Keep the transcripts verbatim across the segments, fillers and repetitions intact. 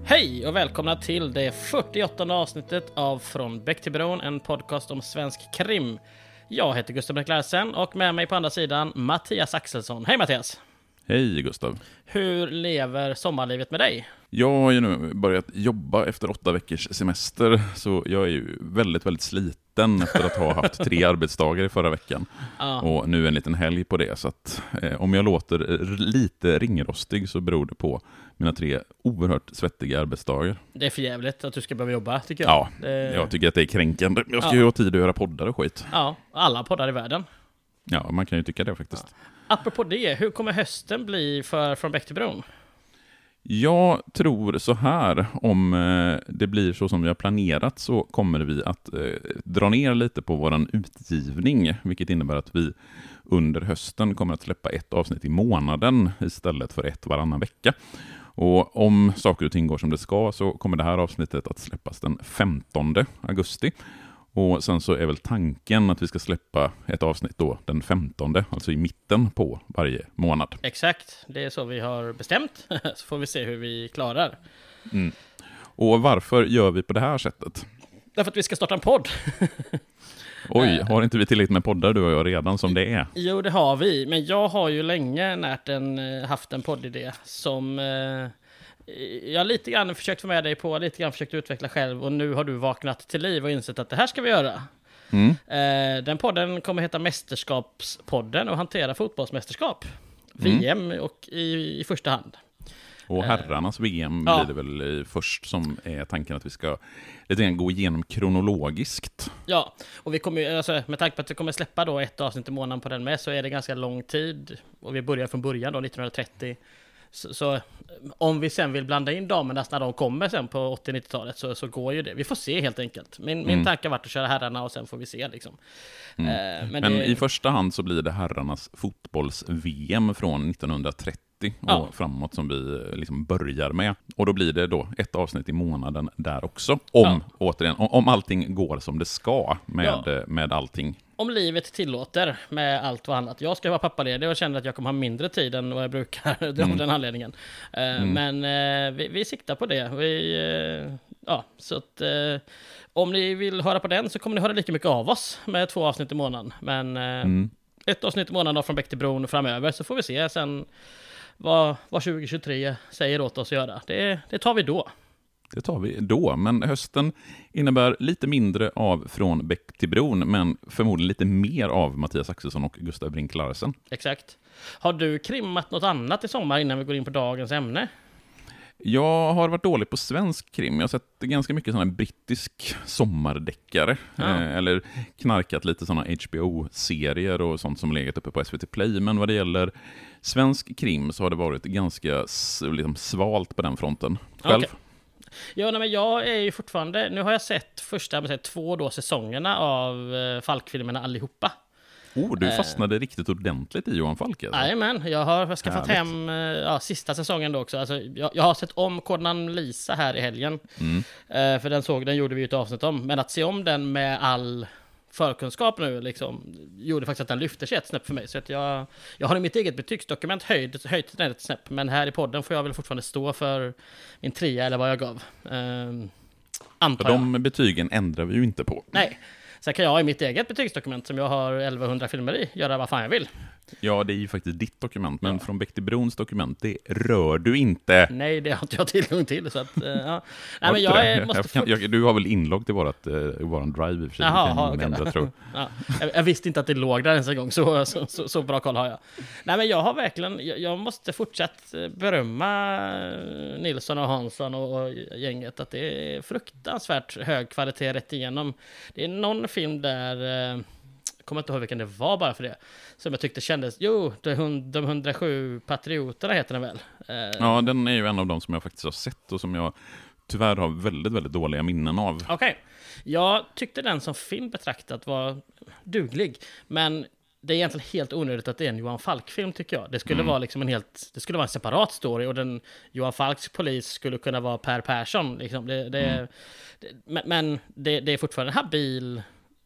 Hej och välkomna till det fyrtioåttonde avsnittet av Från Bäck till Bron, en podcast om svensk krim. Jag heter Gustav Brink Larsen och med mig på andra sidan Mattias Axelsson. Hej Mattias! Hej Gustav! Hur lever sommarlivet med dig? Jag har ju nu börjat jobba efter åtta veckors semester, så jag är ju väldigt, väldigt sliten efter att ha haft tre arbetsdagar i förra veckan. Ja. Och nu en liten helg på det, så att eh, om jag låter lite ringrostig så beror det på mina tre oerhört svettiga arbetsdagar. Det är för jävligt att du ska behöva jobba, tycker jag. Ja, det... jag tycker att det är kränkande. Jag ska Ja. ju ha tid att göra poddar och skit. Ja, alla poddar i världen. Ja, man kan ju tycka det faktiskt. Ja. Apropå det, hur kommer hösten bli för Från Bäck till Bron? Jag tror så här, om eh, det blir så som vi har planerat så kommer vi att eh, dra ner lite på våran utgivning, vilket innebär att vi under hösten kommer att släppa ett avsnitt i månaden istället för ett varannan vecka. Och om saker och ting går som det ska så kommer det här avsnittet att släppas den femtonde augusti. Och sen så är väl tanken att vi ska släppa ett avsnitt då den femtonde, alltså i mitten på varje månad. Exakt, det är så vi har bestämt. Så får vi se hur vi klarar. Mm. Och varför gör vi på det här sättet? Därför att vi ska starta en podd. Oj, har inte vi tillräckligt med poddar du och jag redan som det är? Jo, det har vi. Men jag har ju länge närt en, haft en poddidé som eh, jag lite grann försökt få med dig på, lite grann försökt utveckla själv. Och nu har du vaknat till liv och insett att det här ska vi göra. Mm. Eh, den podden kommer heta Mästerskapspodden och hantera fotbollsmästerskap. Mm. V M och i, i första hand. Och herrarnas V M Ja. blir det väl först som är tanken att vi ska lite grann gå igenom kronologiskt. Ja, och vi kommer ju, alltså, med tanke på att vi kommer släppa då ett avsnitt i månaden på den med, så är det ganska lång tid. Och vi börjar från början då, nittonhundratrettio. Så, så om vi sen vill blanda in damernas när de kommer sen på åttio-nittiotalet så, så går ju det. Vi får se helt enkelt. Min, min Mm. tanke har varit att köra herrarna och sen får vi se liksom. Mm. Eh, men Men det, i första hand så blir det herrarnas fotbolls-V M från nittonhundratrettio och Ja. framåt som vi liksom börjar med. Och då blir det då ett avsnitt i månaden där också. Om, Ja. återigen, om, om allting går som det ska med, Ja. med allting. om livet tillåter med allt och annat. Jag ska vara pappaledig och känner att jag kommer ha mindre tid än vad jag brukar av Mm. den anledningen. Eh, Mm. Men eh, vi, vi siktar på det. Vi, eh, ja, så att eh, om ni vill höra på den så kommer ni höra lika mycket av oss med två avsnitt i månaden. Men eh, Mm. ett avsnitt i månaden då från Bäck till Bron framöver, så får vi se sen vad, vad tjugo tjugotre säger åt oss att göra. Det, det tar vi då. Det tar vi då, men hösten innebär lite mindre av Från Bäck till Bron, men förmodligen lite mer av Mattias Axelsson och Gustav Brink Larsen. Exakt. Har du krimmat något annat i sommar innan vi går in på dagens ämne? Jag har varit dålig på svensk krim. Jag har sett ganska mycket sån här brittisk sommardeckare. Ja. Eh, eller knarkat lite såna H B O-serier och sånt som legat uppe på S V T Play. Men vad det gäller svensk krim så har det varit ganska s- liksom svalt på den fronten. Själv? Okej. Ja, nej, men jag är ju fortfarande... Nu har jag sett första men, två då, säsongerna av eh, Falk-filmerna allihopa. Oh, du Eh. fastnade riktigt ordentligt i Johan Falk. Alltså. Jajamän, jag har skaffat Härligt. hem eh, ja, sista säsongen då också. Alltså, jag, jag har sett om Konan Lisa här i helgen. Mm. Eh, för den såg, den gjorde vi ju ett avsnitt om. Men att se om den med all förkunskap nu liksom, gjorde faktiskt att den lyfter sig ett snäpp för mig. Så att jag, jag har i mitt eget betygsdokument höjt, höjt den ett snäpp. Men här i podden får jag väl fortfarande stå för min trea eller vad jag gav. Eh, antar För jag. de betygen ändrar vi ju inte på. Nej. Sen kan jag i mitt eget betygsdokument som jag har elvahundra filmer i göra vad fan jag vill. Ja, det är ju faktiskt ditt dokument, men Från Bäck till Brons dokument, det rör du inte. Nej, det har inte jag tillgång till. Så att, eh, ja. Nej, Har men du jag det? är, måste jag kan, fort... jag, du har väl inlogg till vårat, uh, våran drive i och för sig. Jaha, Det kan aha, ingen okej. ändra, tror. Ja, jag, jag visste inte att det låg där ens en gång, så, så, så, så bra koll har jag. Nej, men jag har verkligen, jag, jag måste fortsatt berömma Nilsson och Hansson och, och gänget, att det är fruktansvärt hög kvalitet rätt igenom. Det är någon film där, eh, jag kommer inte ihåg vilken det var bara för det, som jag tyckte kändes, jo, de, hund, de hundrasju patrioterna heter den väl? Eh, Ja, den är ju en av dem som jag faktiskt har sett och som jag tyvärr har väldigt, väldigt dåliga minnen av. Okej. Jag tyckte den som film betraktat var duglig, men det är egentligen helt onödigt att det är en Johan Falk-film, tycker jag. Det skulle Mm. vara liksom en helt, det skulle vara en separat story, och den Johan Falks polis skulle kunna vara Per Persson liksom. Det, det, Mm. det, men men det, det är fortfarande en habil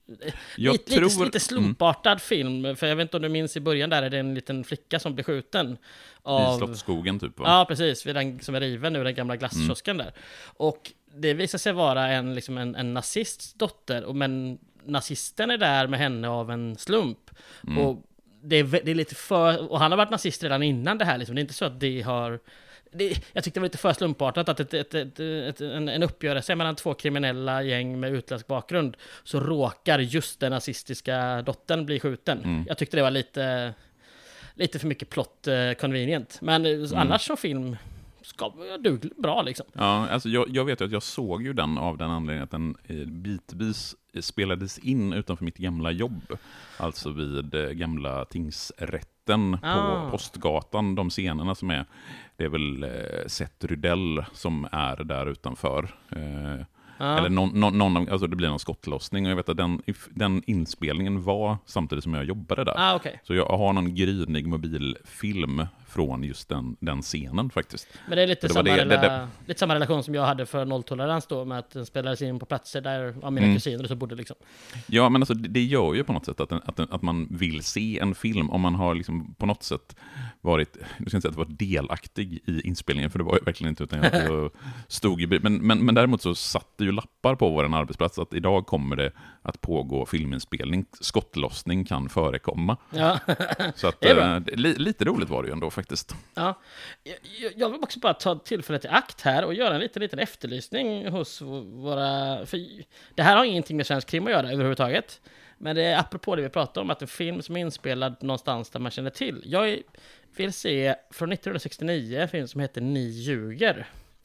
Jag lite, tror... lite, lite slumpartad mm. film. För jag vet inte om du minns i början där är det en liten flicka som blir skjuten. Av... I Slottsskogen typ va? Ja, precis. Vid den som är riven nu, den gamla glasskiosken mm. där. Och det visar sig vara en, liksom en, en nazists dotter. Men nazisten är där med henne av en slump. Mm. Och det är, det är lite för... Och han har varit nazist redan innan det här. Liksom. Det är inte så att det har... Det, jag tyckte det var lite för slumpartat att ett, ett, ett, ett, en, en uppgörelse mellan två kriminella gäng med utländsk bakgrund så råkar just den nazistiska dottern bli skjuten. Mm. Jag tyckte det var lite, lite för mycket plot uh, convenient. Men mm. annars så film ska duglig bra liksom. Ja, alltså jag, jag vet ju att jag såg ju den av den anledningen att den bitvis spelades in utanför mitt gamla jobb. Alltså vid eh, gamla tingsrätten ah. på Postgatan. De scenerna som är, det är väl eh, Seth Rydell som är där utanför. Eh, ah. Eller någon, någon, någon, alltså det blir någon skottlossning. Och jag vet att den, den inspelningen var samtidigt som jag jobbade där. Ah, okay. Så jag har någon grynig mobilfilm från just den, den scenen faktiskt. Men det är lite, det samma, det, rela- det, det. lite samma relation som jag hade för nolltolerans då, med att den spelades in på platser där av mina mm. kusiner så bodde liksom. Ja, men alltså det, det gör ju på något sätt att, en, att, en, att man vill se en film om man har liksom på något sätt varit, du ska inte säga att varit delaktig i inspelningen, för det var ju verkligen inte, utan jag stod i, men, men, men däremot så satt det ju lappar på vår arbetsplats att idag kommer det att pågå filminspelning, skottlossning kan förekomma. Ja. Så att, äh, li, lite roligt var det ju ändå faktiskt. Ja. Jag, jag vill också bara ta tillfället i akt här och göra en liten, liten efterlysning hos våra... För det här har ingenting med svensk krim att göra överhuvudtaget. Men det är apropå det vi pratade om, att en film som är inspelad någonstans där man känner till. Jag vill se från nittonhundrasextionio en film som heter Ni ljuger.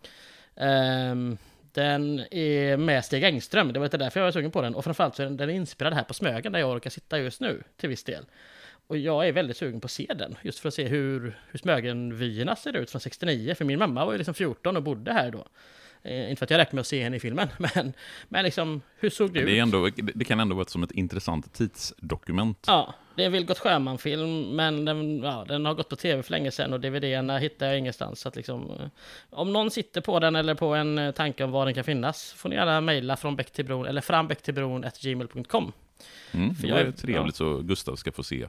Um, den är med Stig Engström, det var inte därför jag var sugen på den. Och framförallt så är den, den är inspelad här på Smögen där jag orkar sitta just nu till viss del. Och jag är väldigt sugen på att se den, just för att se hur, hur Smögenvyerna ser ut från sextionio. För min mamma var ju liksom fjorton och bodde här då. Eh, inte för att jag räknar med att se henne i filmen, men, men liksom, hur såg det, det ut? Är ändå, det kan ändå vara som ett intressant tidsdokument. Ja, det är en Vilgot Sjöman-film, men den, ja, den har gått på tv för länge sedan och D V D-erna hittar jag ingenstans. Så att liksom, om någon sitter på den eller på en tanke om var den kan finnas, får ni gärna mejla från Bäck till bron eller frambäcktillbron at gmail punkt com. Mm, för jag är trevligt ja. Så Gustav ska få se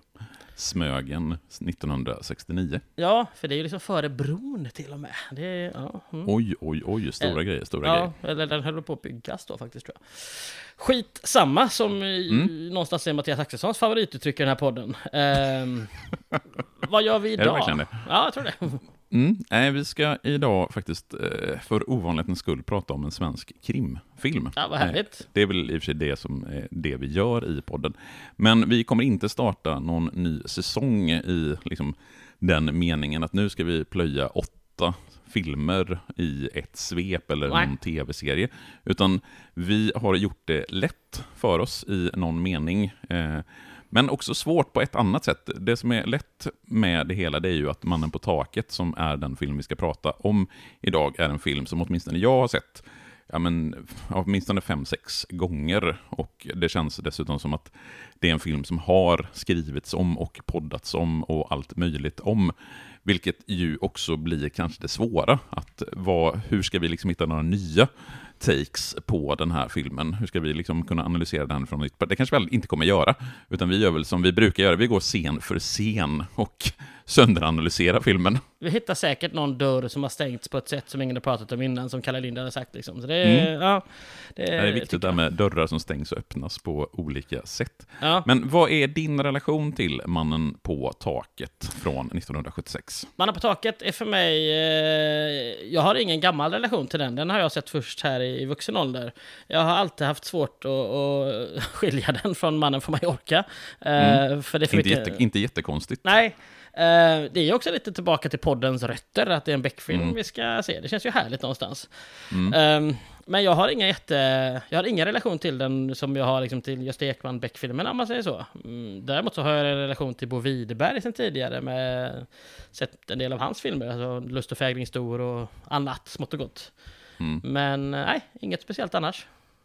Smögen nittonhundrasextionio. Ja, för det är ju liksom före bron till och med. Det är, ja, mm. Oj, oj, oj, stora äh, grejer, stora ja, grejer. Eller den höll på att byggas då faktiskt, tror jag. Skit samma som mm. någonstans är Mattias Axelssons favorituttryck i den här podden. Ehm, vad gör vi idag? Är det verkligen det? Ja, jag tror det. Mm. Nej, vi ska idag faktiskt för ovanlighetens skull prata om en svensk krimfilm. Ja, vad härligt. Det är väl i och för sig det som är det vi gör i podden. Men vi kommer inte starta någon ny säsong i liksom den meningen att nu ska vi plöja åtta filmer i ett svep eller Nej. någon tv-serie. Utan vi har gjort det lätt för oss i någon mening. Eh, Men också svårt på ett annat sätt. Det som är lätt med det hela, det är ju att Mannen på taket, som är den film vi ska prata om idag, är en film som åtminstone jag har sett ja, men, åtminstone fem, sex gånger. Och det känns dessutom som att det är en film som har skrivits om och poddats om och allt möjligt om. Vilket ju också blir kanske det svåra. Att vad, hur ska vi liksom hitta några nya takes på den här filmen? Hur ska vi liksom kunna analysera den från nytt? Det kanske vi inte kommer göra, utan vi gör väl som vi brukar göra. Vi går scen för scen och sönderanalyserar filmen. Vi hittar säkert någon dörr som har stängts på ett sätt som ingen har pratat om innan, som Kalle Lind hade sagt. Liksom. Så det, är, mm. ja, det, är, det är viktigt där med dörrar som stängs och öppnas på olika sätt. Ja. Men vad är din relation till Mannen på taket från nittonhundrasjuttiosex? Mannen på taket är för mig... Eh, jag har ingen gammal relation till den. Den har jag sett först här i, i vuxen ålder. Jag har alltid haft svårt att, att skilja den från Mannen från Mallorca. Eh, mm. för det är för inte, mycket... jätte, inte jättekonstigt. Nej. Uh, det är också lite tillbaka till poddens rötter, att det är en Beck-film mm. vi ska se. Det känns ju härligt någonstans. Mm. Um, men jag har inga jätte... Jag har ingen relation till den som jag har liksom till Gösta Ekman Beck-filmen, om man säger så. Mm, däremot så har jag en relation till Bo Widerberg sen tidigare, med sett en del av hans filmer, alltså Lust och fägring stor och annat smått och gott. Mm. Men nej, inget speciellt annars.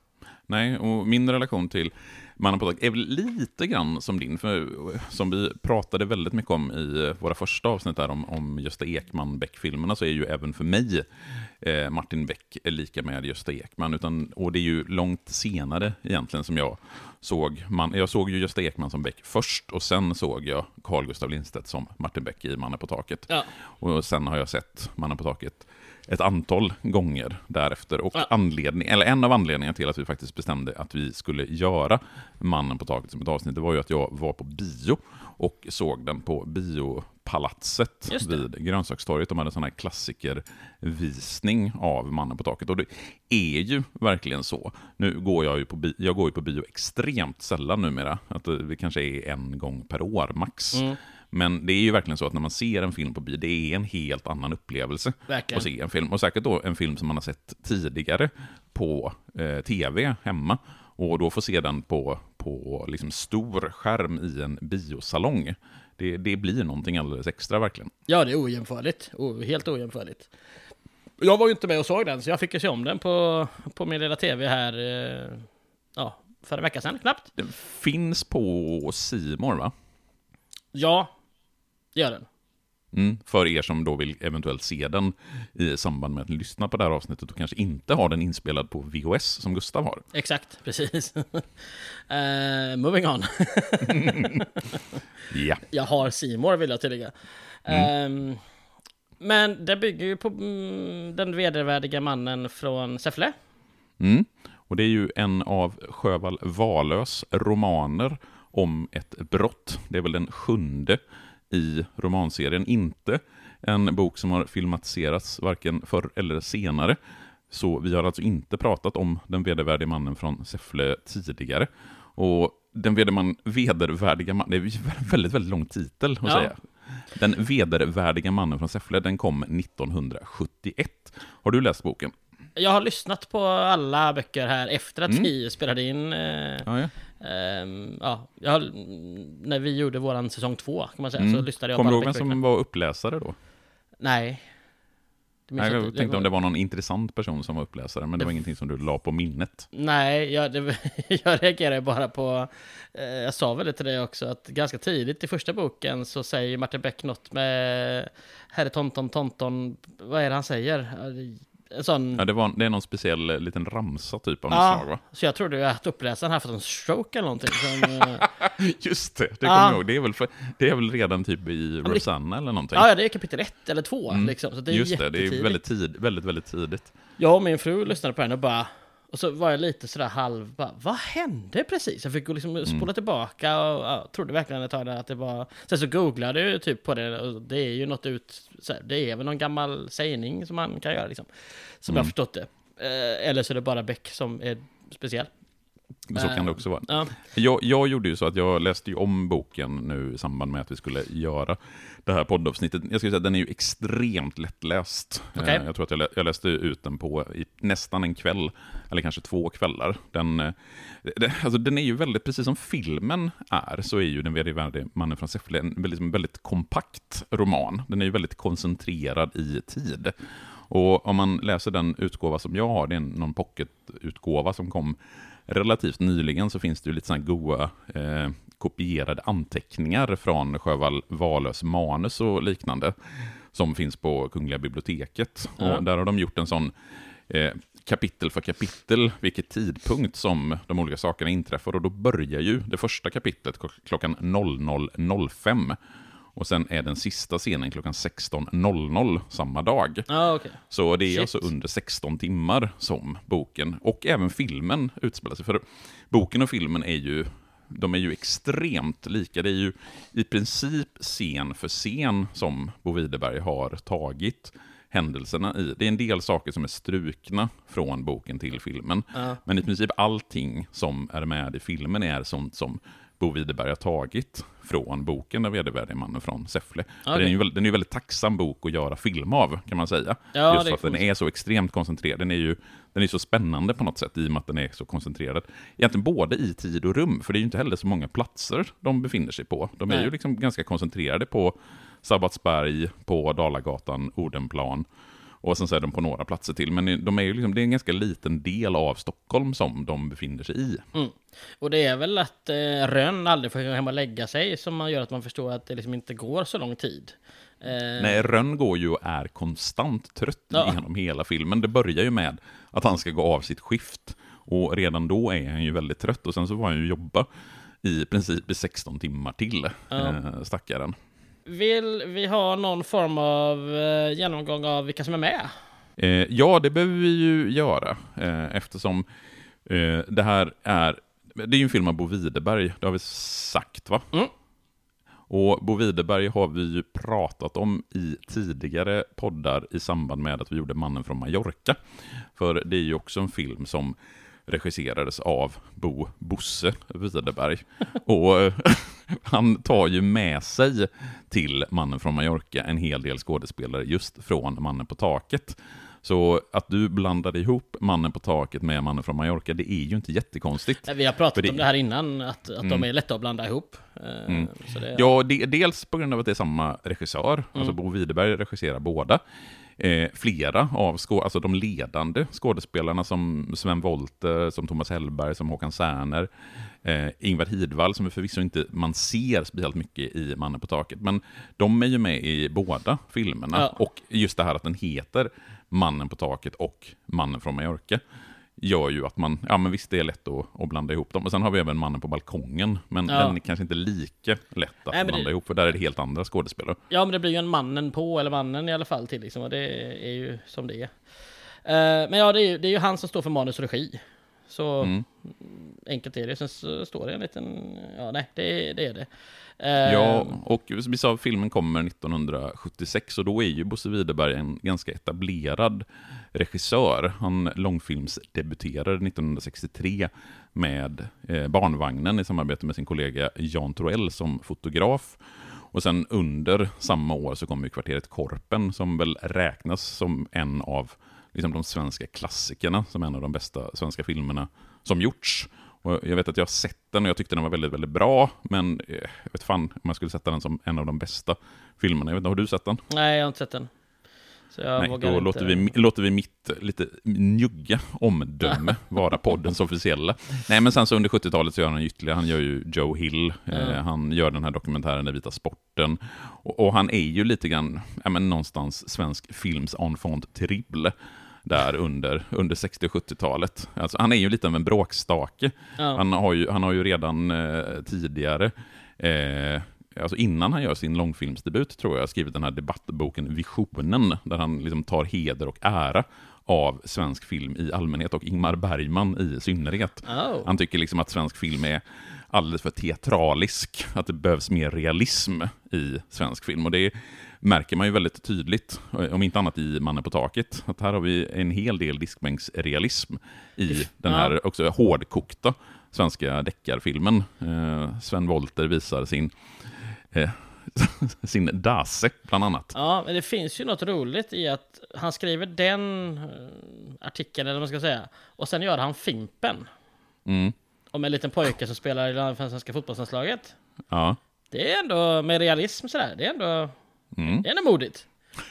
Nej, och min relation till Mannen på taket är väl lite grann som din, för som vi pratade väldigt mycket om i våra första avsnitt där om, om Gösta Ekman-Beck-filmerna, så är ju även för mig eh, Martin Beck är lika med Gösta Ekman, utan, och det är ju långt senare egentligen som jag såg, man, jag såg ju Gösta Ekman som Beck först, och sen såg jag Carl Gustaf Lindstedt som Martin Beck i Mannen på taket. Ja. Och sen har jag sett Mannen på taket ett antal gånger därefter. Och Ja. anledning, eller en av anledningarna till att vi faktiskt bestämde att vi skulle göra Mannen på taket som ett avsnitt, det var ju att jag var på bio och såg den på Biopalatset vid Grönsakstorget. De hade en sån här klassikervisning av Mannen på taket. Och det är ju verkligen så. Nu går jag ju på bio, jag går ju på bio extremt sällan numera. Att det kanske är en gång per år max. Mm. Men det är ju verkligen så att när man ser en film på bio, det är en helt annan upplevelse verkligen. Att se en film. Och säkert då en film som man har sett tidigare på eh, tv hemma. Och då får se den på, på liksom stor skärm i en biosalong. Det, det blir någonting alldeles extra verkligen. Ja, det är ojämförligt. O, helt ojämförligt. Jag var ju inte med och såg den, så jag fick ju se om den på, på min lilla tv här eh, ja, för en vecka sedan knappt. Den finns på C More, va? Ja, gör den. Mm, för er som då vill eventuellt se den i samband med att lyssna på det här avsnittet och kanske inte har den inspelad på V H S som Gustav har. Exakt, precis. uh, moving on. Ja. Jag har C More, vill jag tillägga. Mm. Um, men det bygger ju på mm, den vedervärdiga mannen från Säffle. Mm. Och det är ju en av Sjöwall Wahlöös romaner om ett brott. Det är väl den sjunde i romanserien, inte en bok som har filmatiserats varken förr eller senare. Så vi har alltså inte pratat om den vedervärdiga mannen från Säffle tidigare. Och den vederman, vedervärdiga mannen, det är en väldigt, väldigt lång titel att ja. säga. Den vedervärdiga mannen från Säffle, den kom nittonhundrasjuttioett. Har du läst boken? Jag har lyssnat på alla böcker här efter att mm. vi spelade in. Eh, ja, ja. Eh, ja, jag har, när vi gjorde våran säsong två kan man säga, mm. så lyssnade jag Kommer på du ihåg vem som var uppläsare då? Nej. Nej, jag tänkte det var... om det var någon intressant person som var uppläsare, men det, det var ingenting som du la på minnet. Nej, jag, det, jag reagerade bara på, eh, jag sa väl det till dig också, att ganska tidigt i första boken så säger Martin Beck något med Herre Tonton Tonton, vad är det han säger? Sån... Ja, det, var, det är någon speciell liten ramsa typ av ja, slag, va? Så jag trodde ju att uppläsaren här fått en stroke eller någonting. Som, just det, det kommer ja. jag ihåg. Det är, väl för, det är väl redan typ i ja, Rosanna eller någonting. Ja, det är kapitel ett eller två. Mm. Liksom, så det är just det, det är väldigt, tid, väldigt, väldigt tidigt. Jag och min fru lyssnade på den och bara... Och så var jag lite sådär halv, bara, vad hände precis? Jag fick liksom spola mm. tillbaka och ja, trodde verkligen ett tag där att det var... Sen så googlade jag ju typ på det och det är ju något ut... Så här, det är väl någon gammal sägning som man kan göra liksom. Som mm. jag har förstått det. Eh, eller så är det bara Beck som är speciell. Så kan det också vara. Ja. Jag, jag gjorde ju så att jag läste ju om boken nu i samband med att vi skulle göra det här poddavsnittet. Jag skulle säga att den är ju extremt lättläst. Okay. Jag tror att jag, lä- jag läste ut den på i nästan en kväll, eller kanske två kvällar. Den, det, alltså den är ju väldigt, precis som filmen är, så är ju Den vedervärdige mannen från Säffle en väldigt, väldigt kompakt roman. Den är ju väldigt koncentrerad i tid. Och om man läser den utgåva som jag har, det är någon pocketutgåva som kom relativt nyligen, så finns det ju lite sådana goa eh, kopierade anteckningar från Sjöwall Wahlöös manus och liknande som finns på Kungliga biblioteket. Mm. Och där har de gjort en sån eh, kapitel för kapitel, vilket tidpunkt som de olika sakerna inträffar. Och då börjar ju det första kapitlet klockan noll noll noll fem. Och sen är den sista scenen klockan sexton noll noll samma dag. Ah, okay. Så det är Shit. alltså under sexton timmar som boken och även filmen utspelar sig. För boken och filmen är ju, de är ju extremt lika. Det är ju i princip scen för scen som Bo Widerberg har tagit händelserna i. Det är en del saker som är strukna från boken till filmen. Ah. Men i princip allting som är med i filmen är sånt som Bo Widerberg har tagit från boken Den vedervärdige mannen från Säffle. Okay. Den är ju väldigt, den är ju väldigt tacksam bok att göra film av, kan man säga. Ja, just för att den är så extremt koncentrerad. Den är ju den är så spännande på något sätt i och med att den är så koncentrerad. Egentligen både i tid och rum, för det är ju inte heller så många platser de befinner sig på. De är Nej. ju liksom ganska koncentrerade på Sabbatsberg, på Dalagatan, Odenplan Och sen så är de på några platser till. Men de är ju liksom, det är en ganska liten del av Stockholm som de befinner sig i. Mm. Och det är väl att eh, Rönn aldrig får hem och lägga sig som man gör att man förstår att det liksom inte går så lång tid. Eh... Nej, Rönn går ju och är konstant trött ja. genom hela filmen. Det börjar ju med att han ska gå av sitt skift. Och redan då är han ju väldigt trött. Och sen så var han ju jobba i princip i sexton timmar till, ja. eh, stackaren. Vill vi ha någon form av eh, genomgång av vilka som är med? Eh, ja, det behöver vi ju göra. Eh, eftersom eh, det här är... Det är ju en film av Bo Widerberg, det har vi sagt, va? Mm. Och Bo Widerberg har vi ju pratat om i tidigare poddar i samband med att vi gjorde Mannen från Mallorca. För det är ju också en film som regisserades av Bo Bosse Widerberg. Och han tar ju med sig till Mannen från Mallorca en hel del skådespelare just från Mannen på taket. Så att du blandade ihop Mannen på taket med Mannen från Mallorca, det är ju inte jättekonstigt. Vi har pratat det... om det här innan, att, att mm. de är lätta att blanda ihop. Mm. Så det... Ja, det, dels på grund av att det är samma regissör. Mm. Alltså Bo Widerberg regisserar båda. Eh, flera av skå- alltså de ledande skådespelarna som Sven Wollter, som Thomas Hellberg, som Håkan Särner, eh, Ingvar Hidvall, som är förvisso inte man ser speciellt mycket i Mannen på taket, men de är ju med i båda filmerna. Ja. Och just det här att den heter Mannen på taket och Mannen från Mallorca gör ju att man, ja men visst det är lätt att, att blanda ihop dem. Och sen har vi även Mannen på balkongen, men ja. den är kanske inte lika lätt att Nej, blanda det... ihop, för där är det helt andra skådespelare. Ja, men det blir ju en mannen på, eller mannen i alla fall till liksom, och det är ju som det är. Uh, men ja, det är, ju, det är ju han som står för manus och regi. Så mm. enkelt är det. Sen så står det en liten, ja nej, det, det är det. Uh, ja, och vi sa att filmen kommer nittonhundrasjuttiosex, och då är ju Bosse Widerberg en ganska etablerad regissör. Han långfilmsdebuterade nittonhundrasextiotre med eh, Barnvagnen i samarbete med sin kollega Jan Troell som fotograf. Och sen under samma år så kom ju Kvarteret Korpen, som väl räknas som en av liksom, de svenska klassikerna, som en av de bästa svenska filmerna som gjorts. Och jag vet att jag har sett den och jag tyckte den var väldigt, väldigt bra, men jag vet fan om jag skulle sätta den som en av de bästa filmerna. Jag vet inte, har du sett den? Nej, jag har inte sett den. Så jag Nej, vågar då inte... låter vi, låter vi mitt lite njugga omdöme vara poddens officiella. Nej, men sen så under sjuttiotalet så gör han ytterligare. Han gör ju Joe Hill. Mm. Eh, han gör den här dokumentären Den vita sporten. Och, och han är ju lite grann, ja, men någonstans svensk films enfant terrible där under, under sextio- och sjuttiotalet. Alltså, han är ju lite av en bråkstake. Mm. Han, har ju, han har ju redan eh, tidigare... Eh, Alltså innan han gör sin långfilmsdebut tror jag skrivit den här debattboken Visionen, där han liksom tar heder och ära av svensk film i allmänhet och Ingmar Bergman i synnerhet. Oh. Han tycker liksom att svensk film är alldeles för teatralisk, att det behövs mer realism i svensk film, och det märker man ju väldigt tydligt, om inte annat i Mannen på taket, att här har vi en hel del diskbänksrealism i den här ja. också hårdkokta svenska deckarfilmen. Eh, Sven Wollter visar sin Eh, sin Dase, bland annat. Ja, men det finns ju något roligt i att han skriver den artikeln, eller vad man ska säga, och sen gör han Fimpen. Mm. Om en liten pojke som spelar i det svenska fotbollslandslaget. Ja. Det är ändå med realism sådär. Det är ändå, mm. det är ändå modigt.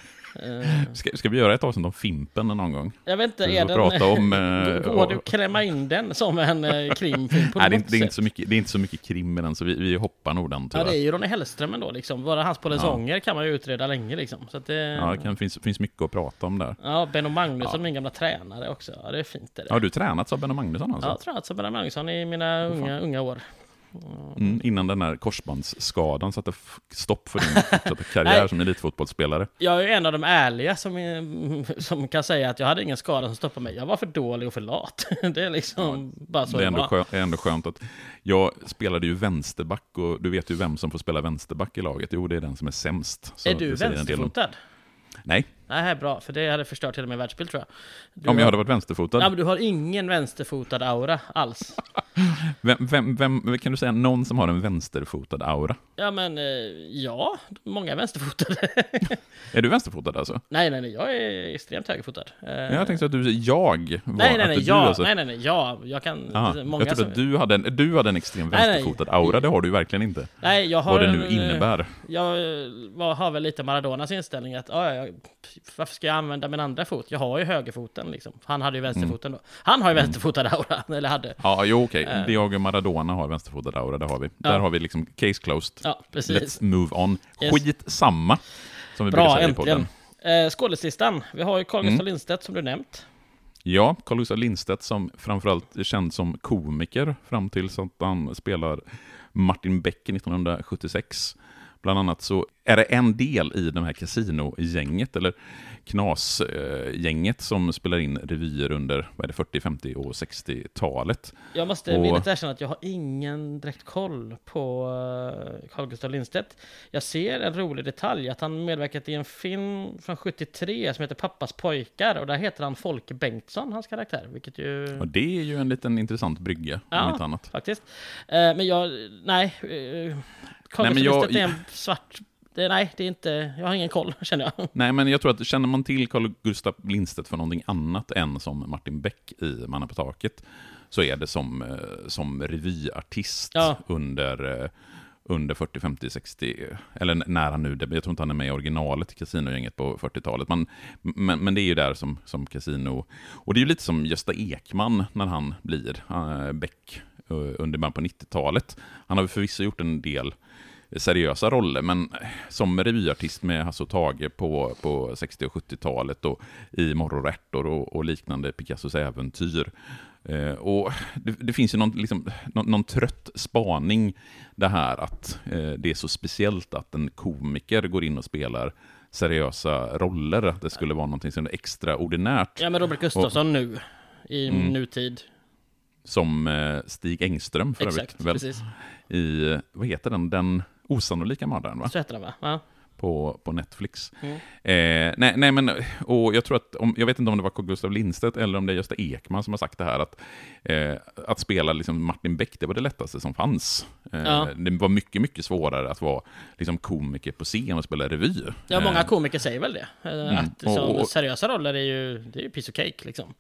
Ska, ska vi göra ett avsnitt om Fimpen någon gång? Jag vet inte, är den... Prata om, går och... du klämma in den som en eh, krimfilm på Nej, något det, är, det, är inte så mycket, det är inte så mycket krim med den, så vi, vi hoppar nog den, tyvärr. Ja, det är ju Ronny Hellström ändå, liksom. Bara hans polisonger ja. kan man ju utreda länge, liksom. Så att det... Ja, det kan, finns, finns mycket att prata om där. Ja, Benno Magnusson, ja. min gamla tränare också. Ja, det är fint det. Ja, har du tränat av Benno Magnusson alltså? Ja, jag har tränat av Benno Magnusson i mina oh, unga, unga år. Mm, innan den här korsbandsskadan satte f- stopp för din fortsatta karriär som elitfotbollsspelare. Jag är ju en av de ärliga som, är, som kan säga att jag hade ingen skada som stoppade mig. Jag var för dålig och för lat. Det är liksom ja, bara så det är ändå, skön, är ändå skönt att jag spelade ju vänsterback, och du vet ju vem som får spela vänsterback i laget. Jo, det är den som är sämst. Så är du vänsterfotad? Nej. Nej, bra, för det hade förstört hela min världsbild, tror jag. Du Om jag har... hade varit vänsterfotad? Ja, men du har ingen vänsterfotad aura alls. vem, vem, vem, kan du säga någon som har en vänsterfotad aura? Ja, men ja, många vänsterfotade. Är du vänsterfotad alltså? Nej, nej, nej, jag är extremt högerfotad. Jag tänkte att du jag var... Nej, nej, nej, jag, alltså... nej, nej, nej, jag, jag kan... Aha, många jag trodde som... att du hade, en, du hade en extrem vänsterfotad nej, nej. aura, det har du verkligen inte. Nej, jag har Vad det en, nu innebär. Jag har väl lite Maradonas inställning att ja, jag varför ska jag använda min andra fot? Jag har ju högerfoten liksom. Han hade ju vänsterfoten då. Han har ju vänsterfotad aura, eller hade. Ja, jo okej. Eh. Diego Maradona har vänsterfotad aura, det har vi. Ja. Där har vi liksom case closed. Ja, precis. Let's move on. Yes. Skit samma, som vi Bra, brukar säga i äntligen. podden. Eh, skådeslistan. Vi har ju Carl Gustaf Mm. Lindstedt som du nämnt. Ja, Carl Gustaf Lindstedt som framförallt är känd som komiker fram till så att han spelar Martin Beck nittonhundrasjuttiosex. Bland annat så är det en del i de här Casino-gänget, eller Knas-gänget, som spelar in revyer under vad är det, fyrtio, femtio och sextiotalet. Jag måste Och- villigt erkänna att jag har ingen direkt koll på uh, Carl Gustaf Lindstedt. Jag ser en rolig detalj, att han medverkat i en film från sjuttiotre som heter Pappas pojkar, och där heter han Folke Bengtsson, hans karaktär, vilket ju... Och det är ju en liten intressant brygga, Ja. om inte annat. Faktiskt. Eh, men jag, nej, uh, Carl Nej, men Gustaf jag- Lindstedt är en svart... Det, nej, det är inte... Jag har ingen koll, känner jag. Nej, men jag tror att känner man till Carl Gustaf Lindstedt för någonting annat än som Martin Beck i Mannen på taket, så är det som, eh, som revyartist Ja. under, eh, under fyrtio, femtio, sextio, eller n- när han nu, det- jag tror inte han är med i originalet i Casino-gänget på fyrtiotalet, men, men, men det är ju där som, som Casino, och det är ju lite som Gösta Ekman när han blir eh, Beck eh, under början på nittiotalet. Han har förvisso gjort en del seriösa roller, men som revyartist med Hasse och Tage på, på sextio- och sjuttiotalet och i Morrorärtor och, och liknande Picassos äventyr. Eh, och det, det finns ju någon, liksom, någon, någon trött spaning det här att eh, det är så speciellt att en komiker går in och spelar seriösa roller, att det skulle vara någonting som är extraordinärt. Ja, men Robert Gustafsson nu, i Mm. nutid. Som eh, Stig Engström för Exakt, övrigt. Väl, precis. i, vad heter den? Den osannolika mördaren, va? Så heter den, va? Ja. På, på Netflix. Mm. Eh, nej, nej, men och jag tror att, om, jag vet inte om det var Carl Gustaf Lindstedt eller om det är Gösta Ekman som har sagt det här, att, eh, att spela liksom Martin Beck, det var det lättaste som fanns. Eh, Ja. Det var mycket, mycket svårare att vara liksom komiker på scen och spela revy. Ja, många Eh, komiker säger väl det. Eh, Mm. Att Och- som och- seriösa roller är ju, det är ju piece of cake liksom.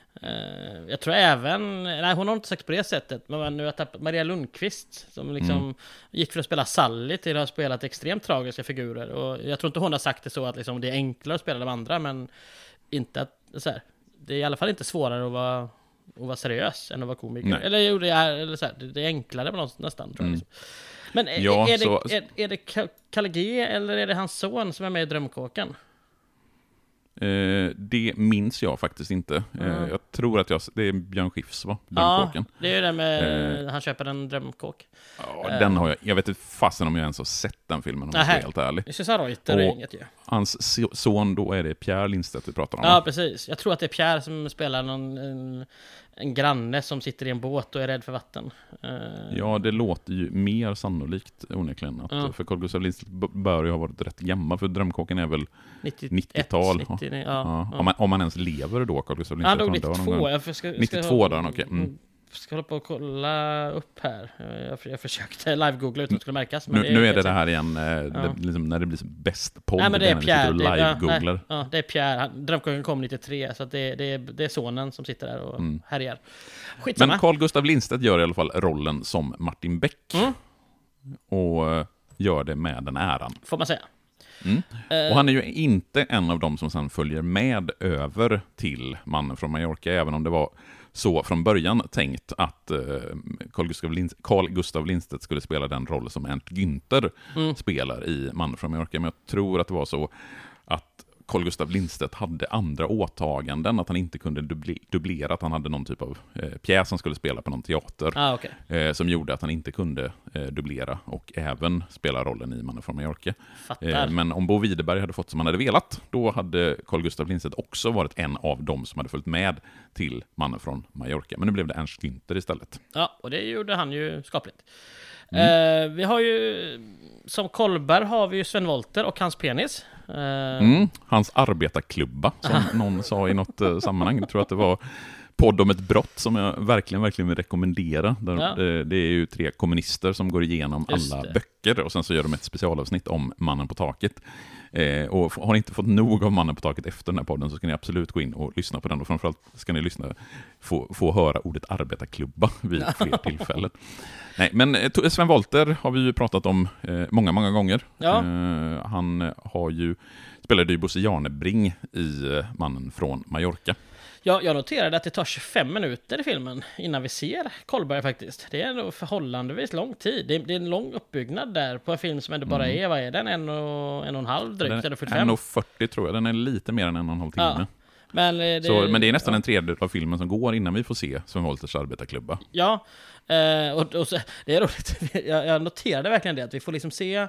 Eh, jag tror även, nej hon har inte sagt på det sättet, men nu har jag tappat Maria Lundqvist som liksom Mm. gick för att spela Sally till att ha spelat extremt tragiska figurer, och jag tror inte hon har sagt det så att liksom det är enklare att spela de andra, men inte att, så här, det är i alla fall inte svårare att vara, att vara seriös än att vara komiker. Nej. Eller jo, det är, eller så här, det är enklare på något, nästan tror jag. Mm. Liksom. Men är, Ja, är, så- det, är, är det Ka- Kalle G eller är det hans son som är med i Drömkåken? Eh, det minns jag faktiskt inte. Eh, Mm. jag tror att jag, det är Björn Skifs, va? Ja, Drömkåken. det är ju det med Eh. han köper en drömkåk. Ja, eh. den har jag, jag vet inte fasen om jag ens har sett den filmen, om jag ska Nähä. vara helt ärlig. Det är Susanne Reuter och Och- inget ju. Hans so- son, då är det Pierre Lindstedt vi pratar om. Ja, va? precis. Jag tror att det är Pierre som spelar någon, en, en granne som sitter i en båt och är rädd för vatten. Eh, Ja, det låter ju mer sannolikt onekligen. Att, Ja. För Carl Gustaf Lindstedt b- bör ju ha varit rätt gammal, för Drömkåken är väl nittioett, nittiotal. nittio, ja, ja, ja. Om, man, om man ens lever då, Carl Gustaf Han Lindstedt. dog han dör någon nittiotvå. gång. Jag ska, ska, nittiotvå då, okej. Mm. Ska hålla på och kolla upp här. Jag, jag försökte live-googla utan att det skulle märkas. Men Nu, nu är det kanske- det här igen, eh, det, liksom, när det blir bäst podd. Nej, men det är när vi Pierre. sitter och Det, ja, nej, live-googlar. ja, det är Pierre. Han- Drömkungen kom nittiotre, så att det, det, är, det är sonen som sitter där och Mm. härjar. Skitsamma. Men Carl Gustaf Lindstedt gör i alla fall rollen som Martin Beck. Mm. Och eh, gör det med den äran. Får man säga. Mm. Eh, Och han är ju inte en av dem som sen följer med över till Mannen från Mallorca, även om det var så från början tänkt att eh, Carl Gustaf, Lind- Carl Gustaf Lindstedt skulle spela den roll som Ernst Günther Mm. spelar i Mannen från Mallorca. Men jag tror att det var så att Carl Gustaf Lindstedt hade andra åtaganden, att han inte kunde duble- dubblera, att han hade någon typ av eh, pjäs som skulle spela på någon teater. Ah, okej. Eh, som gjorde att han inte kunde eh, dubblera och även spela rollen i Mannen från Mallorca. Fattar. Eh, men om Bo Widerberg hade fått som han hade velat, då hade Carl Gustaf Lindstedt också varit en av dem som hade följt med till Mannen från Mallorca. Men nu blev det Ernst Günther istället. Ja, och det gjorde han ju skapligt. Mm. Eh, vi har ju, som Kolberg har vi ju Sven Wollter och hans penis. Eh, Mm. Hans arbetarklubba, som någon sa i något eh, sammanhang. Jag tror att det var podd om ett brott som jag verkligen, verkligen vill rekommendera. Där Ja. det, det är ju tre kommunister som går igenom Just alla det. böcker och sen så gör de ett specialavsnitt om Mannen på taket. Eh, och har ni inte fått nog av Mannen på taket efter den här podden så ska ni absolut gå in och lyssna på den. Och framförallt ska ni lyssna, få, få höra ordet arbetarklubba vid fler tillfällen. Nej, men eh, Sven Wollter har vi ju pratat om eh, många, många gånger. Ja. Eh, han har ju spelade ju Bosse Jarnebring i eh, Mannen från Mallorca. Ja, jag noterade att det tar tjugofem minuter i filmen innan vi ser Kollberg faktiskt. Det är nog förhållandevis lång tid. Det är, det är en lång uppbyggnad där på en film som ändå bara är, vad är den? En och en, och en halv drygt, eller fyrtiofem? en och fyrtio tror jag, den är lite mer än en och en halv timme. Ja. Men, eh, det, Så, men det är nästan ja. en tredjedel av filmen som går innan vi får se Sven Wollters arbetarklubba. Ja, eh, och, och så, det är roligt. Jag, jag noterade verkligen det, att vi får liksom se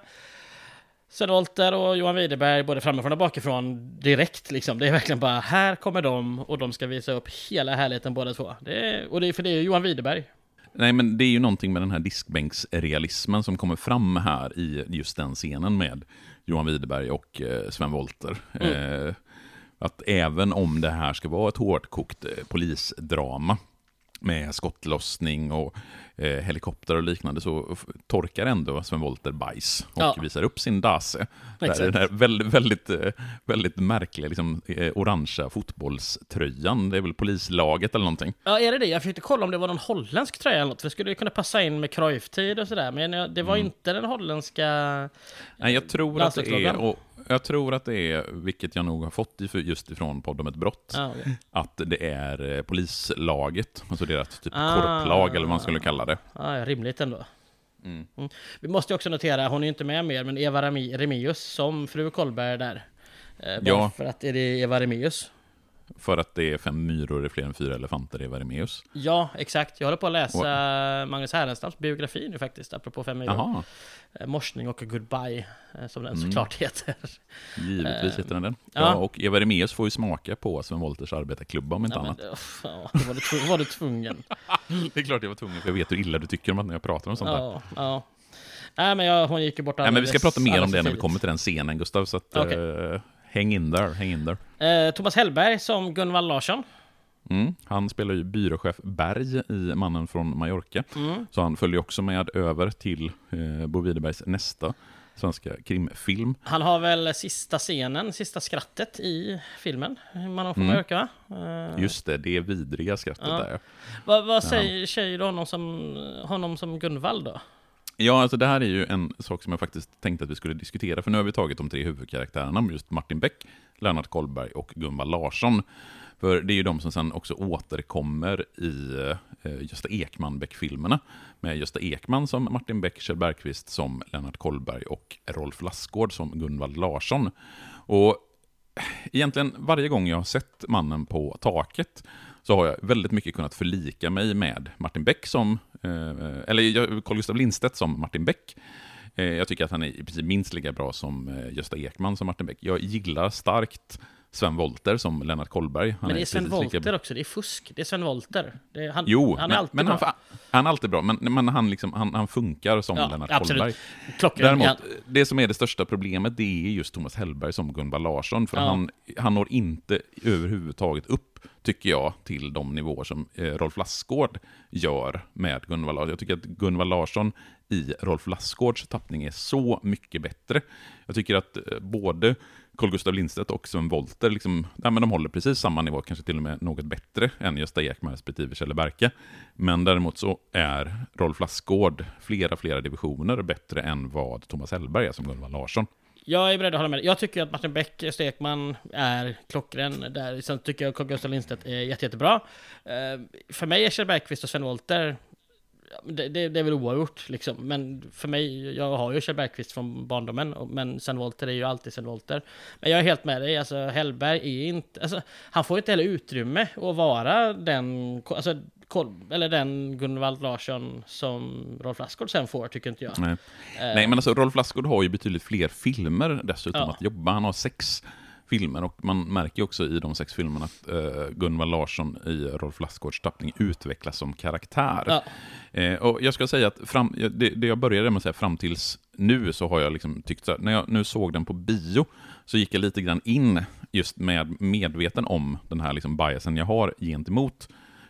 Sven Wollter och Johan Widerberg både framifrån och bakifrån direkt liksom. Det är verkligen bara, här kommer de och de ska visa upp hela härligheten båda två. Det är, och det är för det är Johan Widerberg. Nej, men det är ju någonting med den här diskbänksrealismen som kommer fram här i just den scenen med Johan Widerberg och eh, Sven Wollter. Mm. Eh, att även om det här ska vara ett hårdkokt eh, polisdrama med skottlossning och eh, helikopter och liknande, så f- torkar ändå Sven Wollter bajs och Ja. visar upp sin dase. Exakt. Där är den här väldigt, väldigt, eh, väldigt märkliga liksom, eh, orangea fotbollströjan. Det är väl polislaget eller någonting. Ja, är det det? Jag försökte kolla om det var någon holländsk tröja eller något, för det skulle ju kunna passa in med Cruyff-tid och sådär, men jag, det var Mm. inte den holländska. Nej, jag tror att det är, landslagsloggan. och jag tror att det är, vilket jag nog har fått if- just ifrån podd om ett brott, Ja, okej. att det är eh, polislaget, alltså deras typ Ah. korplag eller vad man skulle kalla det. Ja, ja, rimligt ändå. Mm. Mm. Vi måste ju också notera, hon är ju inte med mer, men Eva Remi- Remius som fru Kollberg där. Eh, bara Ja. för att är det Eva Remius. För att det är fem myror är fler än fyra elefanter, Eva Remius. Ja, exakt. Jag håller på att läsa Magnus Härenstams biografi nu faktiskt, apropå fem myror. Jaha, Eh, Morsning och Goodbye, eh, som den Mm. såklart heter. givetvis heter den den. ja. Ja, och Eva Remius får ju smaka på Sven Wollters arbetarklubba om inte Ja, men, annat. uff, ja, det var du tvungen. Var du tvungen. Det är klart jag var tvungen, för jag vet hur illa du tycker om att när jag pratar om sånt där. Ja, ja. Nej, men jag, hon gick ju bort Nej, men vi ska prata mer om alldeles det när vi tidigt. kommer till den scenen, Gustav, så att, Okej. eh, häng in där, häng in där. Eh, Thomas Hellberg som Gunvald Larsson. Mm. Han spelar ju byråchef Berg i Mannen från Mallorca. Mm. Så han följer också med över till eh, Bo Widerbergs nästa svenska krimfilm. Han har väl sista scenen, sista skrattet i filmen, Mannen från Mm. Mallorca, va? Eh, Just det, det är vidriga skrattet Ja. där. Vad, vad säger, säger du honom som, honom som Gunvald då? Ja, alltså det här är ju en sak som jag faktiskt tänkte att vi skulle diskutera, för nu har vi tagit de tre huvudkaraktärerna, just Martin Beck, Lennart Kollberg och Gunvald Larsson. För det är ju de som sen också återkommer i eh, Gösta Ekman-Beck-filmerna, med Gösta Ekman som Martin Beck, Kjell Bergqvist som Lennart Kollberg och Rolf Lassgård som Gunvald Larsson. Och egentligen varje gång jag har sett Mannen på taket så har jag väldigt mycket kunnat förlika mig med Martin Beck som, eh, eller Carl Gustaf Lindstedt som Martin Beck. Eh, jag tycker att han är i princip minst lika bra som eh, Gösta Ekman som Martin Beck. Jag gillar starkt Sven Wollter som Lennart Kollberg. Han Men det är Sven precis lika- Wollter också, det är fusk. Det är Sven Wollter. Det är, han, Jo, han är men, alltid men bra. han, han är alltid bra, men, men han, liksom, han, han funkar som Ja, Lennart absolut. Kollberg. Klockren. Däremot, Ja. det som är det största problemet, det är just Thomas Hellberg som Gunvald Larsson, för Ja. han, han når inte överhuvudtaget upp, tycker jag, till de nivåer som eh, Rolf Lassgård gör med Gunvald Larsson. Jag tycker att Gunvald Larsson i Rolf Lassgårds tappning är så mycket bättre. Jag tycker att eh, både Carl Gustaf Lindstedt och Sven Wollter liksom, ja, men de håller precis samma nivå, kanske till och med något bättre än Gösta Ekman respektive Kjell Berke. Men däremot så är Rolf Lassgård flera, flera divisioner bättre än vad Thomas Hellberg är som Gunvald Larsson. Jag är beredd att hålla med. Jag tycker att Martin Beck, Gösta Ekman är klockren där. Sen tycker jag att Carl Gustaf Lindstedt är jätte, jättebra. Uh, för mig är Kjell Bergqvist och Sven Wollter, det, det, det är väl oavgjort liksom. Men för mig, jag har ju Kjell Bergqvist från barndomen, och- men Sven Wollter är ju alltid Sven Wollter. Men jag är helt med dig, alltså Hellberg är inte, alltså, han får inte heller utrymme att vara den, alltså, Kol- eller den Gunvald Larsson som Rolf Lassgård sen får, tycker inte jag. Nej. Eh, Nej, men alltså Rolf Lassgård har ju betydligt fler filmer dessutom Ja. att jobba. Han har sex filmer och man märker ju också i de sex filmerna att uh, Gunvald Larsson i Rolf Lassgårds tappning utvecklas som karaktär. Ja. Eh, och jag ska säga att fram, det, det jag började med att säga fram tills nu så har jag liksom tyckt så här, när jag nu såg den på bio så gick jag lite grann in just med medveten om den här liksom biasen jag har gentemot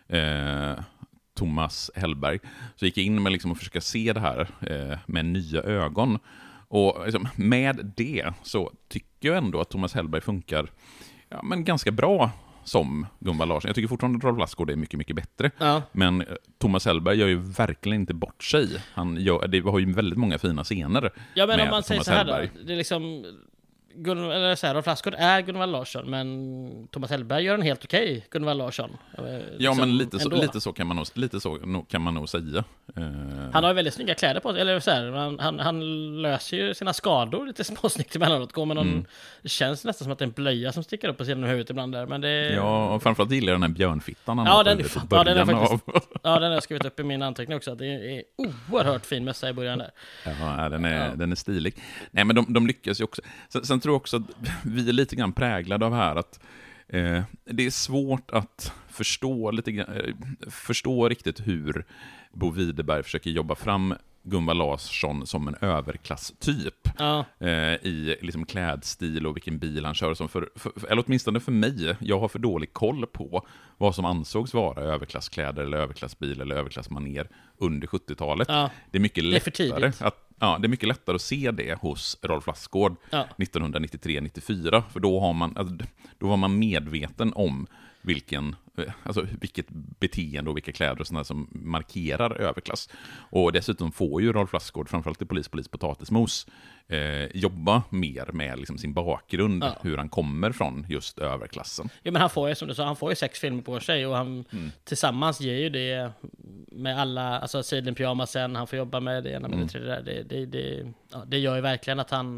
eh, Thomas Hellberg, så gick jag in med liksom att försöka se det här eh, med nya ögon. Och liksom, med det så tycker jag ändå att Thomas Hellberg funkar ja, men ganska bra som Gunvald Larsson. Jag tycker fortfarande att Rolf Lassgård är mycket, mycket bättre. Ja. Men Thomas Hellberg gör ju verkligen inte bort sig. Han gör, det har ju väldigt många fina scener Ja, men med om man säger Thomas så här Hellberg. då, det är liksom Gun, eller så här, Rolf Lassgård är Gunvald Larsson, men Thomas Hellberg gör en helt okej okay Gunvald Larsson. Liksom, ja, men lite så, ändå. lite så kan man nog, lite så kan man nog säga. Uh... Han har ju väldigt snygga kläder på sig, eller så här, han, han, han löser ju sina skador lite småsnyggt emellanåt. Går med någon, mm. Det känns nästan som att det är en blöja som sticker upp på sidan av huvudet ibland där, men det... Ja, och framförallt gillar jag den här björnfittan han ja, har den, på ja, den är faktiskt, av. ja, den har jag skrivit upp i min anteckning också, att det är oerhört fin mössa i början där. Ja, den är, ja. den är stilig. Nej, men de, de lyckas ju också. Sen, sen tror jag också att vi är lite grann präglade av här att eh, det är svårt att förstå lite grann, eh, förstå riktigt hur Bo Widerberg försöker jobba fram Gunvald Larsson som en överklasstyp ja. eh, i liksom klädstil och vilken bil han kör. Som för, för, eller åtminstone för mig, jag har för dålig koll på vad som ansågs vara överklasskläder eller överklassbil eller överklassmaner under sjuttiotalet. Ja. Det är mycket det är lättare att Ja, det är mycket lättare att se det hos Rolf Lassgård ja. nittonhundranittiotre nittiofyra, för då, har man, alltså, då var man medveten om vilken, alltså, vilket beteende och vilka kläder och sådana som markerar överklass. Och dessutom får ju Rolf Lassgård, framförallt i Polis, Polis, Potatismos, eh, jobba mer med liksom, sin bakgrund, ja. hur han kommer från just överklassen. Jo, men han får ju, som du sa, han får ju sex filmer på sig och han mm. tillsammans ger ju det med alla, alltså sidenpyjamasen, han får jobba med det ena med mm. det tredje där. Det, det, det, ja, det gör ju verkligen att han,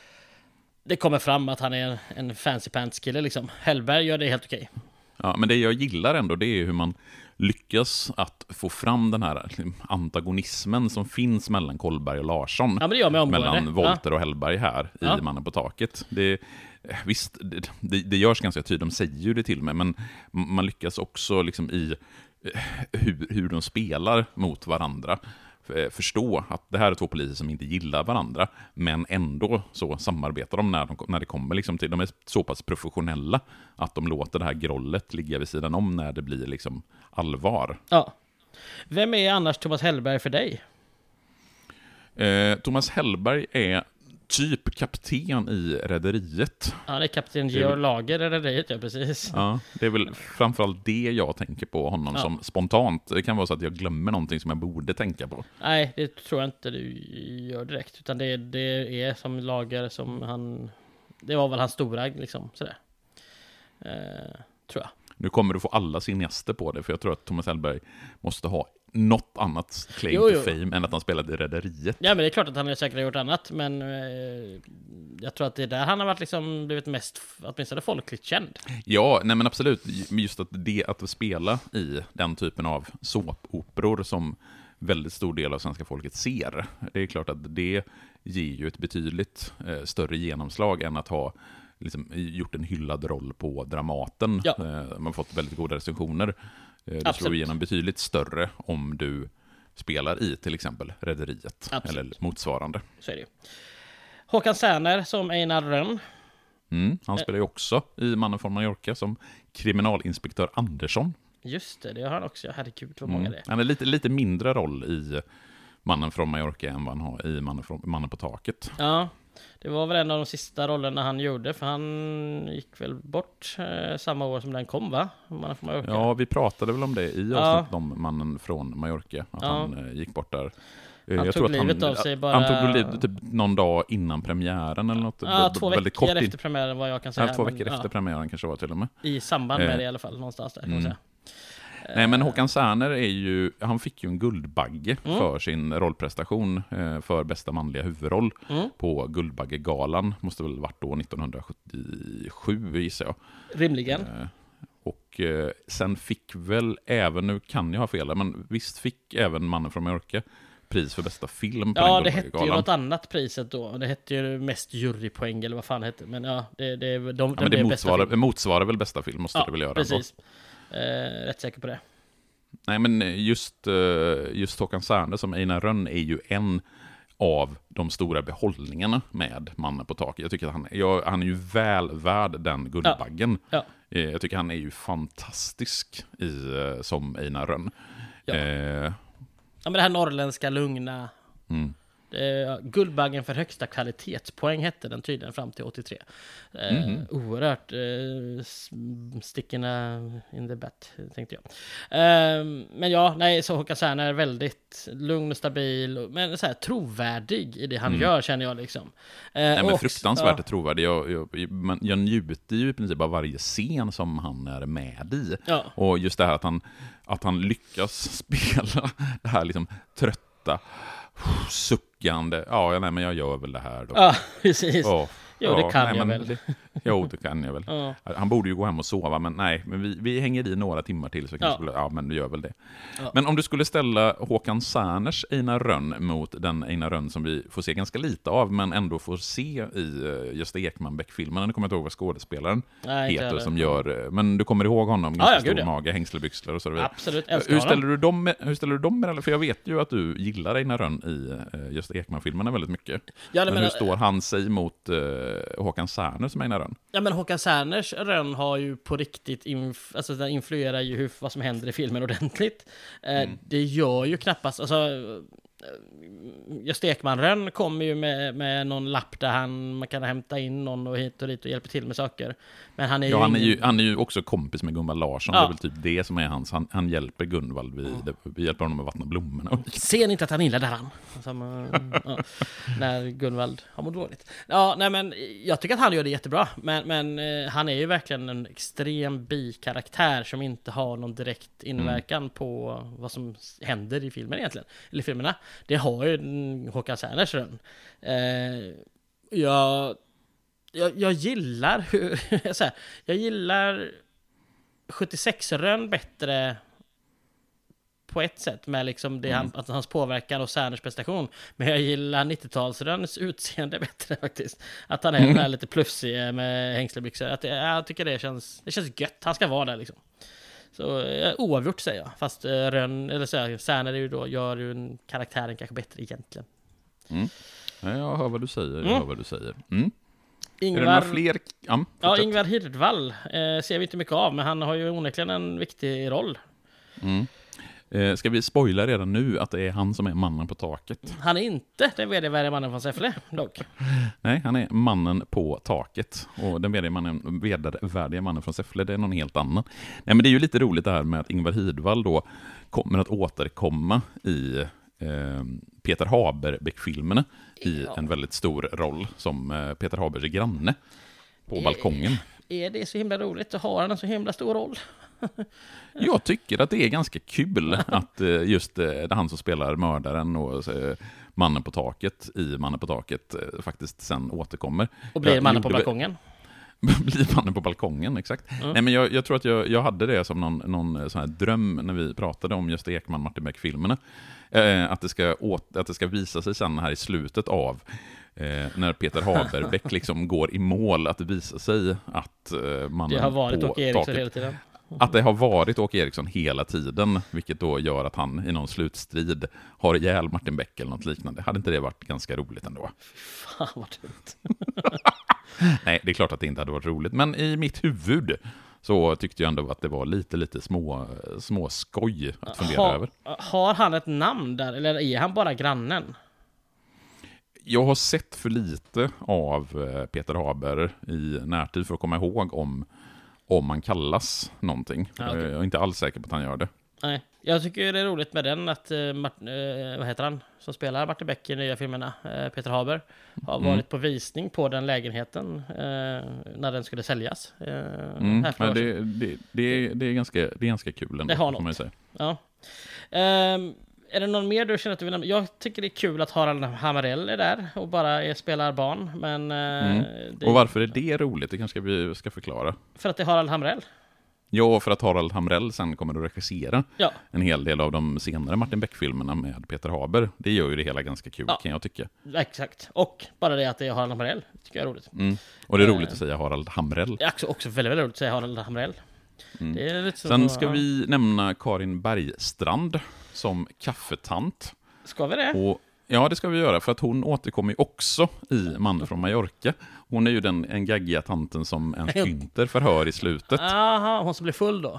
det kommer fram att han är en fancy pants kille liksom. Hellberg gör det helt okej. Ja, men det jag gillar ändå, det är hur man lyckas att få fram den här antagonismen som finns mellan Kollberg och Larsson. Ja, men det gör mig omgående. Mellan Wolter och Hellberg här i ja. Mannen på taket. Det, visst, det, det, det görs ganska tydligt, de säger ju det till mig, men man lyckas också liksom i hur, hur de spelar mot varandra förstå att det här är två poliser som inte gillar varandra, men ändå så samarbetar de när, de, när det kommer liksom till, de är så pass professionella att de låter det här grollet ligga vid sidan om när det blir liksom allvar. Ja. Vem är annars Thomas Hellberg för dig? Eh, Thomas Hellberg är typ kapten i Rederiet. Ja, det är kapten Georg Lager i Rederiet, ja, precis. Ja, det är väl framförallt det jag tänker på honom ja. som spontant. Det kan vara så att jag glömmer någonting som jag borde tänka på. Nej, det tror jag inte du gör direkt. Utan det, det är som Lager som han... Det var väl hans stora, liksom, sådär. Eh, tror jag. Nu kommer du få alla cineaster på det, för jag tror att Thomas Hellberg måste ha något annat claim jo, jo. to fame än att han spelade i Rederiet. Ja, men det är klart att han har säkert gjort annat, men eh, jag tror att det är där han har varit liksom blivit mest, åtminstone folkligt känd. Ja, nej men absolut. Just att det att spela i den typen av såpoperor som väldigt stor del av svenska folket ser, det är klart att det ger ju ett betydligt eh, större genomslag än att ha liksom gjort en hyllad roll på Dramaten. Ja. Man har fått väldigt goda recensioner. Du slår igenom betydligt större om du spelar i till exempel Rederiet. Absolut. Eller motsvarande. Så är det. Håkan Särner som Einar Rönn. Mm, han spelar ju också i Mannen från Mallorca som kriminalinspektör Andersson. Just det, det har han också. Herregud, vad många mm. det är. Han har lite, lite mindre roll i Mannen från Mallorca än vad han har i Mannen, från, Mannen på taket. Ja. Det var väl en av de sista rollerna han gjorde, för han gick väl bort eh, samma år som den kom, va? Mannen från Mallorca. Ja, vi pratade väl om det i avsnittet ja. om Mannen från Mallorca, att ja. han eh, gick bort där. Han jag tog tror att livet han, av sig bara... Han tog livet typ någon dag innan premiären eller något. Ja, två väldigt veckor kort efter premiären, vad jag kan säga. Ja, två men, veckor ja. efter premiären kanske var till och med. I samband med eh. det i alla fall, någonstans där kan mm. man säga. Nej, men Håkan Särner är ju, han fick ju en Guldbagge mm. för sin rollprestation eh, för bästa manliga huvudroll mm. på Guldbaggegalan. Måste väl varit då nittonhundrasjuttiosju, gissar jag. Rimligen. Eh, och eh, sen fick väl även, nu kan jag ha fel, men visst fick även Mannen från Mallorca pris för bästa film på ja, den det hette ju något annat priset då. Det hette ju mest jurypoäng eller vad fan det hette. Men ja, det, det, de, de ja, men det motsvarar, motsvarar väl bästa film, måste ja, det väl göra. Precis. Eh, rätt säker på det. Nej, men just, just Håkan Särner som Einar Rönn är ju en av de stora behållningarna med Mannen på taket. Jag tycker att han, jag, han är ju väl värd den Guldbaggen. Ja. Eh, jag tycker han är ju fantastisk i, eh, som Einar Rönn. Ja. Eh, Ja, men det här norrländska lugna. mm. Eh, Guldbaggen för högsta kvalitetspoäng hette den tydligen fram till åttiotre. Eh, Mm. Oerhört eh, stickorna in the bat, tänkte jag. Eh, men ja, nej, så Håkan Särner är väldigt lugn och stabil, men så här trovärdig i det han Mm. gör, känner jag liksom. Eh, Nej, men och- fruktansvärt ja. trovärdig. Jag, jag, man, jag njuter ju i princip av varje scen som han är med i. Ja. Och just det här att han, att han lyckas spela det här liksom trötta, suckande. Ja, nej, men jag gör väl det här då. Ja, precis. Ja, Jo, det ja, kan nej, jag men väl. Det, jo, det kan jag väl. Ja. Han borde ju gå hem och sova, men nej, men vi, vi hänger i några timmar till så kanske Ja. ja. ja, men du gör väl det. Ja. Men om du skulle ställa Håkan Särners Einar Rönn mot den Einar Rönn som vi får se ganska lite av, men ändå får se i uh, Gösta Ekman Beck-filmen. Du kommer inte ihåg vad skådespelaren Nej, inte heter heller. som gör, men du kommer ihåg honom, ganska Ja, ja, stor gud, ja. mage, hängslebyxor och så vidare. Absolut, älskar Hur honom. ställer du dem med, hur ställer du dem med, för jag vet ju att du gillar Einar Rönn i uh, Gösta Ekman-filmerna väldigt mycket. Ja, men men, hur står han sig mot uh, Håkan Särner som Einar Rönn? Ja, men Håkan Särners Rönn har ju på riktigt inf- alltså den influerar ju hur, vad som händer i filmen ordentligt. Eh, Mm. Det gör ju knappast, alltså eh, Gösta Ekman Rönn kommer ju med, med någon lapp där han man kan hämta in någon och hit och dit och hjälper till med saker. Men han är Ja, ju han är, ingen... ju, han är ju också kompis med Gunvald Larsson. Ja. Det är väl typ det som är hans. Han, han hjälper Gunvald. Vi, det, vi hjälper honom att vattna blommorna. Ser ni inte att han gillar han? Som, eh, ja, när Gunvald har mått dåligt. Ja, nej, men jag tycker att han gör det jättebra. Men, men eh, han är ju verkligen en extrem bikaraktär som inte har någon direkt inverkan Mm. på vad som händer i filmen egentligen. Eller filmerna. Det har ju mm, Håkan Särners Rönn. Eh, jag, jag, jag gillar hur... så här, jag gillar sjuttiosex Rönn bättre på ett sätt med liksom det Mm. han, att hans påverkan och Särners prestation. Men jag gillar nittiotalsrönns utseende bättre faktiskt. Att han är den här lite plufsig med hängslebyxor. Att det, jag tycker det känns, det känns gött. Han ska vara där liksom. Så eh, oavgjort säger jag. Fast eh, Rönn, eller så här, Särner är ju då, gör ju en karaktären kanske bättre egentligen. Mm. Ja, jag hör vad du säger. Jag Mm. hör vad du säger. Mm. Är det Ingvar, några fler? Ja, ja, fortsätt. Ingvar Hirdvall eh, ser vi inte mycket av, men han har ju onekligen en viktig roll. Mm. Eh, ska vi spoila redan nu att det är han som är mannen på taket? Han är inte den vedervärdige mannen från Säffle, dock. Nej, han är mannen på taket. Och den vedervärdige vedervärdige mannen från Säffle, det är någon helt annan. Nej, men det är ju lite roligt det här med att Ingvar Hirdvall då kommer att återkomma i eh, Peter Haber-Beck-filmerna i Ja. en väldigt stor roll som eh, Peter Habers granne på balkongen. Är det så himla roligt? Har han en så himla stor roll? Jag tycker att det är ganska kul att eh, just eh, han som spelar mördaren och eh, mannen på taket i Mannen på taket eh, faktiskt sen återkommer. Och blir Jag mannen på gjorde- balkongen? blir mannen på balkongen, exakt. Mm. Nej, men jag, jag tror att jag, jag hade det som någon, någon sån här dröm när vi pratade om just Ekman Martin Beck-filmerna. Eh, att, det ska åt, att det ska visa sig sen här i slutet av eh, när Peter Haberbeck liksom går i mål, att det visar sig att eh, mannen Det har varit på Åke Eriksson taket, hela tiden. att det har varit Åke Eriksson hela tiden, vilket då gör att han i någon slutstrid har ihjäl Martin Beck eller något liknande. Hade inte det varit ganska roligt ändå? Fan vad dumt. Nej, det är klart att det inte hade varit roligt, men i mitt huvud så tyckte jag ändå att det var lite, lite små, små skoj att fundera Ha, över. har han ett namn där, eller är han bara grannen? Jag har sett för lite av Peter Haber i närtid för att komma ihåg om, om man kallas någonting. Ja, okej. Jag är inte alls säker på att han gör det. Nej, jag tycker det är roligt med den att uh, Mart- uh, vad heter han som spelar Martin Beck i nya filmerna, uh, Peter Haber, har Mm. varit på visning på den lägenheten uh, när den skulle säljas. Uh, Mm. här för Ja, år sedan. det, det, det, är, det, är ganska, det är ganska kul ändå, Det har får man ju något. säga. Ja. Ehm, är det någon mer du känner att du vill nämna? Jag tycker det är kul att Harald Hamrell är där och bara är, spelar barn, men uh, Mm. det, Och varför är det roligt? Det kanske vi ska förklara. för att det är Harald Hamrell. Ja, för att Harald Hamrell sen kommer att regissera Ja. en hel del av de senare Martin Beck-filmerna med Peter Haber. Det gör ju det hela ganska kul, Ja. kan jag tycka. Exakt. Och bara det att det är Harald Hamrell tycker jag är roligt. Mm. Och det är Eh. roligt att säga Harald Hamrell. Det är också, också väldigt, väldigt roligt att säga Harald Hamrell. Mm. Det är lite så, Sen ska ja. vi nämna Karin Bergstrand som kaffetant. Ska vi det? Och Ja, det ska vi göra, för att hon återkommer ju också i Mannen från Mallorca. Hon är ju den en gaggiga tanten som en Günther förhör i slutet. Aha, hon som blir full då?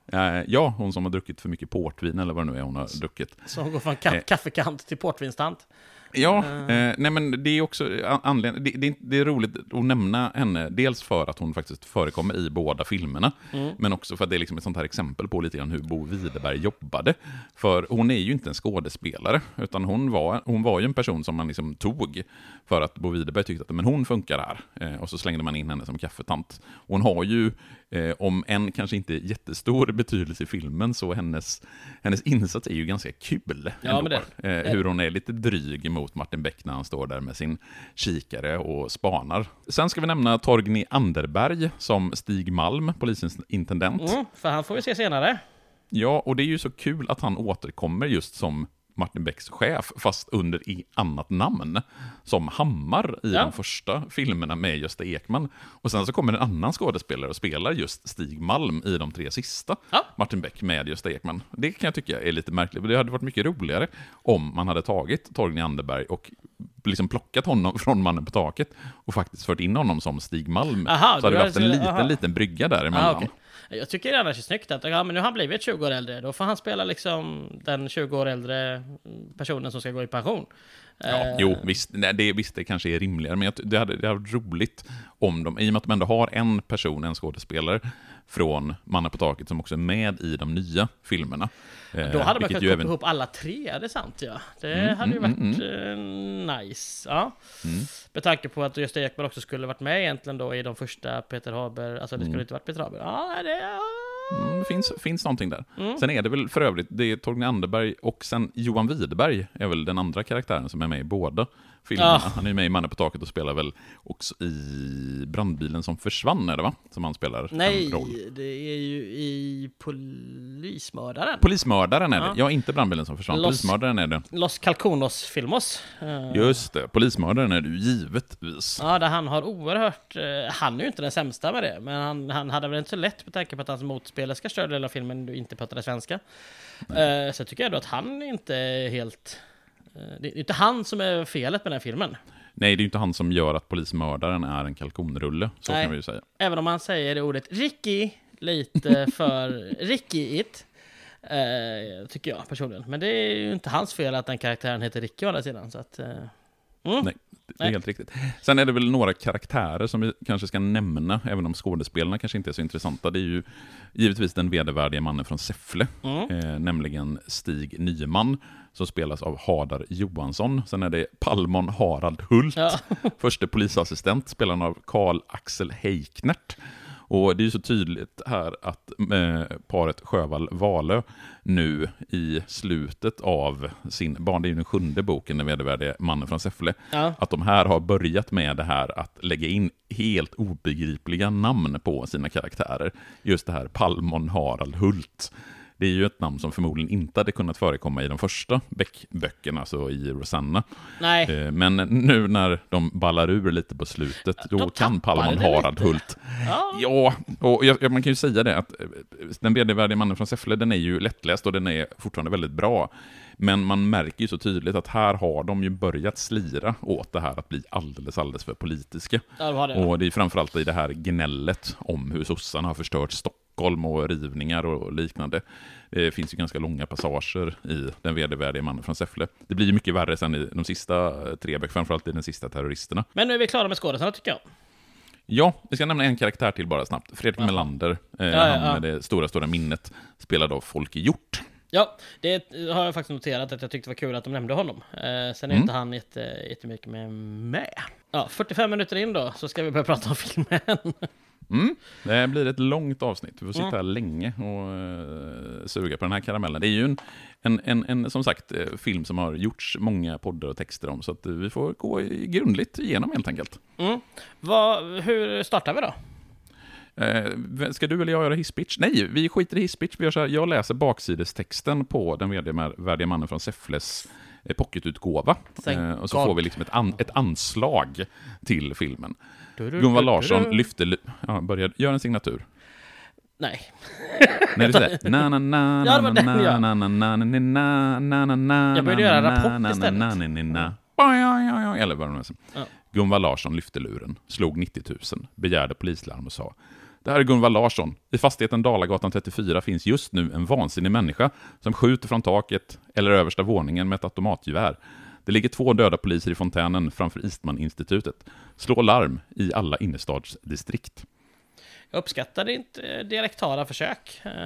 Ja, hon som har druckit för mycket portvin eller vad det nu är hon har druckit. Så hon går från ka- kaffekant till portvinstant? Ja, eh, nej men det är också anledning, det, det, det är roligt att nämna henne, dels för att hon faktiskt förekommer i båda filmerna, mm. men också för att det är liksom ett sånt här exempel på lite grann hur Bo Widerberg jobbade. För hon är ju inte en skådespelare, utan hon var, hon var ju en person som man liksom tog för att Bo Widerberg tyckte att men hon funkar här, eh, och så slängde man in henne som kaffetant. Hon har ju, eh, om en kanske inte jättestor betydelse i filmen, så hennes, hennes insats är ju ganska kul. Ja, men det, eh, hur hon är lite dryg mot Martin Beck när han står där med sin kikare och spanar. Sen ska vi nämna Torgny Anderberg som Stig Malm, polisintendent. Mm, för han får vi se senare. Ja, och det är ju så kul att han återkommer just som Martin Becks chef, fast under i annat namn, som Hammar i ja. de första filmerna med Gösta Ekman. Och sen så kommer en annan skådespelare och spelar just Stig Malm i de tre sista, ja. Martin Beck med Gösta Ekman. Det kan jag tycka är lite märkligt, det hade varit mycket roligare om man hade tagit Torgny Anderberg och liksom plockat honom från Mannen på taket och faktiskt fört in honom som Stig Malm. Aha, så hade vi haft en liten, liten brygga däremellan. Aha, okay. Jag tycker det annars är snyggt att ja, men nu har han blivit tjugo år äldre. Då får han spela liksom den tjugo år äldre personen som ska gå i pension. Ja, uh, jo, visst, nej, det, visst, det kanske är rimligare. Men jag, det hade det hade varit roligt om de, i och med att de ändå har en person, en skådespelare från Mannen på taket som också är med i de nya filmerna. Då hade man kunnat koppla även... ihop alla tre, är det sant? Ja. Det mm, hade ju mm, varit mm. uh, nice. Ja. Mm. Med tanke på att Gösta Ekman också skulle varit med egentligen då i de första Peter Haber. Alltså det skulle mm. inte varit Peter Haber. Ja, det, ja. Mm, det finns, finns någonting där. Mm. Sen är det väl för övrigt, det är Torgny Anderberg och sen Johan Widerberg är väl den andra karaktären som är med i båda filmerna. Ja. Han är med i Mannen på taket och spelar väl också i Brandbilen som försvann, är det va? Som han spelar Nej, en roll. Det är ju i Polismördaren. Polismördaren är det. Ja, ja inte Brandbilen som försvann. Los, Polismördaren är det. Los Calconos Filmos. Just det, Polismördaren är det ju givetvis. Ja, där han har oerhört... Han är ju inte den sämsta med det, men han, han hade väl inte så lätt med tanke på att hans motspelerska större del av filmen inte pratade svenska. Nej. Så tycker jag då att han inte är helt... Det är inte han som är felet med den här filmen. Nej, det är ju inte han som gör att Polismördaren är en kalkonrulle, så Nej. kan vi ju säga. Även om han säger det ordet Ricky lite för Ricky it, eh, tycker jag personligen. Men det är ju inte hans fel att den karaktären heter Ricky å andra sidan. Så att, eh, mm. Nej, det är Nej. helt riktigt. Sen är det väl några karaktärer som vi kanske ska nämna, även om skådespelarna kanske inte är så intressanta. Det är ju givetvis den vedervärdiga mannen från Säffle, mm. eh, nämligen Stig Nyman, som spelas av Hadar Johansson. Sen är det Palmon Harald Hult, ja. förste polisassistent, spelaren av Karl Axel Heiknert. Och det är ju så tydligt här att eh, paret Sjövall-Valö nu i slutet av sin barn, det är ju den sjunde boken, den vedervärdige mannen från Säffle, ja. att de här har börjat med det här att lägga in helt obegripliga namn på sina karaktärer. Just det här Palmon Harald Hult. Det är ju ett namn som förmodligen inte hade kunnat förekomma i de första Beck-böckerna, alltså i Rosanna. Nej. Men nu när de ballar ur lite på slutet, då de kan Palmon Harald Hult. Ja, ja och jag, man kan ju säga det att den vedervärdiga mannen från Säffle, den är ju lättläst och den är fortfarande väldigt bra. Men man märker ju så tydligt att här har de ju börjat slira åt det här att bli alldeles, alldeles för politiska. Ja, det. Och det är framförallt i det här gnället om hur sossarna har förstört Stockholm och rivningar och liknande. Det finns ju ganska långa passager i den vedervärdiga mannen från Säffle. Det blir ju mycket värre sen i de sista tre böckerna, framförallt i den sista Terroristerna. Men nu är vi klara med skådespelarna, tycker jag. Ja, vi ska nämna en karaktär till bara snabbt. Fredrik Aha. Melander, eh, ja, ja, ja. han med det stora, stora minnet, spelad av Folke Hjort. Ja, det har jag faktiskt noterat att jag tyckte det var kul att de nämnde honom. Eh, sen är mm. inte han jätte, jättemycket med med. Ja, fyrtiofem minuter in då, så ska vi börja prata om filmen. Mm. Det blir ett långt avsnitt. Vi får sitta här mm. länge och uh, suga på den här karamellen. Det är ju en, en, en, en som sagt, film som har gjorts många poddar och texter om, så att vi får gå grundligt igenom helt enkelt. Mm. Vad, hur startar vi då? Uh, ska du eller jag göra hisspitch? Nej, vi skiter i hisspitch. Vi gör så här, jag läser baksidestexten på den vedervärdiga mannen från Säffles eh, pocketutgåva. Uh, och så God. får vi liksom ett, an, ett anslag till filmen. Gunvald Larsson lyfte... Ja, började, gör en signatur. Nej. Nej, det är det. Na na na Ja, det na var den, na ja. na na na na na na na na. Jag började göra Rapport na, na, istället. na, na, na, na. Ja, ja, ja, ja. Eller vad det är. Ja. Gunvald Larsson lyfte luren, slog nittio tusen, begärde polislarm och sa: det här är Gunvald Larsson. I fastigheten Dalagatan trettiofyra finns just nu en vansinnig människa som skjuter från taket eller översta våningen med ett automatgevär. Det ligger två döda poliser i fontänen framför Eastman-institutet. Slå larm i alla innerstadsdistrikt. Jag uppskattade inte dialektala försök eh,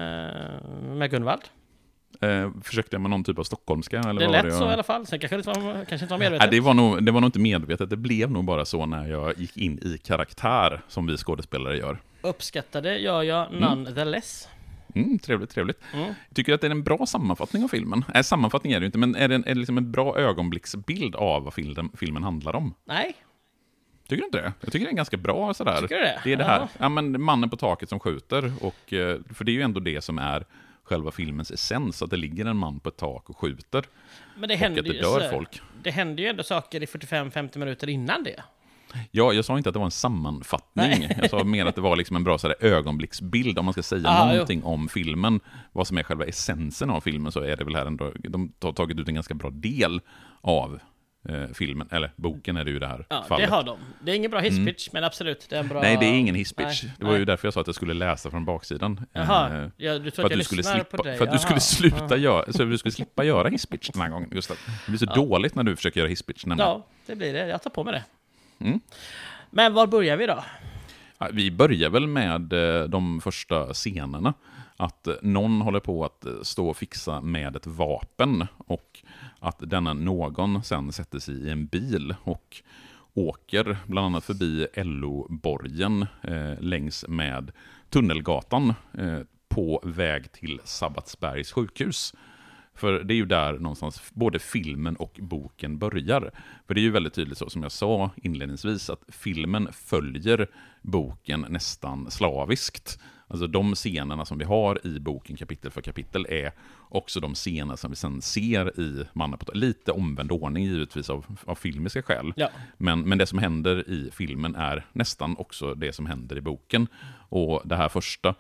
med Gunvald. Eh, försökte jag med någon typ av stockholmska? Eller Det vad lät var det så jag... i alla fall. Sen kanske det inte var, kanske inte var medvetet. Nej, det, var nog, det var nog inte medvetet. Det blev nog bara så när jag gick in i karaktär som vi skådespelare gör. Uppskattade gör jag nonetheless. Mm, trevligt, trevligt. Mm. Jag tycker att det är en bra sammanfattning av filmen. Nej, sammanfattning är det ju inte, men är det, en, är det liksom en bra ögonblicksbild av vad filmen, filmen handlar om? Nej. Tycker du inte det? Jag tycker det är ganska bra sådär. Tycker du det? Det är det här, Ja. ja, men mannen på taket som skjuter, och, eh, för det är ju ändå det som är själva filmens essens, att det ligger en man på ett tak och skjuter. Men det Och händer att det ju dör så- folk. Det händer ju ändå saker i fyrtiofem till femtio minuter innan det. Ja, jag sa inte att det var en sammanfattning. Nej. Jag sa mer att det var liksom en bra sådär, ögonblicksbild. Om man ska säga Ah, någonting om filmen, vad som är själva essensen av filmen, så är det väl här ändå, de har tagit ut en ganska bra del av eh, filmen, eller boken är det ju det här Ja, fallet. det har de. Det är ingen bra hisspitch, men absolut, det är en bra... Nej, det är ingen hisspitch. Nej, Det var nej. ju därför jag sa att jag skulle läsa från baksidan. Jaha, Eh, ja, du för tror att att jag du skulle lyssnar slippa, på dig? för att du skulle Jaha. sluta göra, så att du skulle slippa göra hisspitch den här gången, Gustav. Det blir så dåligt när du försöker göra hisspitch. nämligen. Ja, det blir det. Jag tar på mig det. Mm. Men var börjar vi då? Ja, vi börjar väl med eh, de första scenerna. Att eh, någon håller på att eh, stå och fixa med ett vapen, och att denna någon sen sätter sig i en bil och åker bland annat förbi L O-borgen eh, längs med Tunnelgatan eh, på väg till Sabbatsbergs sjukhus. För det är ju där någonstans både filmen och boken börjar. För det är ju väldigt tydligt så, som jag sa inledningsvis, att filmen följer boken nästan slaviskt. Alltså de scenerna som vi har i boken kapitel för kapitel är också de scener som vi sen ser i Mannen på taket. Lite omvänd ordning givetvis av, av filmiska skäl. Ja. Men, men det som händer i filmen är nästan också det som händer i boken. Och det här första,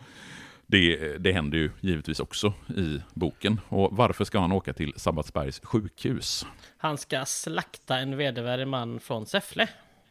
det, det händer ju givetvis också i boken. Och varför ska han åka till Sabbatsbergs sjukhus? Han ska slakta en vedervärdig man från Säffle.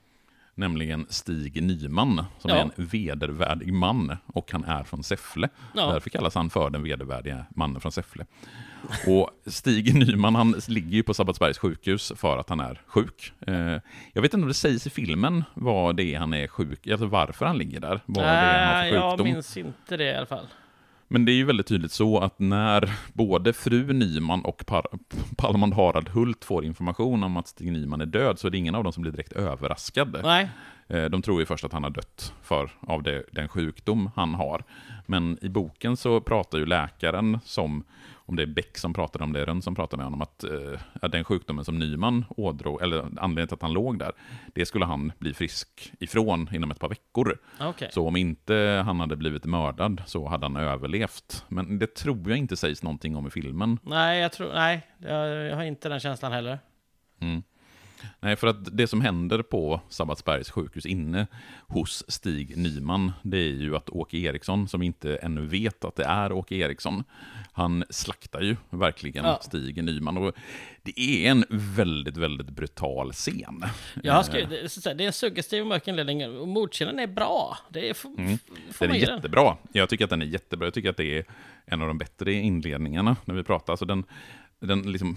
Nämligen Stig Nyman, som Ja. är en vedervärdig man, och han är från Säffle. Ja. Därför kallas han för den vedervärdiga mannen från Säffle. Och Stig Nyman, han ligger ju på Sabbatsbergs sjukhus för att han är sjuk. Eh, jag vet inte om det sägs i filmen vad det är han är sjuk, alltså varför han ligger där, vad det är han har för jag sjukdom. minns inte det i alla fall. Men det är ju väldigt tydligt så att när både fru Nyman och Par- Palmand Harald Hult får information om att Stig Nyman är död, så är det ingen av dem som blir direkt överraskad. Nej. Eh, De tror ju först att han har dött för, av det, den sjukdom han har. Men i boken så pratar ju läkaren, som om det är Beck som pratar om det, Rönn som pratar med honom, att eh, att den sjukdomen som Nyman ådrog, eller anledningen till att han låg där, det skulle han bli frisk ifrån inom ett par veckor. Okej. Så om inte han hade blivit mördad så hade han överlevt. Men det tror jag inte sägs någonting om i filmen. Nej, jag tror... Nej, jag, jag har inte den känslan heller. Mm. Nej, för att det som händer på Sabbatsbergs sjukhus inne hos Stig Nyman, det är ju att Åke Eriksson, som inte ännu vet att det är Åke Eriksson, han slaktar ju verkligen Ja. Stig Nyman. Och det är en väldigt, väldigt brutal scen. Jag har skrivit, det, är så- det är en suggestiv och mörk inledning, och mordkillen är bra. Det är... F- Mm. f- får Den är man ge den. jättebra. Jag tycker att den är jättebra. Jag tycker att det är en av de bättre inledningarna när vi pratar. Alltså den, den liksom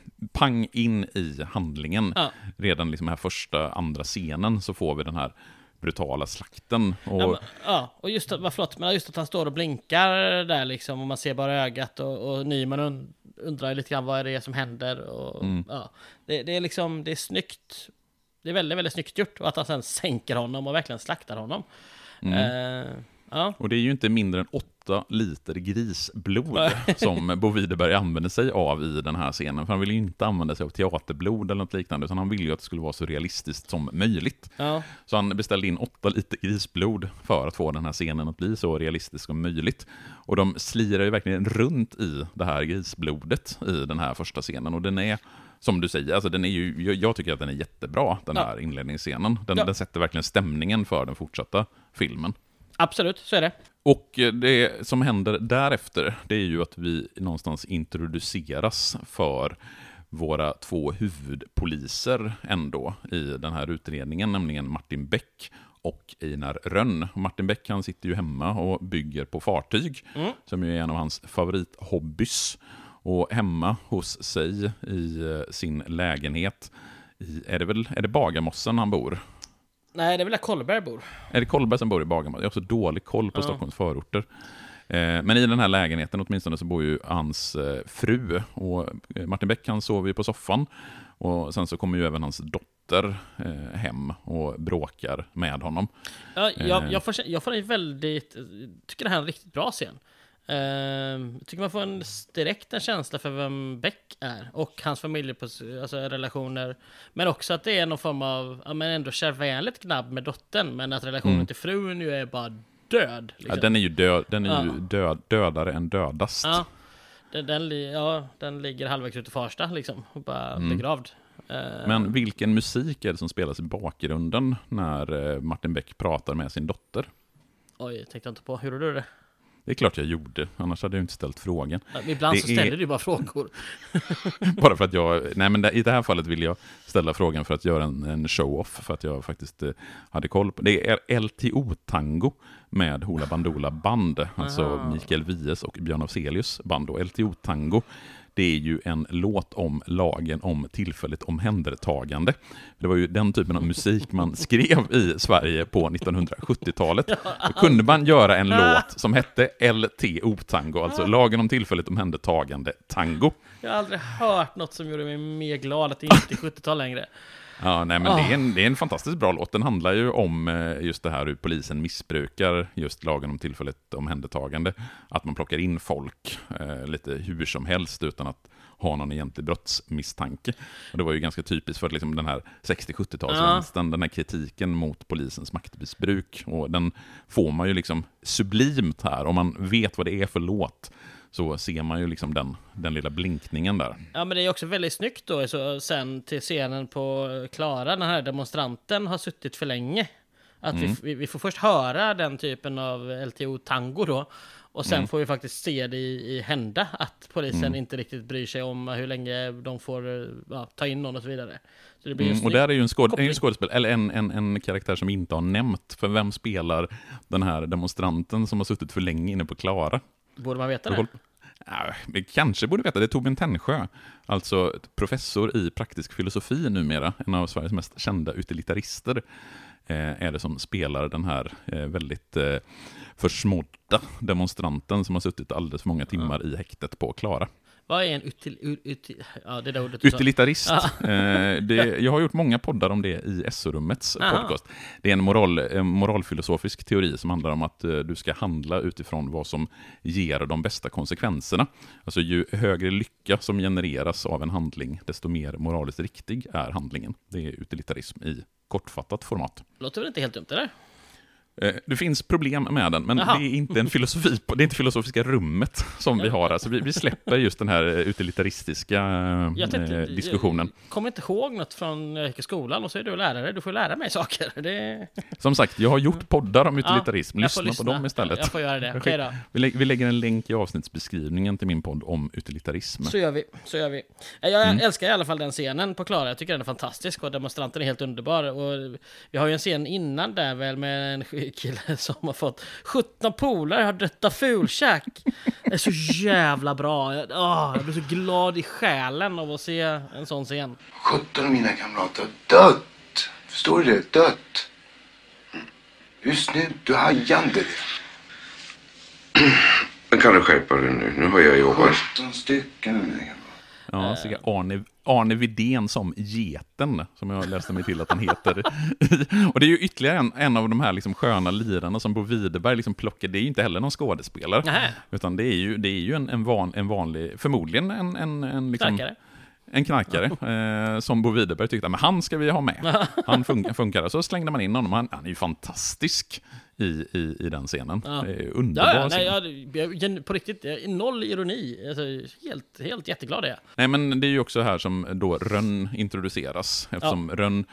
pang in i handlingen. Ja. Redan liksom här första, andra scenen så får vi den här brutala slakten. Och, Ja, men, ja, och just att, vad- förlåt, men just att han står och blinkar där liksom, och man ser bara ögat, och, och Nyman und, undrar lite grann vad är det som händer, och Mm. ja, det, det är liksom, det är snyggt, det är väldigt, väldigt snyggt gjort, och att han sen sänker honom och verkligen slaktar honom. Mm. Eh, ja, och det är ju inte mindre än åtta liter grisblod som Bo Widerberg använder sig av i den här scenen. För han vill ju inte använda sig av teaterblod eller något liknande, utan han vill ju att det skulle vara så realistiskt som möjligt. ja, Så han beställde in åtta liter grisblod för att få den här scenen att bli så realistisk som möjligt. Och de slirar ju verkligen runt i det här grisblodet i den här första scenen. Och den är, som du säger, alltså den är ju, jag, jag tycker att den är jättebra, den Ja. här inledningsscenen. Den, Ja. den sätter verkligen stämningen för den fortsatta filmen. absolut, så är det. Och det som händer därefter, det är ju att vi någonstans introduceras för våra två huvudpoliser ändå i den här utredningen, nämligen Martin Beck och Einar Rönn. Martin Beck, han sitter ju hemma och bygger på fartyg, mm. som ju är en av hans favorithobbys. Och hemma hos sig i sin lägenhet, i, är det väl är det Bagarmossen han bor? Nej, det är väl där Kollberg bor. Är det Kollberg som bor i Bagarmossen? Jag har också dålig koll på ja. Stockholms förorter. Eh, men i den här lägenheten åtminstone så bor ju hans eh, fru. Och Martin Beck, han sover ju på soffan. Och sen så kommer ju även hans dotter eh, hem och bråkar med honom. Ja, jag, jag, får, jag får en väldigt... tycker det här är en riktigt bra scen. Uh, tycker man får en direkt en känsla för vem Beck är och hans familj, alltså relationer, men också att det är någon form av ja, men ändå kärvänligt gnabb med dottern, men att relationen mm. till frun ju är bara död liksom. Ja, den är ju död, den är ja. ju död, dödare än dödast. Ja. Den, den, ja, den ligger halvvägs ut i Farsta liksom och bara mm. begravd. Uh, men vilken musik är det som spelas i bakgrunden när Martin Beck pratar med sin dotter? Oj, tänkte jag inte på. Hur gjorde du det? Det är klart jag gjorde, annars hade jag inte ställt frågan. Ja, ibland det så ställer är... du bara frågor. Bara för att jag, nej men i det här fallet vill jag ställa frågan för att göra en, en show-off, för att jag faktiskt eh, hade koll på. Det är L T O-tango med Hoola Bandoola band, alltså Aha. Mikael Wiehes och Björn Afzelius band. Och L T O-tango, det är ju en låt om lagen om tillfälligt omhändertagande. Det var ju den typen av musik man skrev i Sverige på nittonhundrasjuttiotalet. Då kunde man göra en låt som hette L T O-tango, alltså lagen om tillfälligt omhändertagande tango. Jag har aldrig hört något som gjorde mig mer glad att det inte är sjuttiotal längre. Ja, nej, men oh. det, är en, det är en fantastiskt bra låt. Den handlar ju om just det här hur polisen missbrukar just lagen om tillfälligt omhändertagande. Att man plockar in folk eh, lite hur som helst utan att ha någon egentlig brottsmisstanke. Och det var ju ganska typiskt för liksom den här sextio-sjuttiotalsvänstern, ja. Den här kritiken mot polisens maktmissbruk. Och den får man ju liksom sublimt här. Om man vet vad det är för låt, så ser man ju liksom den, den lilla blinkningen där. Ja, men det är också väldigt snyggt då, så sen till scenen på Klara, den här demonstranten har suttit för länge. Att mm. vi, vi får först höra den typen av L T O-tango då, och sen mm. får vi faktiskt se det i, i hända att polisen mm. inte riktigt bryr sig om hur länge de får ja, ta in någon och så vidare. Så det blir mm. Och där är ju en, skåd, en skådespel, eller en, en, en karaktär som vi inte har nämnt. För vem spelar den här demonstranten som har suttit för länge inne på Klara? Borde man veta det? Ja, vi kanske borde veta. Det är Torbjörn Tännsjö, alltså professor i praktisk filosofi numera, en av Sveriges mest kända utilitarister, eh, är det som spelar den här eh, väldigt eh, försmådda demonstranten som har suttit alldeles för många timmar ja. i häktet på Klara. Vad är en util, util, ja, det där ordet utilitarist? eh, det, jag har gjort många poddar om det i S O-rummets Aha. podcast. Det är en, moral, en moralfilosofisk teori som handlar om att eh, du ska handla utifrån vad som ger de bästa konsekvenserna. Alltså ju högre lycka som genereras av en handling, desto mer moraliskt riktig är handlingen. Det är utilitarism i kortfattat format. Låter väl inte helt dumt, eller? Det finns problem med den, men Aha. det är inte en filosofi, det är inte filosofiska rummet som vi har. Alltså vi, vi släpper just den här utilitaristiska jag tänkte, eh, diskussionen. Jag kommer inte ihåg något från skolan, och så är du lärare, du får lära mig saker. Det... Som sagt, jag har gjort poddar om utilitarism, ja, lyssna, lyssna på dem istället. Jag får göra det, okej då. Vi, lä- vi lägger en länk i avsnittsbeskrivningen till min podd om utilitarism. Så gör vi, så gör vi. Jag mm. älskar i alla fall den scenen på Klara, jag tycker den är fantastisk och demonstranten är helt underbar. Och vi har ju en scen innan där väl med en kille som har fått sjutton polare har dött av fulkäk. Det är så jävla bra. Oh, jag blir så glad i själen av att se en sån scen. sjutton av mina kamrater har dött. Förstår du det? Dött. Just nu, du hajande. Men kan du skärpa dig nu? Nu har jag jobbat. sjutton stycken av mina kamrater. Ja, så Arne, Arne Widén som Geten, som jag läste mig till att han heter. Och det är ju ytterligare en, en av de här liksom sköna lirarna som Bo Widerberg liksom plockar. Det är ju inte heller någon skådespelare. Nähä. Utan det är ju, det är ju en, en, van, en vanlig, förmodligen en, en, en liksom... Knarkare. En knarkare, eh, som Bo Widerberg tyckte, men han ska vi ha med. Han funkar, funkar. Så slängde man in honom. Han, han är ju fantastisk i, i, i den scenen. Ja. Det är underbar ja, ja, nej, jag, jag, på riktigt, noll ironi. Alltså, helt, helt jätteglad är jag. Nej, men det är ju också här som då Rönn introduceras. Eftersom ja. Rönn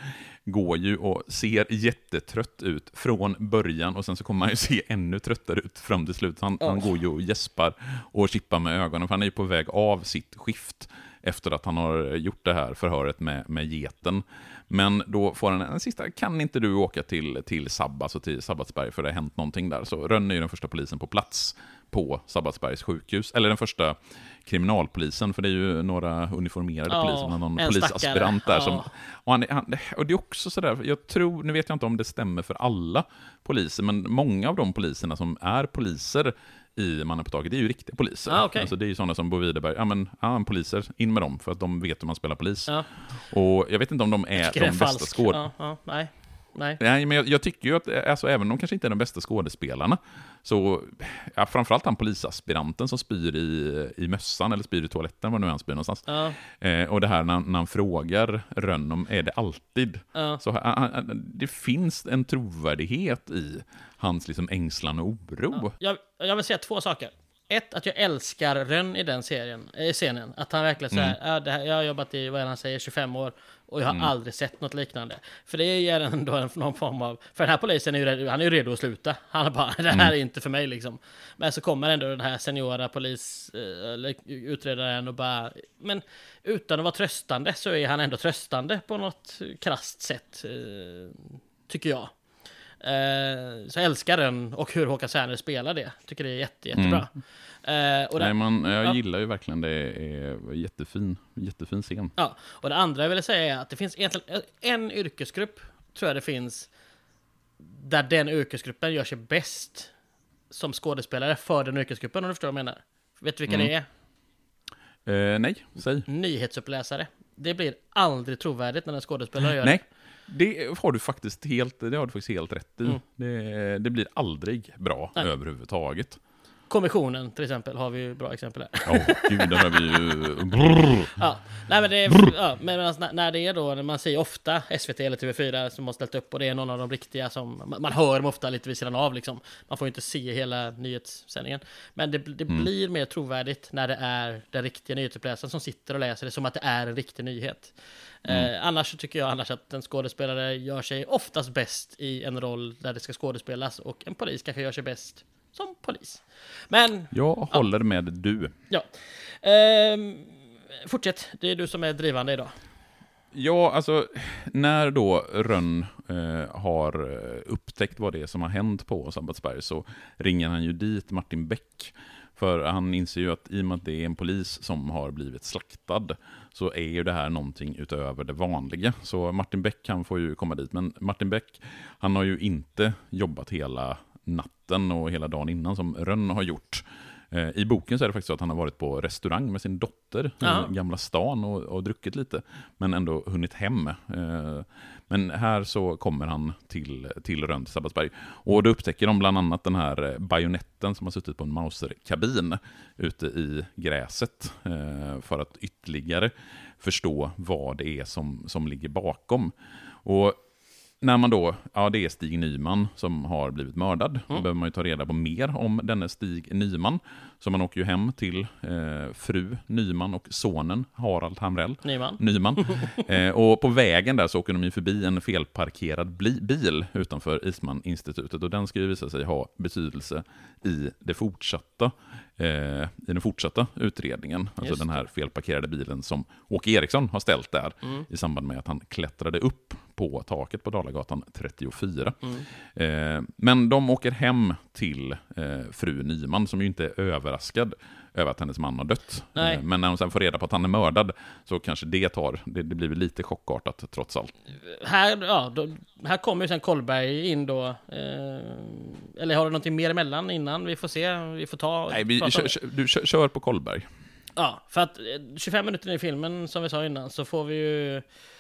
går ju och ser jättetrött ut från början och sen så kommer han ju se ännu tröttare ut fram till slut. Han, oh. han går ju och gäspar och kippar med ögonen för han är ju på väg av sitt skift efter att han har gjort det här förhöret med, med geten. Men då får han en sista, kan inte du åka till, till Sabbas och till Sabbatsberg för det har hänt någonting där. Så Rönn är ju den första polisen på plats på Sabbatsbergs sjukhus. Eller den första kriminalpolisen, för det är ju några uniformerade oh, poliser, någon polisaspirant där. Oh. Som, och, han, han, och det är också sådär, jag tror, nu vet jag inte om det stämmer för alla poliser, men många av de poliserna som är poliser i Mannen på taket, det är ju riktiga poliser. Ah, okay. Alltså det är ju sådana som Bo Widerberg, ja men ja, poliser, in med dem för att de vet hur man spelar polis. Ja. Och jag vet inte om de är de är bästa skåd... Ja, ja, nej. Nej. Nej, men jag, jag tycker ju att alltså, även om de kanske inte är de bästa skådespelarna så, ja, framförallt han polisaspiranten som spyr i, i mössan eller spyr i toaletten, var nu han spyr någonstans. Ja. Eh, och det här när, när han frågar Rönn om är det alltid. Ja. Så uh, uh, det finns en trovärdighet i hans liksom ängslan och oro. Ja. Jag, jag vill säga två saker. Ett, att jag älskar Rönn i den serien, i scenen. Att han verkligen säger, mm. ja, det här, jag har jobbat i, vad han säger, tjugofem år och jag har mm. aldrig sett något liknande. För det ger ändå en, någon form av, för den här polisen är ju redo, han är ju redo att sluta. Han är bara, det här mm. är inte för mig liksom. Men så kommer ändå den här seniora polis, eller utredaren och bara, men utan att vara tröstande så är han ändå tröstande på något krasst sätt, tycker jag. Uh, så jag älskar den och hur Håkan Särner spelar det. Tycker det är jätte, jättebra. Mm. Uh, och det, Nej, man, jag ja. gillar ju verkligen det. Är jättefin, jättefin scen. Ja, och det andra jag vill säga är att det finns egentligen en yrkesgrupp, tror jag det finns, där den yrkesgruppen gör sig bäst som skådespelare för den yrkesgruppen, om du förstår vad jag menar. Vet du vilka mm. det är? Uh, nej, säg. Nyhetsuppläsare. Det blir aldrig trovärdigt när en skådespelare gör nej. det. Det har du faktiskt helt, det har du faktiskt helt rätt i. Mm. Det, det blir aldrig bra Nej. överhuvudtaget. Kommissionen till exempel har vi ju bra exempel här. Ja, oh, gud, där har vi ju... ja, nej men det är, ja, men alltså, när det är då, när man ser ofta S V T eller T V fyra som har ställt upp och det är någon av de riktiga som, man, man hör dem ofta lite vid sidan av liksom. Man får ju inte se hela nyhetssändningen. Men det, det mm. blir mer trovärdigt när det är den riktiga nyhetsuppläsaren som sitter och läser det som att det är en riktig nyhet. Mm. Eh, annars tycker jag annars att en skådespelare gör sig oftast bäst i en roll där det ska skådespelas och en polis kanske gör sig bäst som polis. Men jag håller ja. med du. Ja. Eh, fortsätt, det är du som är drivande idag. Ja, alltså när då Rönn eh, har upptäckt vad det är som har hänt på Sabbatsberg så ringer han ju dit Martin Beck. För han inser ju att i och med att det är en polis som har blivit slaktad så är ju det här någonting utöver det vanliga. Så Martin Beck han får ju komma dit. Men Martin Beck, han har ju inte jobbat hela natten och hela dagen innan som Rönn har gjort. Eh, I boken så är det faktiskt så att han har varit på restaurang med sin dotter Aha. i Gamla stan och, och druckit lite. Men ändå hunnit hem. Eh, men här så kommer han till, till Rönn till Sabbatsberg. Och då upptäcker de bland annat den här bajonetten som har suttit på en Mauser-kabin ute i gräset. Eh, för att ytterligare förstå vad det är som, som ligger bakom. Och när man då, ja det är Stig Nyman som har blivit mördad. Mm. Då behöver man ju ta reda på mer om denne Stig Nyman. Så man åker ju hem till eh, fru Nyman och sonen Harald Hamrell. Nyman. Nyman. eh, och på vägen där så åker de ju förbi en felparkerad bli- bil utanför Eastman-institutet. Och den ska ju visa sig ha betydelse i det fortsatta eh, i den fortsatta utredningen. Alltså Just. den här felparkerade bilen som Åke Eriksson har ställt där mm. i samband med att han klättrade upp på taket på Dalagatan trettiofyra. Mm. Eh, men de åker hem till eh, fru Nyman som ju inte är överraskad över att hennes man har dött. Eh, men när hon sen får reda på att han är mördad så kanske det tar, det, det blir väl lite chockartat trots allt. Här, ja, då, här kommer ju sen Kollberg in då. Eh, eller har du någonting mer emellan innan? Vi får se, vi får ta... Nej, vi, kör, kör, du kör, kör på Kollberg. Ja, för att tjugofem minuter i filmen som vi sa innan så får vi ju...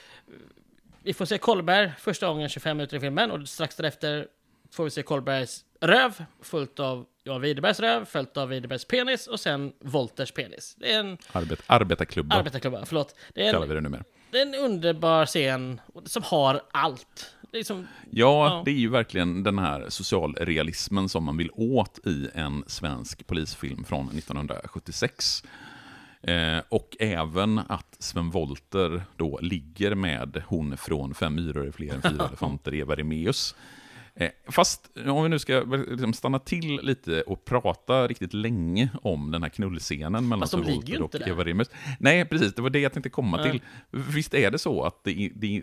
Vi får se Kollberg första gången tjugofem minuter i filmen och strax därefter får vi se Kollbergs röv fullt av Jan Widerbergs röv, följt av Widerbergs penis och sen Wolters penis. Det är en Arbet, arbetarklubba. Arbetarklubba, förlåt. Det är kallar en, vi det numera. Det är en underbar scen som har allt. Det är som, ja, ja, det är ju verkligen den här socialrealismen som man vill åt i en svensk polisfilm från nittonhundrasjuttiosex. Eh, och även att Sven Wollter då ligger med hon från Fem myror är fler än fyra elefanter, Eva Remaeus. Eh, fast om vi nu ska liksom stanna till lite och prata riktigt länge om den här knullscenen mellan Sven Wollter och där. Eva Remaeus. Nej, precis, det var det jag tänkte komma Nej. till. Visst är det så att det, det,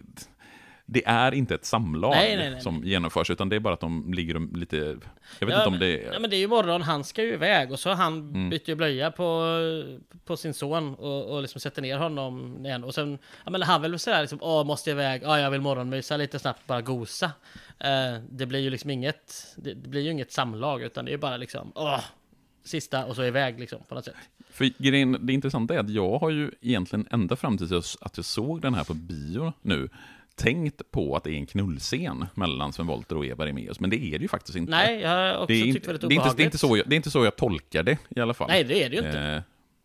det är inte ett samlag nej, nej, nej, som nej. genomförs, utan det är bara att de ligger lite... Jag vet Ja, inte om men, det är... ja, men det är ju morgon, han ska ju iväg och så han Mm. byter ju blöja på, på sin son och, och liksom sätter ner honom igen. Och sen, ja men han väl sådär liksom, åh måste jag iväg, ja jag vill morgonmysa lite snabbt, bara gosa. Eh, det blir ju liksom inget, det, det blir ju inget samlag utan det är bara liksom, åh, sista och så iväg liksom på något sätt. För grejen, det intressanta är att jag har ju egentligen ända fram tills att jag såg den här på bio nu tänkt på att det är en knullscen mellan Sven Wollter och Eva Remaeus, men det är det ju faktiskt inte. Nej, jag har också det är tyckt inte, väldigt det är inte, obehagligt. det är inte så jag, det är inte så jag tolkar det i alla fall. Nej, det är det ju inte. Eh,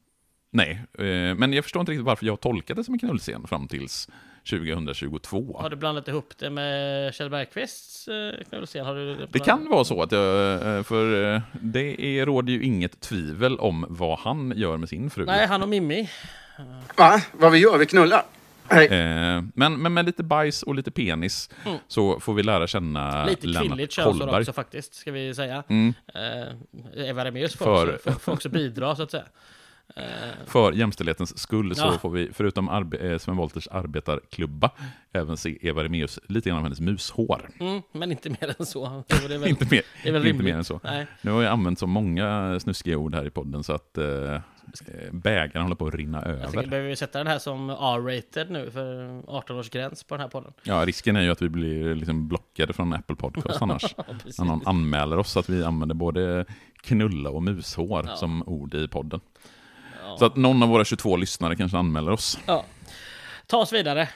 nej, eh, men jag förstår inte riktigt varför jag tolkade det som en knullscen fram tills tjugohundratjugotvå. Har du blandat ihop det med Kjell Bergqvists eh, knullscen? Har du Det kan vara så att jag, för eh, det är, råder ju inget tvivel om vad han gör med sin fru. Nej, han och Mimmi. Va? Vad vi gör? Vi knullar? Nej. Eh, men, men med lite bajs och lite penis Mm. så får vi lära känna Lite Lennart kvinnligt könsord Kollberg. också faktiskt, ska vi säga. Mm. Eh, Eva Remaeus får, För- också, får, får också bidra, så att säga. Eh, För jämställdhetens skull så Ja. får vi, förutom arbe- eh, Sven Wollters arbetarklubba, även se Eva Remaeus lite grann av hennes mushår. mm, men inte mer än så. Det är väl, inte mer, det är väl inte rimligt. mer än så. Nej. Nu har jag använt så många snuskiga ord här i podden så att eh, bägaren håller på att rinna Jag tänker, över. behöver vi sätta den här som R-rated nu för arton-årsgräns på den här podden? Ja, risken är ju att vi blir liksom blockade från Apple Podcast annars. Precis. När någon anmäler oss att vi använder både knulla och mushår Ja. som ord i podden. Ja. Så att någon av våra tjugotvå lyssnare kanske anmäler oss. Ja. Ta oss vidare.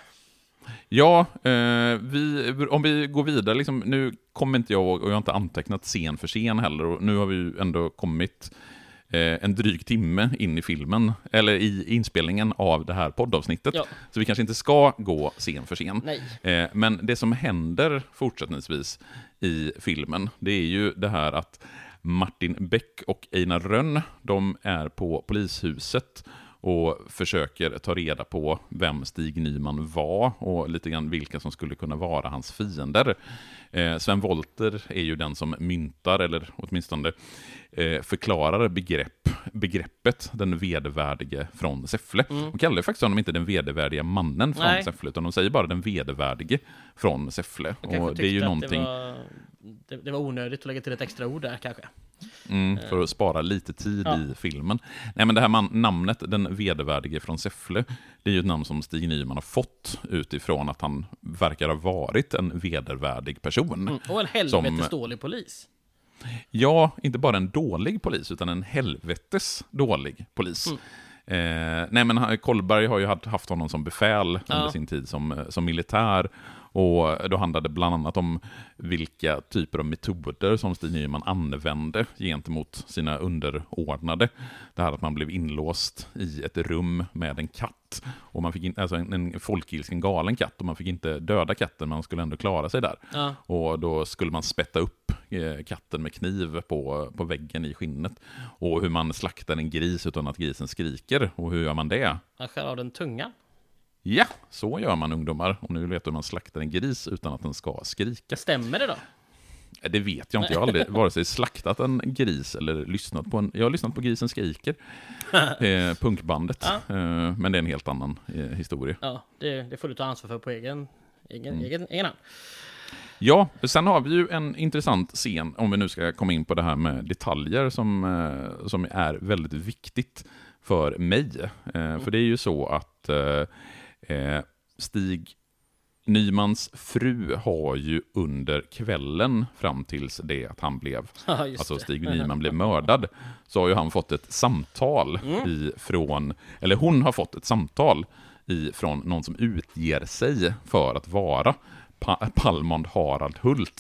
Ja, eh, vi, om vi går vidare, liksom, nu kommer inte jag och jag har inte antecknat scen för scen heller, och nu har vi ju ändå kommit eh, en dryg timme in i filmen, eller i inspelningen av det här poddavsnittet, Ja. så vi kanske inte ska gå scen för scen. Nej. Eh, men det som händer fortsättningsvis i filmen, det är ju det här att Martin Beck och Einar Rönn, de är på polishuset och försöker ta reda på vem Stig Nyman var och lite grann vilka som skulle kunna vara hans fiender. Eh, Sven Wollter är ju den som myntar, eller åtminstone eh, förklarar begrepp, begreppet den vedervärdige från Säffle. Mm. De kallar det faktiskt honom inte den vedervärdiga mannen från Nej. Säffle, utan de säger bara den vedervärdige från Säffle. Jag kanske Och det är ju tyckte att någonting... Det var, det, det var onödigt att lägga till ett extra ord där kanske. Mm, för att spara lite tid Ja. i filmen. Nej, men det här man, namnet, den vedervärdige från Säffle, det är ju ett namn som Stig Nyman har fått utifrån att han verkar ha varit en vedervärdig person. Mm. Och en helvetes Som- dålig polis. Ja, inte bara en dålig polis, utan en helvetes dålig polis. Mm. Eh, nej, men han- Kollberg har ju haft haft honom som befäl Ja. under sin tid som, som militär. Och då handlade det bland annat om vilka typer av metoder som Stig Nyman använde gentemot sina underordnade. Det här att man blev inlåst i ett rum med en katt. Och man fick in, alltså en, en folkilsken galen katt, och man fick inte döda katten, men man skulle ändå klara sig där. Ja. Och då skulle man spätta upp eh, katten med kniv på, på väggen i skinnet. Och hur man slaktar en gris utan att grisen skriker. Och hur gör man det? Han skär av den tungan. Ja, så gör man, ungdomar. Och nu vet du hur man slaktar en gris utan att den ska skrika. Stämmer det då? Det vet jag inte. Jag har aldrig vare sig slaktat en gris eller lyssnat på en... Jag har lyssnat på Grisen skriker. Eh, punkbandet. Ja. Eh, men det är en helt annan eh, historia. Ja, det, det får du ta ansvar för på egen, egen, Mm. egen, egen hand. Ja, sen har vi ju en intressant scen, om vi nu ska komma in på det här med detaljer som, eh, som är väldigt viktigt för mig. Eh, för det är ju så att eh, eh, Stig Nymans fru har ju under kvällen fram tills det att han blev, Ja, just alltså det. Stig Nyman blev mördad, så har ju han fått ett samtal ifrån, eller hon har fått ett samtal ifrån någon som utger sig för att vara Pa- Palmond Harald Hult.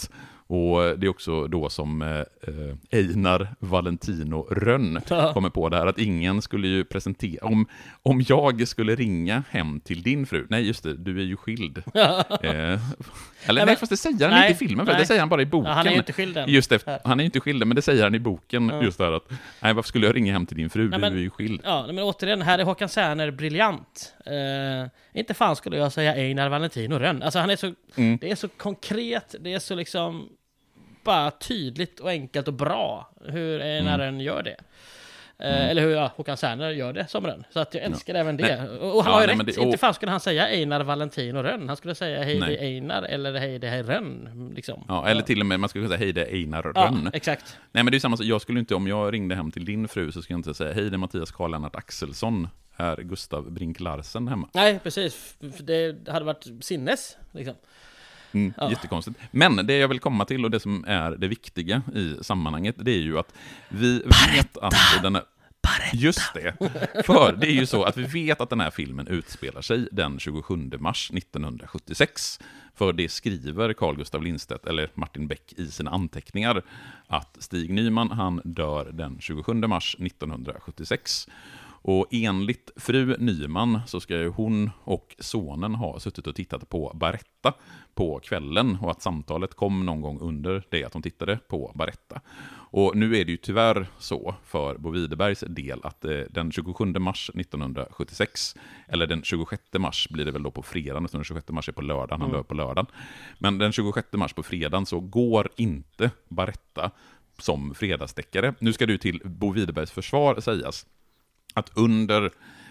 Och det är också då som eh, Einar Valentino Rönn kommer på det här att ingen skulle ju presentera, om, om jag skulle ringa hem till din fru, nej just det, du är ju skild. eh, eller nej, nej, fast det säger han nej, inte i filmen, för det säger han bara i boken. Ja, han är ju inte skild än. Just det, han är ju inte skild, men det säger han i boken, ja. Just det här att, nej varför skulle jag ringa hem till din fru, nej, men, du är ju skild. Ja, men återigen, här är Håkan Särner briljant. Eh, inte fan skulle jag säga Einar Valentino Rönn. Alltså han är så, mm. det är så konkret, det är så liksom bara tydligt och enkelt och bra hur Einar Rönn mm. gör det. Eh, mm. Eller hur ja, Håkan Särner gör det som Rönn. Så att jag älskar ja. även det. Nej. Och, och han ja, har ju nej, rätt. Det, och... Inte fan skulle han säga Einar Valentino Rönn. Han skulle säga hej det Einar eller hej det här Rönn. Liksom. Ja, eller till och med man skulle säga hej det Einar Rönn. Ja, exakt. Nej, men det är samma sak. Jag skulle inte, om jag ringde hem till din fru så skulle jag inte säga hej det Mattias Karl Lennart Axelsson. Är Gustav Brink Larsen hemma? Nej, precis. Det hade varit sinnes, liksom. Mm, ja. Jättekonstigt. Men det jag vill komma till och det som är det viktiga i sammanhanget, det är ju att vi Baretta. vet att den här... Baretta. Just det. För det är ju så att vi vet att den här filmen utspelar sig den tjugosjunde mars nittonhundrasjuttiosex. För det skriver Carl Gustaf Lindstedt, eller Martin Beck, i sina anteckningar att Stig Nyman, han dör den tjugosjunde mars nittonhundrasjuttiosex. Och enligt fru Nyman så ska ju hon och sonen ha suttit och tittat på Baretta på kvällen och att samtalet kom någon gång under det att de tittade på Baretta. Och nu är det ju tyvärr så för Bo Widerbergs del att eh, den tjugosjunde mars nittonhundrasjuttiosex, eller den tjugosjätte mars blir det väl då på fredagen, den tjugosjätte mars är på lördagen, han dör på lördagen. Men den tjugosjätte mars på fredagen så går inte Baretta som fredagsdeckare. Nu ska du till Bo Widerbergs försvar sägas att under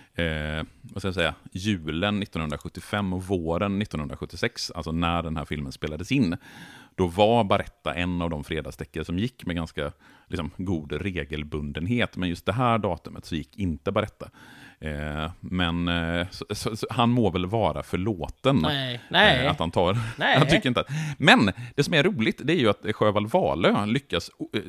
eh, vad ska jag säga, julen nittonhundrasjuttiofem och våren nittonhundrasjuttiosex, alltså när den här filmen spelades in, då var Baretta en av de fredagsdeckare som gick med ganska liksom, god regelbundenhet. Men just det här datumet så gick inte Baretta. Eh, men eh, så, så, så, han må väl vara förlåten. Nej, nej. Eh, att han tar. Nej. Jag tycker inte att. Men det som är roligt, det är ju att Sjöwall Wahlöö lyckas eh,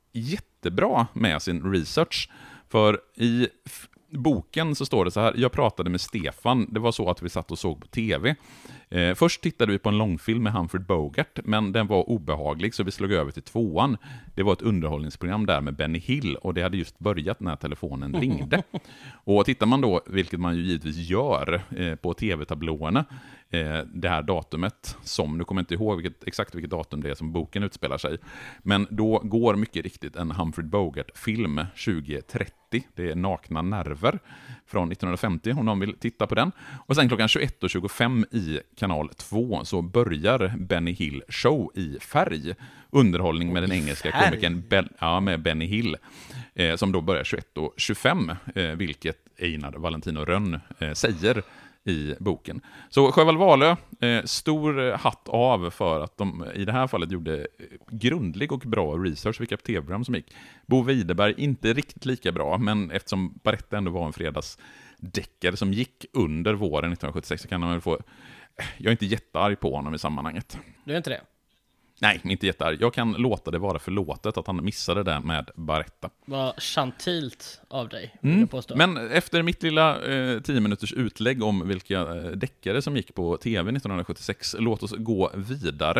jättebra med sin research. För i f- boken så står det så här: jag pratade med Stefan, det var så att vi satt och såg på tv. Eh, först tittade vi på en långfilm med Humphrey Bogart, men den var obehaglig så vi slog över till tvåan. Det var ett underhållningsprogram där med Benny Hill och det hade just börjat när telefonen ringde. Och tittar man då, vilket man ju givetvis gör eh, på tv-tablåerna, eh, det här datumet som, nu kommer jag inte ihåg vilket, exakt vilket datum det är som boken utspelar sig, men då går mycket riktigt en Humphrey Bogart-film tjugo trettio. Det är Nakna nerver från nittonhundrafemtio om någon vill titta på den. Och sen klockan tjugoett och tjugofem i kanal två så börjar Benny Hill show i färg. Underhållning med den engelska färg. komikern ben, ja, med Benny Hill. Eh, som då börjar tjugoett och tjugofem. Eh, vilket Einar Valentino Rönn eh, säger i boken. Så Sjöwall Wahlöö, eh, stor hatt av för att de i det här fallet gjorde grundlig och bra research vilka tv-program som gick. Bo Widerberg inte riktigt lika bra, men eftersom Baretta ändå var en fredagsdeckare som gick under våren nittonhundrasjuttiosex så kan man väl få... Jag är inte jättearg på honom i sammanhanget. Du är inte det? Nej, inte jättearg. Jag kan låta det vara förlåtet att han missade det med Baretta. Vad chantilt av dig, mm. jag påstå. Men efter mitt lilla eh, tio minuters utlägg om vilka eh, deckare som gick på tv nittonhundrasjuttiosex, låt oss gå vidare.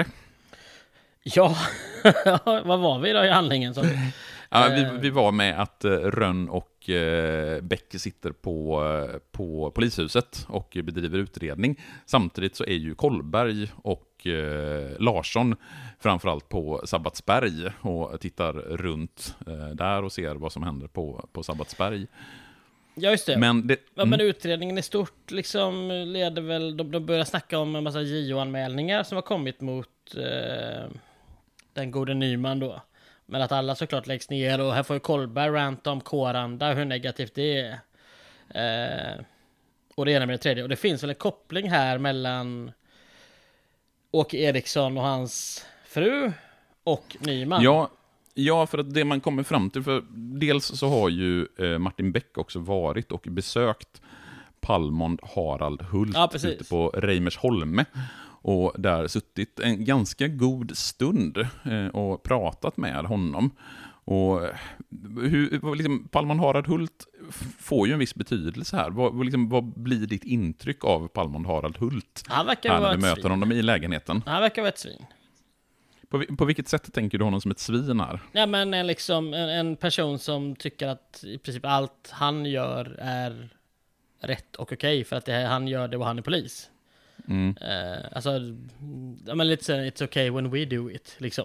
Ja, vad var vi då i handlingen? Som... ja, vi, vi var med att eh, Rönn och eh, Beck sitter på, eh, på polishuset och bedriver utredning. Samtidigt så är ju Kollberg och eh, Larsson framförallt på Sabbatsberg och tittar runt eh, där och ser vad som händer på, på Sabbatsberg. Ja, just det. Men, det, ja, men utredningen i stort liksom leder väl... De, de börjar snacka om en massa J O-anmälningar som har kommit mot eh, den gode Nyman då. Men att alla såklart läggs ner och här får ju Kollberg ranta om Kåranda, hur negativt det är. Eh, och det ena med det tredje. Och det finns väl en koppling här mellan Åke Eriksson och hans fru och Nyman. Ja, ja, för att det man kommer fram till, för dels så har ju eh, Martin Beck också varit och besökt Palmond Harald Hult ja, ute på Reimersholme. Och där suttit en ganska god stund eh, och pratat med honom. Och hur, liksom, Palmond Harald Hult får ju en viss betydelse här. Vad, liksom, vad blir ditt intryck av Palmond Harald Hult? Han verkar här vara när ett du möter svin. honom i lägenheten. Han verkar vara ett svin. På, på vilket sätt tänker du honom som ett svin här? Ja, men en, liksom, en, en person som tycker att i princip allt han gör är rätt och okej okay, för att det, han gör det och han är polis. Mm. Uh, alltså, ja, men lite såhär, it's okay when we do it, liksom.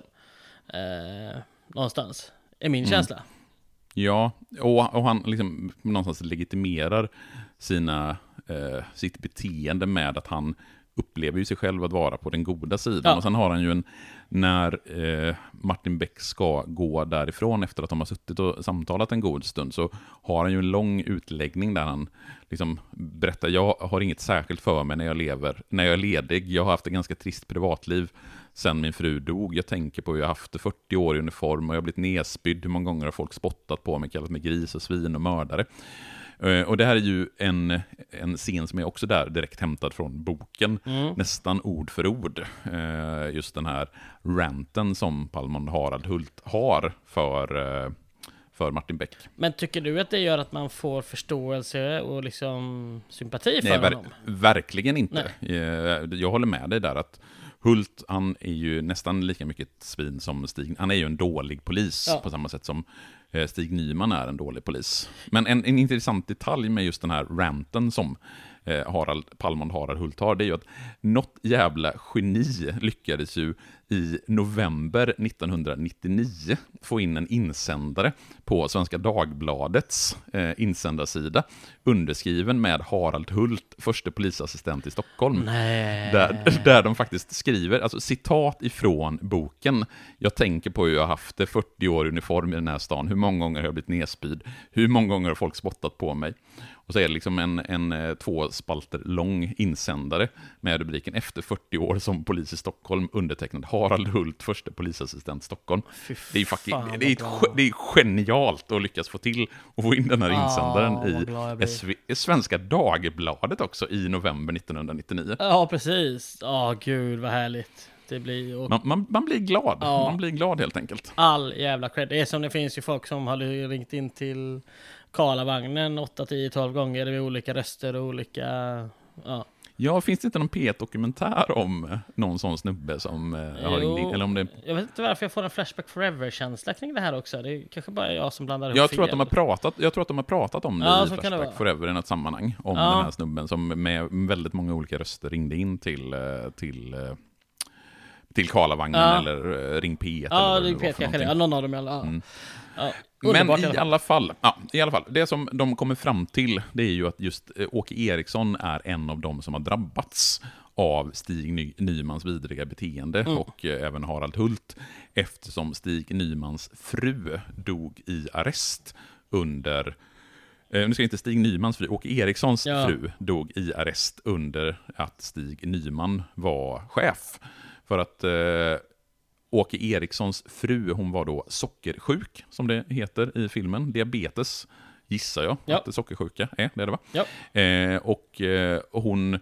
Uh, någonstans, är min mm. känsla. Ja, och, och han liksom någonstans legitimerar sina, eh, sitt beteende med att han upplever ju sig själv att vara på den goda sidan. Ja. Och sen har han ju en, när eh, Martin Beck ska gå därifrån efter att de har suttit och samtalat en god stund, så har han ju en lång utläggning där han liksom berättar, jag har inget särskilt för mig när jag lever, när jag är ledig. Jag har haft ett ganska trist privatliv sen min fru dog. Jag tänker på hur jag har haft fyrtio år i uniform och jag har blivit nedspydd. Hur många gånger har folk spottat på mig, kallat mig gris och svin och mördare. Och det här är ju en, en scen som är också där direkt hämtad från boken, mm. nästan ord för ord. Just den här ranten som Palmon Harald Hult har för, för Martin Beck. Men tycker du att det gör att man får förståelse och liksom sympati för Nej, ver- honom? Verkligen inte. Nej. Jag håller med dig där att Hult, han är ju nästan lika mycket ett svin som Stig. Han är ju en dålig polis, ja. På samma sätt som Stig Nyman är en dålig polis. Men en, en intressant detalj med just den här ranten som eh, Harald, Palmon Harald Hult har, det är ju att något jävla geni lyckades ju i november nittonhundranittionio få in en insändare på Svenska Dagbladets eh, insändarsida, underskriven med Harald Hult, förste polisassistent i Stockholm. Nej. Där, där de faktiskt skriver, alltså citat ifrån boken: jag tänker på hur jag har haft det fyrtio år i uniform i den här stan, hur många gånger har jag blivit nedspyd, hur många gånger har folk spottat på mig. Och så är det liksom en, en två spalter lång insändare med rubriken efter fyrtio år som polis i Stockholm, undertecknad Harald Hult, första polisassistent Stockholm. Det är, fucking, det, är ett, det är genialt att lyckas få till och få in den här insändaren ah, i S V, Svenska Dagbladet också i november nittonhundranittionio. Ja, precis. Ja, oh, gud vad härligt. Det blir, och... man, man, man blir glad. Ja. Man blir glad helt enkelt. All jävla cred. Det är som det finns ju folk som har ringt in till Karlavagnen åtta, tio, tolv gånger med olika röster och olika... Ja. Ja, finns det inte någon P ett-dokumentär om någon sån snubbe som jo, har ringt in? Eller om det... Jag vet inte varför jag får en Flashback Forever-känsla kring det här också. Det är kanske bara jag som blandar ihop jag tror att de har pratat Jag tror att de har pratat om det ja, i Flashback Forever i något sammanhang. Om ja. Den här snubben som med väldigt många olika röster ringde in till... till till Karlavagnen ja. Eller Ring P ett. Ja, eller Ring P ett kanske. Ja, någon av dem. Ja. Mm. Ja. Men i alla, alla fall, ja, i alla fall, det som de kommer fram till, det är ju att just Åke Eriksson är en av dem som har drabbats av Stig Ny- Nymans vidriga beteende mm. och eh, även Harald Hult, eftersom Stig Nymans fru dog i arrest under eh, nu ska inte Stig Nymans fru, Åke Erikssons ja. fru dog i arrest under att Stig Nyman var chef. För att eh, Åke Erikssons fru, hon var då sockersjuk, som det heter i filmen. Diabetes, gissar jag ja. att det sockersjuka är, det är det va? Ja. Eh, och eh, hon,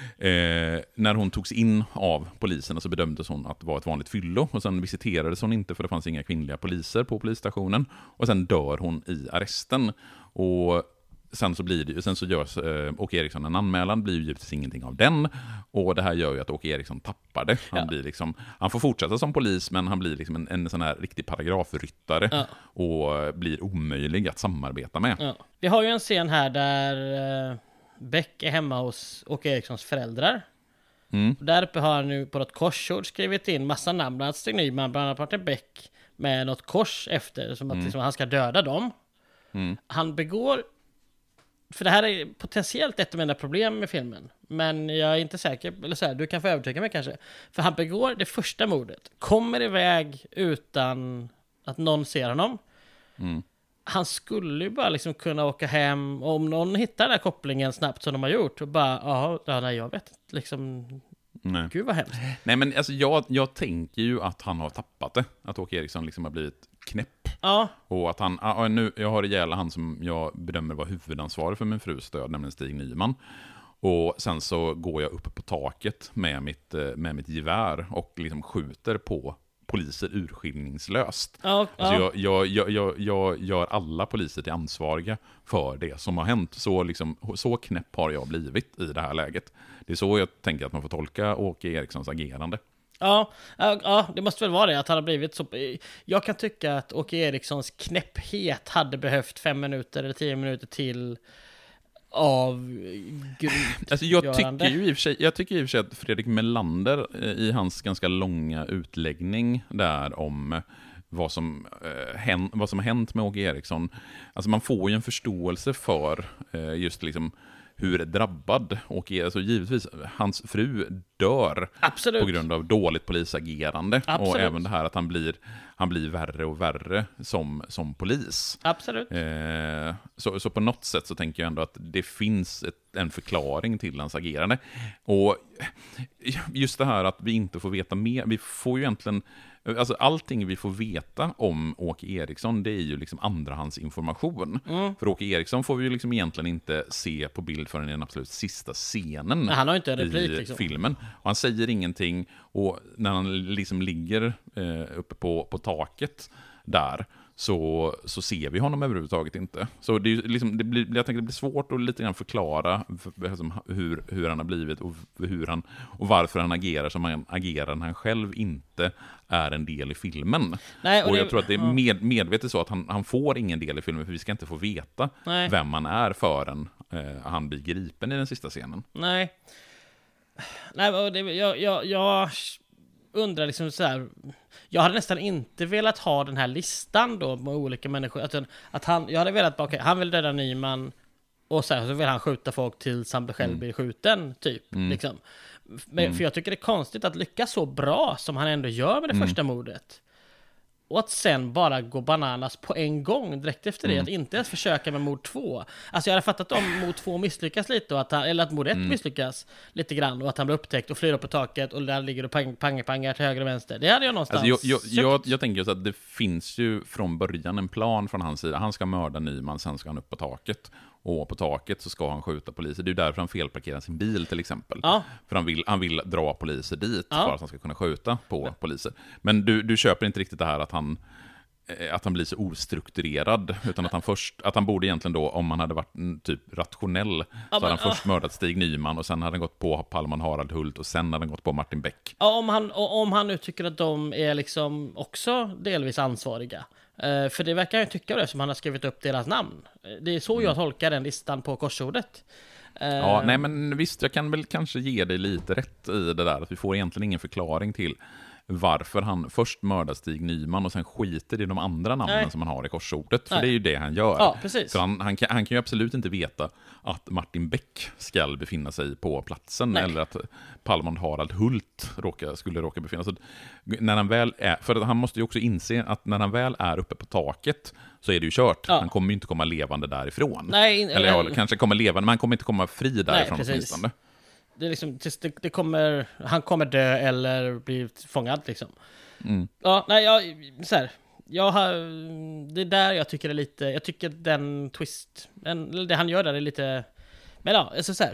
eh, när hon togs in av poliserna så bedömdes hon att det var ett vanligt fyllo. Och sen visiterades hon inte för det fanns inga kvinnliga poliser på polisstationen. Och sen dör hon i arresten. Och... Sen så blir det, sen så görs eh, Åke Eriksson en anmälan, blir ju givetvis ingenting av den. Och det här gör ju att Åke Eriksson tappar det. Han, ja. blir liksom, han får fortsätta som polis, men han blir liksom en, en sån här riktig paragrafryttare ja. och blir omöjlig att samarbeta med. Ja. Vi har ju en scen här där eh, Beck är hemma hos Åke Erikssons föräldrar. Mm. Där uppe har han nu på något korsord skrivit in massa namn, bland annat Stig Nyman, bland annat Martin Beck, med något kors efter, som att mm. liksom, han ska döda dem. Mm. Han begår... För det här är potentiellt ett av mina problem med filmen. Men jag är inte säker, eller så här, du kan få övertyga mig kanske. För han begår det första mordet, kommer iväg utan att någon ser honom. Mm. Han skulle ju bara liksom kunna åka hem, och om någon hittar den här kopplingen snabbt som de har gjort, och bara, ja, nej, jag vet inte, liksom... Nej. Gud vad hemskt. Nej, men alltså jag, jag tänker ju att han har tappat det. Att Åke Eriksson liksom har blivit knäpp. Ja. Och att han, ja, nu, jag har ihjäl han som jag bedömer var huvudansvarig för min frus död, nämligen Stig Nyman. Och sen så går jag upp på taket med mitt, med mitt gevär och liksom skjuter på poliser urskillningslöst. Ja, alltså ja. jag, jag, jag, jag gör alla poliser till ansvariga för det som har hänt. Så, liksom, så knäpp har jag blivit i det här läget. Det är så jag tänker att man får tolka Åke Erikssons agerande. Ja, ja, ja, det måste väl vara det, att han har blivit så... Jag kan tycka att Åke Erikssons knäpphet hade behövt fem minuter eller tio minuter till av grymt alltså jag görande. tycker ju i och för sig, jag tycker i och för sig att Fredrik Melander i hans ganska långa utläggning där om vad som, eh, hänt, vad som har hänt med Åke Eriksson, alltså man får ju en förståelse för eh, just liksom hur drabbad Åke, alltså givetvis hans fru dör Absolut. på grund av dåligt polisagerande. Absolut. Och även det här att han blir, han blir värre och värre som, som polis. Absolut. Eh, så, så på något sätt så tänker jag ändå att det finns ett, en förklaring till hans agerande. Och just det här att vi inte får veta mer, vi får ju egentligen, alltså allting vi får veta om Åke Eriksson, det är ju liksom andrahandsinformation. Mm. För Åke Eriksson får vi ju liksom egentligen inte se på bild förrän i den absolut sista scenen. Men han har inte en replik, i liksom. filmen. Och han säger ingenting, och när han liksom ligger eh, uppe på, på taket där, så, så ser vi honom överhuvudtaget inte. Så det, är liksom, det blir, jag tänker det blir svårt att lite grann förklara liksom, hur, hur han har blivit och, hur han, och varför han agerar som han agerar när han själv inte är en del i filmen. Nej, och, och det, jag tror att det är med, medvetet så att han, han får ingen del i filmen, för vi ska inte få veta nej. vem han är förrän eh, han blir gripen i den sista scenen. Nej. Nej, och det, jag, jag, jag undrar liksom så här. Jag hade nästan inte velat ha den här listan då med olika människor. Att, att han, jag hade velat, okej, okay, han vill döda Nyman och så, här, så vill han skjuta folk tills han själv blir skjuten, typ. Mm. Liksom. Men, mm. För jag tycker det är konstigt att lyckas så bra som han ändå gör med det mm. första mordet. Och att sen bara gå bananas på en gång direkt efter det. Mm. Att inte ens försöka med mord två. Alltså jag hade fattat om mord två misslyckas lite. Och att han, eller att mord ett mm. misslyckas lite grann. Och att han blir upptäckt och flyr upp på taket. Och där ligger och pang, pang, pangar till höger och vänster. Det hade jag någonstans alltså jag, jag, jag, jag tänker så att det finns ju från början en plan från hans sida. Han ska mörda Nyman, sen ska han upp på taket. Och på taket så ska han skjuta poliser. Det är ju därför han felparkerar sin bil till exempel. Ja. För han vill, han vill dra poliser dit, ja. för att han ska kunna skjuta på ja. poliser. Men du, du köper inte riktigt det här att han, att han blir så ostrukturerad. Utan att han först, att han borde egentligen då, om han hade varit typ rationell, ja, så hade han ja. först mördat Stig Nyman och sen hade han gått på Palman Harald Hult och sen hade han gått på Martin Beck. Ja, om han, om han nu tycker att de är liksom också delvis ansvariga. Uh, för det verkar jag tycka det, som han har skrivit upp deras namn. Det är så mm. jag tolkar den listan på korsordet. Uh, ja, nej men visst, jag kan väl kanske ge dig lite rätt i det där. Att vi får egentligen ingen förklaring till varför han först mördar Stig Nyman och sen skiter i de andra namnen nej. som han har i korsordet. För nej. det är ju det han gör. Ja, precis. För han, han, kan, han kan ju absolut inte veta att Martin Beck ska befinna sig på platsen. Nej. Eller att Palman Harald Hult råka, skulle råka befinna sig. När han väl är, för han måste ju också inse att när han väl är uppe på taket så är det ju kört. Ja. Han kommer ju inte komma levande därifrån. Nej, eller ja, kanske kommer levande, men han kommer inte komma fri därifrån nej, åtminstone. Det är liksom, det, det kommer, han kommer dö eller bli fångad liksom. Mm. Ja, nej, jag, så här, jag har, det är där jag tycker det är lite, jag tycker den twist, den, det han gör där är lite, men ja, alltså så här,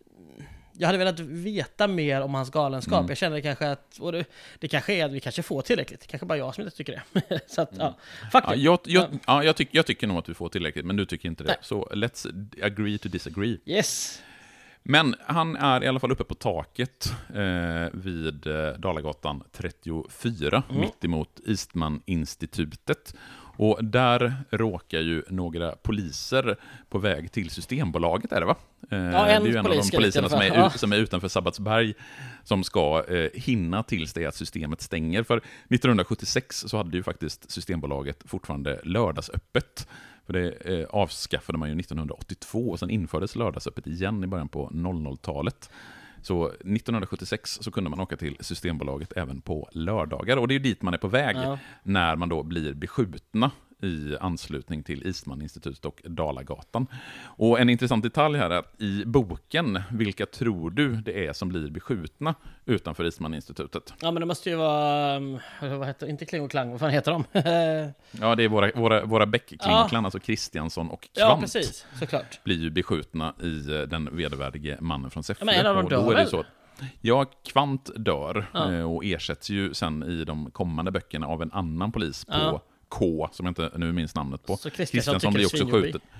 jag hade velat veta mer om hans galenskap. Mm. Jag känner kanske att, och det, det kanske är att vi kanske får tillräckligt. Det kanske bara jag som inte tycker det. Så att, ja, ja, jag, jag, ja, jag, tyck, jag tycker nog att vi får tillräckligt, men du tycker inte det. Nej. Så let's agree to disagree. Yes. Men han är i alla fall uppe på taket eh, vid eh, Dalagatan trettiofyra, mm. mitt emot Eastman-institutet. Och där råkar ju några poliser på väg till Systembolaget, är det va? Eh, ja, en det är ju en av de poliserna som är, ja. som är utanför Sabbatsberg som ska eh, hinna tills det att systemet stänger. För nittonhundrasjuttiosex så hade ju faktiskt Systembolaget fortfarande lördagsöppet. För det eh, avskaffade man ju nittonhundraåttiotvå och sen infördes lördagsöppet igen i början på noll noll-talet. Så nittonhundrasjuttiosex så kunde man åka till Systembolaget även på lördagar. Och det är ju dit man är på väg ja. när man då blir beskjutna i anslutning till Eastman-institutet och Dalagatan. Och en intressant detalj här är att i boken, vilka tror du det är som blir beskjutna utanför Eastman-institutet? Ja, men det måste ju vara, vad heter, inte Kling och Klang, vad fan heter de? Ja, det är våra, våra, våra Bäck-Kling och Klang, ja. alltså Kristiansson och Kvant. Ja, precis, såklart. Blir ju beskjutna i den vedervärdige mannen från Säffle. Ja, men en av dem dör väl? Så, ja, Kvant dör ja. och ersätts ju sen i de kommande böckerna av en annan polis på ja. K, som jag inte nu minns namnet på. Så Kristiansson blir också skjuten.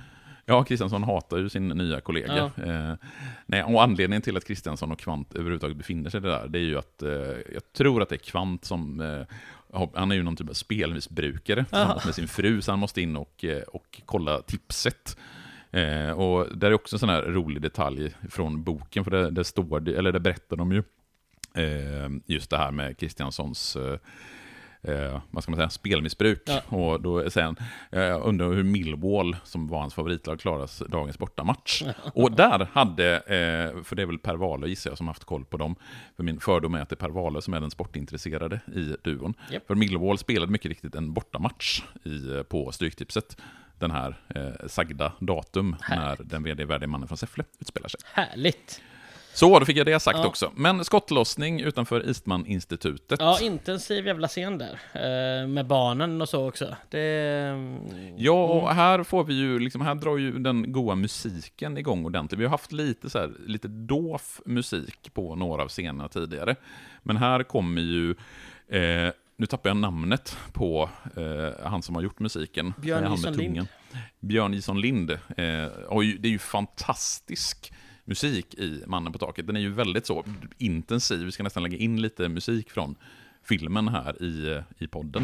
Ja, Kristiansson hatar ju sin nya kollega. Ja. Eh, nej, och anledningen till att Kristiansson och Kvant överhuvudtaget befinner sig där, det är ju att eh, jag tror att det är Kvant som... Eh, han är ju någon typ av spelmissbrukare tillsammans med sin fru, så han måste in och, eh, och kolla tipset. Eh, och där är också en sån här rolig detalj från boken, för det, det står det, eller det berättar de ju eh, just det här med Kristianssons eh, eh, vad ska man säga, spelmissbruk. Ja. Och då säger han, jag undrar hur Millwall, som var hans favoritlag, klaras dagens bortamatch. Och där hade, eh, för det är väl Per Wahlöö gissar jag som haft koll på dem, för min fördom är att det är Per Wahlöö som är den sportintresserade i duon. Yep. För Millwall spelade mycket riktigt en bortamatch i, på Stryktipset den här eh, sagda datum Härligt. när den vd-värdige mannen från Säffle utspelar sig. Härligt. Så, då fick jag det sagt Ja. också. Men skottlossning utanför Eastman-institutet. Ja, intensiv jävla scen där. Eh, med barnen och så också. Det... Ja, och här får vi ju, liksom, här drar ju den goa musiken igång ordentligt. Vi har haft lite så här, lite dof musik på några av scenerna tidigare. Men här kommer ju, eh, nu tappar jag namnet på eh, han som har gjort musiken. Björn Han med Jison tungan. Lind. Björn Jison Lind. Eh, och ju- det är ju fantastisk musik i Mannen på taket. Den är ju väldigt så intensiv. Vi ska nästan lägga in lite musik från filmen här i, i podden.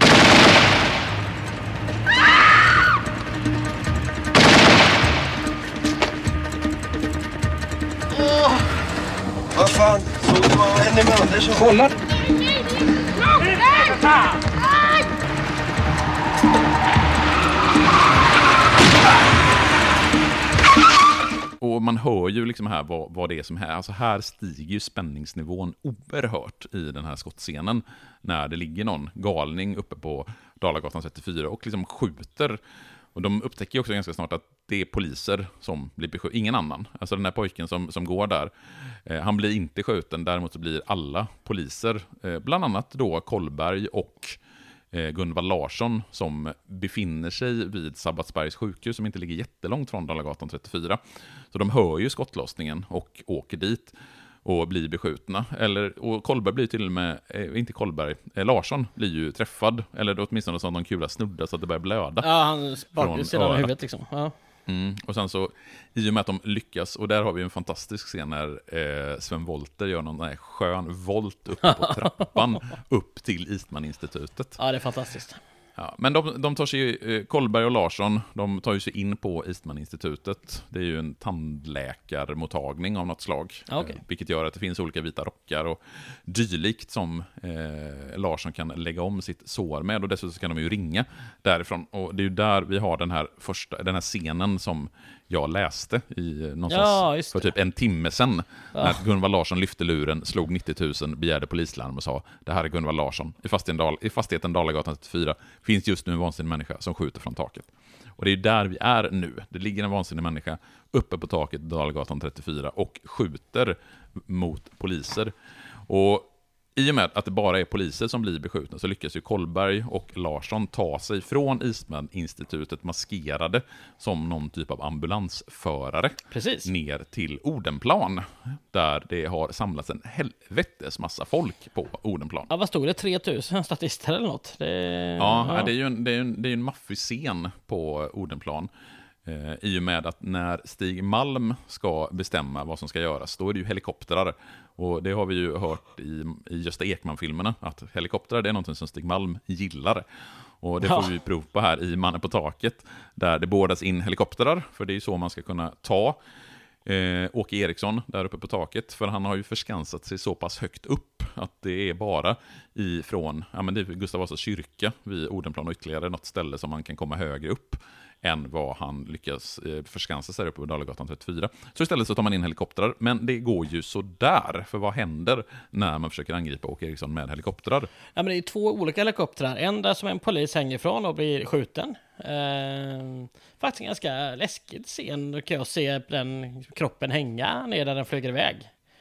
Vad fan? Såg du vad hände med Andersson? Kolla! Och man hör ju liksom här vad, vad det är som här. Alltså här stiger ju spänningsnivån oerhört i den här skottscenen. När det ligger någon galning uppe på Dalagatan trettiofyra och liksom skjuter. Och de upptäcker ju också ganska snart att det är poliser som blir beskjutna. Ingen annan. Alltså den här pojken som, som går där. Eh, han blir inte skjuten. Däremot så blir alla poliser. Eh, bland annat då Kollberg och eh, Gunvald Larsson som befinner sig vid Sabbatsbergs sjukhus som inte ligger jättelångt från Dalagatan trettiofyra. Så de hör ju skottlossningen och åker dit och blir beskjutna. Eller, och Kollberg blir till och med, eh, inte Kollberg, eh, Larsson blir ju träffad. Eller då åtminstone så att någon kula snudda så att det börjar blöda. Ja, han Från bakar sidan av örat. huvudet liksom. Ja. Mm. Och sen så, i och med att de lyckas, och där har vi en fantastisk scen när eh, Sven Wollter gör någon där skön volt upp på trappan upp till Eastman-institutet. Ja, det är fantastiskt. Ja, men de, de tar sig, eh, Kollberg och Larsson, de tar ju sig in på Eastman-institutet. Det är ju en tandläkarmottagning av något slag. Ja, okej. eh, vilket gör att det finns olika vita rockar och dylikt som eh, Larsson kan lägga om sitt sår med. Och dessutom kan de ju ringa därifrån. Och det är ju där vi har den här, första, den här scenen som jag läste i någonstans Ja, just för det. typ en timme sedan. När Gunvald Larsson lyfte luren, slog nittio tusen, begärde polislarm och sa: det här är Gunvald Larsson. I fastigheten, Dal- i fastigheten Dalagatan trettiofyra finns just nu en vansinnig människa som skjuter från taket. Och det är där vi är nu. Det ligger en vansinnig människa uppe på taket Dalagatan trettiofyra och skjuter mot poliser. Och i och med att det bara är poliser som blir beskjutna så lyckas ju Kollberg och Larsson ta sig från Eastman-institutet maskerade som någon typ av ambulansförare Precis. ner till Odenplan där det har samlats en helvetes massa folk på Odenplan. Ja, vad stod det? tre tusen statister eller något? Det... Ja, det är ju en, det är en, det är en maffig scen på Odenplan. Eh, I och med att när Stig Malm ska bestämma vad som ska göras, då är det ju helikoptrar. Och det har vi ju hört i, i Gösta Ekman-filmerna, att helikoptrar det är något som Stig Malm gillar. Och det får Ja. vi prov på här i Mannen på taket, där det bådas in helikoptrar, för det är ju så man ska kunna ta eh, Åke Eriksson där uppe på taket, för han har ju förskansat sig så pass högt upp att det är bara ifrån, ja men det är Gustav Vasas kyrka vid Odenplan och ytterligare något ställe som man kan komma högre upp än vad han lyckas eh, förskansa sig uppe på Dalagatan trettiofyra. Så istället så tar man in helikoptrar, men det går ju så där. För vad händer när man försöker angripa Åke Eriksson med helikoptrar? Ja, men det är två olika helikoptrar. En där som en polis hänger ifrån och blir skjuten. Eh, faktiskt en ganska läskigt scen. Då kan jag se den kroppen hänga ner där den flyger iväg.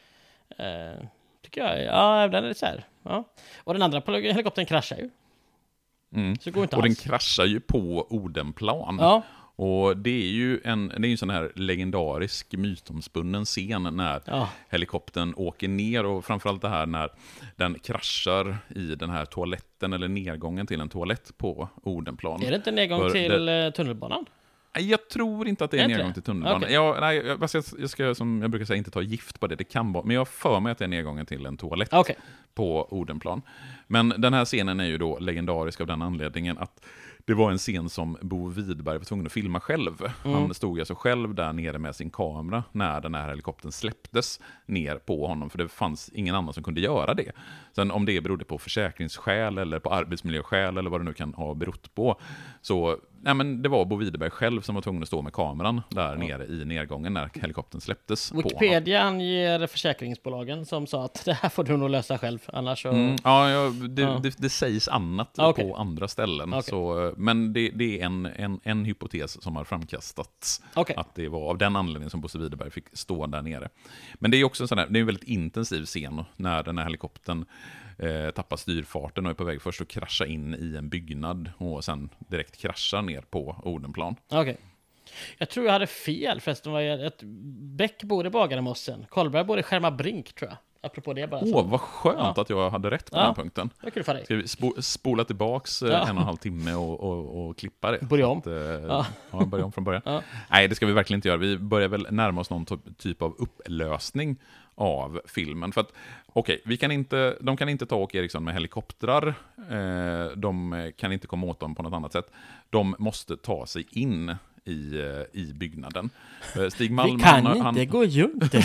Eh, tycker jag. Ja, den är lite så här. Ja. Och den andra helikoptern kraschar ju. Mm. Så det går inte Och den alls. kraschar ju på Odenplan. Ja. Och det är ju en, det är ju en sån här legendarisk mytomspunnen scen när Ja. helikoptern åker ner, och framförallt det här när den kraschar i den här toaletten eller nedgången till en toalett på Odenplan. Är det inte en nedgång För till det- eh, tunnelbanan? Jag tror inte att det är en Inte? nedgång till tunnelbanan. Okej. Jag, nej, jag, jag, ska, jag ska, som jag brukar säga, inte ta gift på det. Det kan vara, men jag för mig att det är nedgången till en toalett Okej. på Odenplan. Men den här scenen är ju då legendarisk av den anledningen att det var en scen som Bo Widberg var tvungen att filma själv. Mm. Han stod alltså själv där nere med sin kamera när den här helikoptern släpptes ner på honom, för det fanns ingen annan som kunde göra det. Sen om det berodde på försäkringsskäl eller på arbetsmiljöskäl eller vad det nu kan ha berott på, så nej, men det var Bo Widberg själv som var tvungen att stå med kameran där nere i nedgången när helikoptern släpptes på honom. Wikipedia anger försäkringsbolagen som sa att det här får du nog lösa själv, annars så... Mm, ja, ja, det, Ja. Det, det sägs annat Okay. på andra ställen. Okay. Så, men det, det är en, en, en hypotes som har framkastats. Okay. Att det var av den anledningen som Bosse Widerberg fick stå där nere. Men det är också en sån här, det är en väldigt intensiv scen när den här helikoptern eh, tappar styrfarten och är på väg först att krascha in i en byggnad och sen direkt kraschar ner på Odenplan. Okej. Okay. Jag tror jag hade fel förresten. Var jag, att Bäck bor i Bagarmossen. Karlberg bor i Skärmarbrink, tror jag. Apropå det bara. Åh, oh, vad skönt ja. att jag hade rätt på ja. den punkten. Vad kul för dig. Ska vi spo- spola tillbaks ja. en och en halv timme och, och, och klippa det? Börja om. Att, eh, ja. ja, börja om från början. Ja. Nej, det ska vi verkligen inte göra. Vi börjar väl närma oss någon typ av upplösning av filmen. För att, okej, vi kan inte, de kan inte ta Åke Eriksson med helikoptrar. Eh, de kan inte komma åt dem på något annat sätt. De måste ta sig in i, i byggnaden. Stig Malm, vi kan han, inte han, gå runt.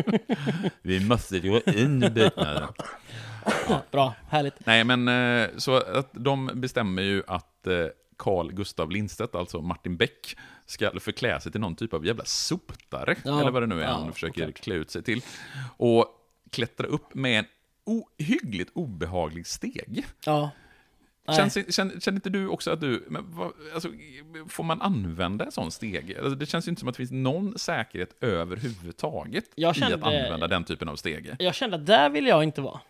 vi måste gå in i byggnaden. Ja, bra, härligt. Nej, men så att de bestämmer ju att Carl Gustav Lindstedt, alltså Martin Beck, ska förklä sig till någon typ av jävla sotare, ja, eller vad det nu är ja, han försöker klart. klä ut sig till. Och klättra upp med en ohyggligt obehaglig steg. Ja. Känns, känner, känner inte du också att du... Men vad, alltså, får man använda en sån steg? Alltså, det känns ju inte som att det finns någon säkerhet överhuvudtaget jag kände, i att använda den typen av steg. Jag kände att där vill jag inte vara.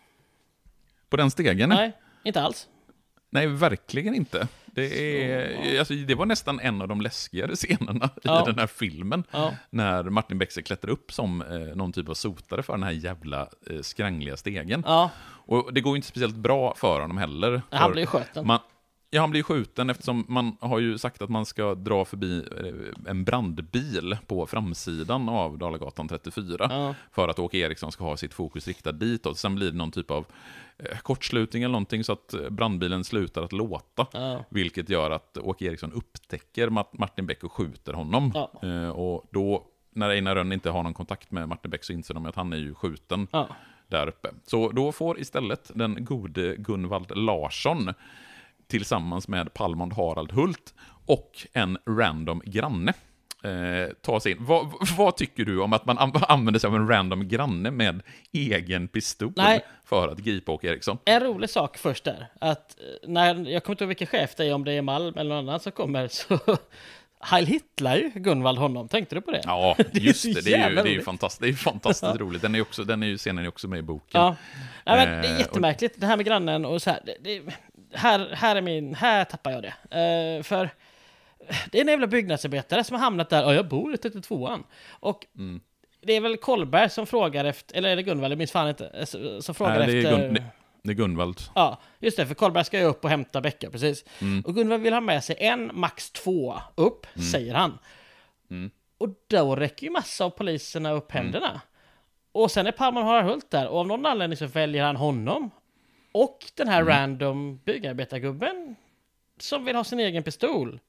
På den stegen? Nej, inte alls. Nej, verkligen inte. Det, är, alltså, det var nästan en av de läskigare scenerna ja. i den här filmen. Ja. När Martin Beck klättrar upp som eh, någon typ av sotare för den här jävla eh, skrangliga stegen. Ja. Och det går ju inte speciellt bra för honom heller. För han blir skjuten. Man, ja, han blir skjuten eftersom man har ju sagt att man ska dra förbi eh, en brandbil på framsidan av Dalagatan trettiofyra. Ja. För att Åke Eriksson ska ha sitt fokus riktat ditåt. Sen blir det någon typ av eh, kortslutning eller någonting så att brandbilen slutar att låta. Ja. Vilket gör att Åke Eriksson upptäcker Martin Beck och skjuter honom. Ja. Eh, och då, när Einar Rönn inte har någon kontakt med Martin Beck, så inser de att han är ju skjuten. Ja. Där uppe. Så då får istället den gode Gunvald Larsson tillsammans med Palmond Harald Hult och en random granne eh, ta sig in. Vad, vad tycker du om att man använder sig av en random granne med egen pistol Nej. för att gripa Åke Eriksson? En rolig sak först där, att när, jag kommer inte ihåg vilken chef det är, om det är Malm eller någon annan som kommer, så Heil Hitler ju Gunvald honom. Tänkte du på det? Ja, just det. Det är ju, det är ju fantastiskt, det är ju fantastiskt ja. roligt. Den är ju också, den är ju, scenen är också med i boken. Ja, ja men det är jättemärkligt det här med grannen och så här. Det, det, här, här är min, här tappar jag det. Uh, för det är en jävla byggnadsarbetare som har hamnat där. Och jag bor i trettiotvåan. Och mm. det är väl Kolberg som frågar efter, eller är det Gunvald? Jag minns fan inte. Som frågar Nej, det efter... Är Gun, det, det är Gunvald. Ja, just det. För Kolberg ska ju upp och hämta Becka, precis. Mm. Och Gunvald vill ha med sig en, max två upp, mm. säger han. Mm. Och då räcker ju massa av poliserna upp händerna. Mm. Och sen är Palmond Harald Hult där. Och av någon anledning så väljer han honom. Och den här mm. random byggarbetargubben som vill ha sin egen pistol.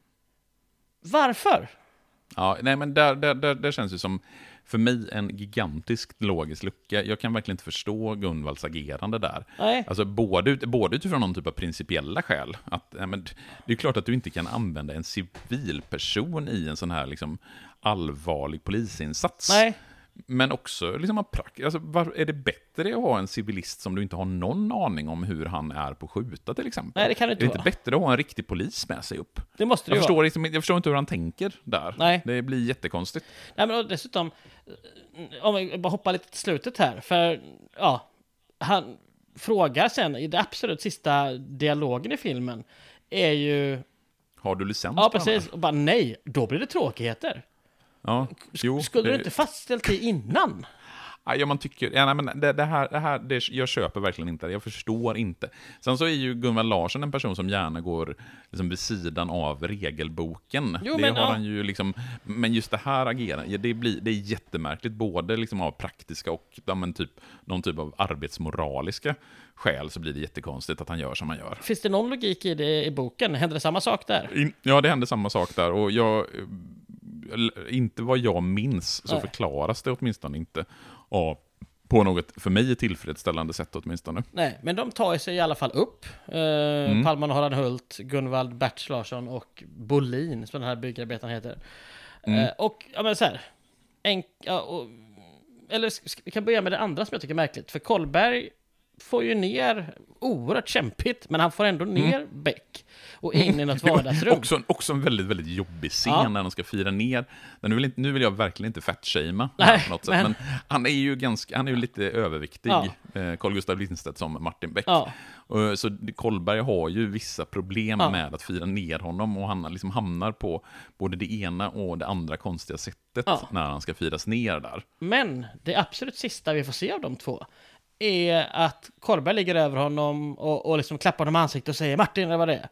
Varför? Ja, nej men där, där, där, där känns det som för mig en gigantisk logisk lucka. Jag kan verkligen inte förstå Gunvalds agerande där. Nej. Alltså både, både utifrån någon typ av principiella skäl. Att, ja, men, det är klart att du inte kan använda en civilperson i en sån här liksom, allvarlig polisinsats. Nej. Men också, liksom, alltså, var, är det bättre att ha en civilist som du inte har någon aning om hur han är på skjuta till exempel? Nej, det kan det inte Är det inte bättre att ha en riktig polis med sig upp? Det måste det jag, ju förstår, vara. liksom, jag förstår inte hur han tänker där. Nej. Det blir jättekonstigt. Nej, men dessutom, om vi bara hoppar lite till slutet här, för ja, han frågar sen i det absolut sista dialogen i filmen är ju... Har du licens? Ja, precis. Och bara nej, då blir det tråkigheter. Ja, jo, Skulle det... du inte fastställt det innan? Ja, man tycker, ja, nej, men det, det här, det här det, jag köper verkligen inte det. Jag förstår inte. Sen så är ju Gunvald Larsson en person som gärna går liksom vid sidan av regelboken. Jo, det men, har ja. han ju liksom, men just det här agerandet, det, blir, det är jättemärkligt. Både liksom av praktiska och ja, men typ, någon typ av arbetsmoraliska skäl så blir det jättekonstigt att han gör som han gör. Finns det någon logik i det i boken? Händer det samma sak där? In, ja, det händer samma sak där. Och jag... inte vad jag minns så Nej. förklaras det åtminstone inte av, på något för mig tillfredsställande sätt åtminstone. Nej, men de tar sig i alla fall upp. Eh, mm. Pallman och Harald Hult, Gunvald Berts Larsson och Bolin, som den här byggarbetaren heter. Mm. Eh, och, ja men så här, en, ja, och, eller vi kan börja med det andra som jag tycker är märkligt. För Kollberg får ju ner, oerhört kämpigt, men han får ändå ner mm. Beck och in i något vardagsrum. också, också en väldigt, väldigt jobbig scen ja. när de ska fira ner. Nu vill, inte, nu vill jag verkligen inte fettshamea på något sätt, men... men han är ju ganska, han är ju lite överviktig, ja. eh, Carl Gustaf Lindstedt som Martin Beck. Ja. Och, så Kollberg har ju vissa problem ja. med att fira ner honom, och han liksom hamnar på både det ena och det andra konstiga sättet ja. när han ska firas ner där. Men det absolut sista vi får se av de två är att Kollberg ligger över honom och, och liksom klappar honom i ansiktet och säger Martin, eller vad det är.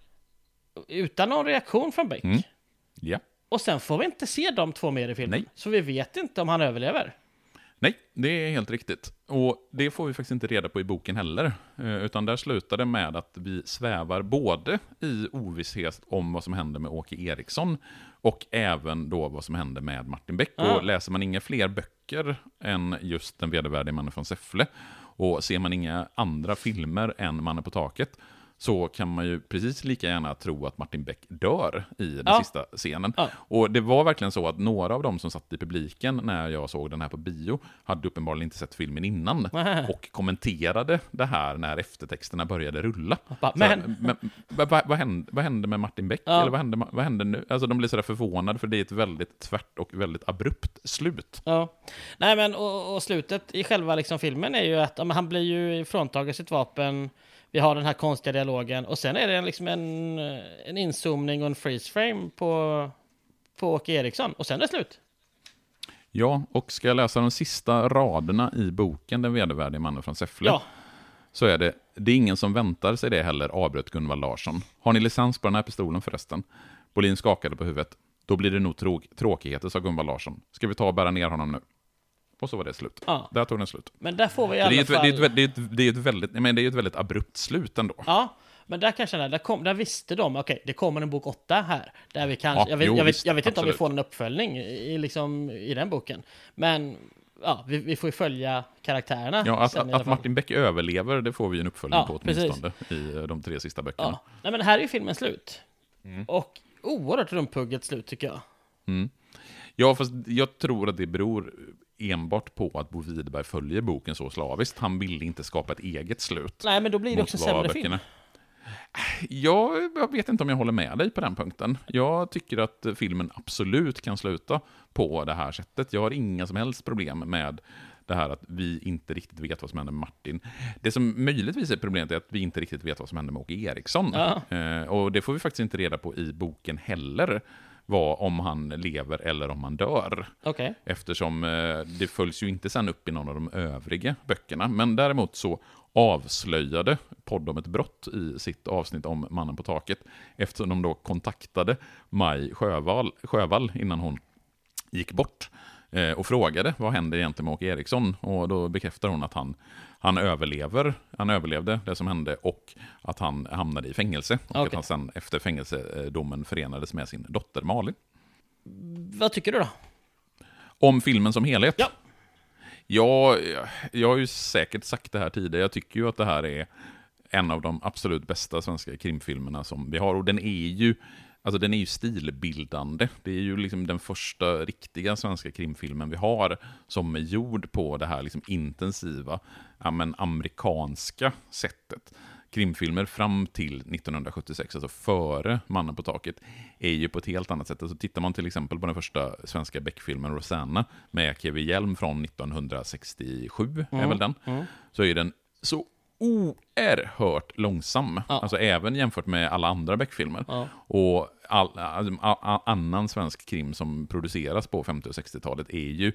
Utan någon reaktion från Beck. Mm. Yeah. Och sen får vi inte se de två mer i filmen. Nej. Så vi vet inte om han överlever. Nej, det är helt riktigt. Och det får vi faktiskt inte reda på i boken heller. Utan där slutar det med att vi svävar både i ovisshet om vad som händer med Åke Eriksson och även då vad som händer med Martin Beck. Ah. Och läser man inga fler böcker än just Den vedervärdige mannen från Säffle, och ser man inga andra filmer än Mannen på taket, så kan man ju precis lika gärna tro att Martin Beck dör i den ja. sista scenen. Ja. Och det var verkligen så att några av dem som satt i publiken när jag såg den här på bio hade uppenbarligen inte sett filmen innan Nä. och kommenterade det här när eftertexterna började rulla. Bara, så, men... men vad, vad, vad, hände, vad hände med Martin Beck? Ja. Eller vad hände, vad hände nu? Alltså de blev sådär förvånade, för det är ett väldigt tvärt och väldigt abrupt slut. Ja. Nej, men och, och slutet i själva liksom filmen är ju att ja, han blir ju fråntagen sitt vapen. Vi har den här konstiga dialogen, och sen är det liksom en, en inzoomning och en freeze frame på, på Åke Eriksson, och sen är det slut. Ja, och ska jag läsa de sista raderna i boken Den vedervärdige mannen från Säffle, ja. så är det, det är ingen som väntar sig det heller, avbröt Gunvald Larsson. Har ni licens på den här pistolen förresten? Bolin skakade på huvudet. Då blir det nog tråk, tråkigheter, sa Gunvald Larsson. Ska vi ta och bära ner honom nu? Och så var det slut. Ja. Där tog den slut. Men där får vi i alla fall... Det är ett, det är ett, det är ett väldigt, men det är ett väldigt abrupt slut ändå. Ja, men där kanske där, där, kom, där visste de, okej, okay, det kommer en bok åtta här. Där vi kanske, ja, jag vet, jo, jag vet, visst, jag vet inte om vi får en uppföljning i, liksom, i den boken. Men ja, vi, vi får ju följa karaktärerna. Ja, att, att, att Martin Beck överlever, det får vi en uppföljning ja, på åtminstone i de tre sista böckerna. Ja. Nej, men här är ju filmen slut. Mm. Och oerhört rumpugget slut, tycker jag. Mm. Ja, fast jag tror att det beror enbart på att Bo Widerberg följer boken så slaviskt. Han ville inte skapa ett eget slut. Nej, men då blir det också sämre film. Ja, jag vet inte om jag håller med dig på den punkten. Jag tycker att filmen absolut kan sluta på det här sättet. Jag har inga som helst problem med det här att vi inte riktigt vet vad som händer med Martin. Det som möjligtvis är problemet är att vi inte riktigt vet vad som händer med Åke Eriksson. Ja. Eh, och det får vi faktiskt inte reda på i boken heller. Vad om han lever eller om han dör. Okay. Eftersom eh, det följs ju inte sen upp i någon av de övriga böckerna. Men däremot så avslöjade Podd om ett brott i sitt avsnitt om Mannen på taket, eftersom de då kontaktade Maj Sjövall, Sjövall innan hon gick bort eh, och frågade vad händer egentligen med Åke Eriksson, och då bekräftar hon att han, han överlever han överlevde det som hände, och att han hamnade i fängelse, och okay. att han sen efter fängelsedomen förenades med sin dotter Malin. Vad tycker du då? Om filmen som helhet? Ja. Ja, jag har ju säkert sagt det här tidigare. Jag tycker ju att det här är en av de absolut bästa svenska krimfilmerna som vi har. Och den är ju, alltså den är ju stilbildande. Det är ju liksom den första riktiga svenska krimfilmen vi har som är gjord på det här liksom intensiva, ja, men amerikanska sättet. Krimfilmer fram till nittonhundrasjuttiosex, alltså före Mannen på taket, är ju på ett helt annat sätt. Alltså tittar man till exempel på den första svenska Beck-filmen Rosanna med K V Hjelm från nittonhundrasextiosju, mm. är väl den, mm. så är den så oerhört långsam. Ja. Alltså även jämfört med alla andra Beck-filmer. Ja. Och all, all, all, annan svensk krim som produceras på femtio- och sextiotalet är ju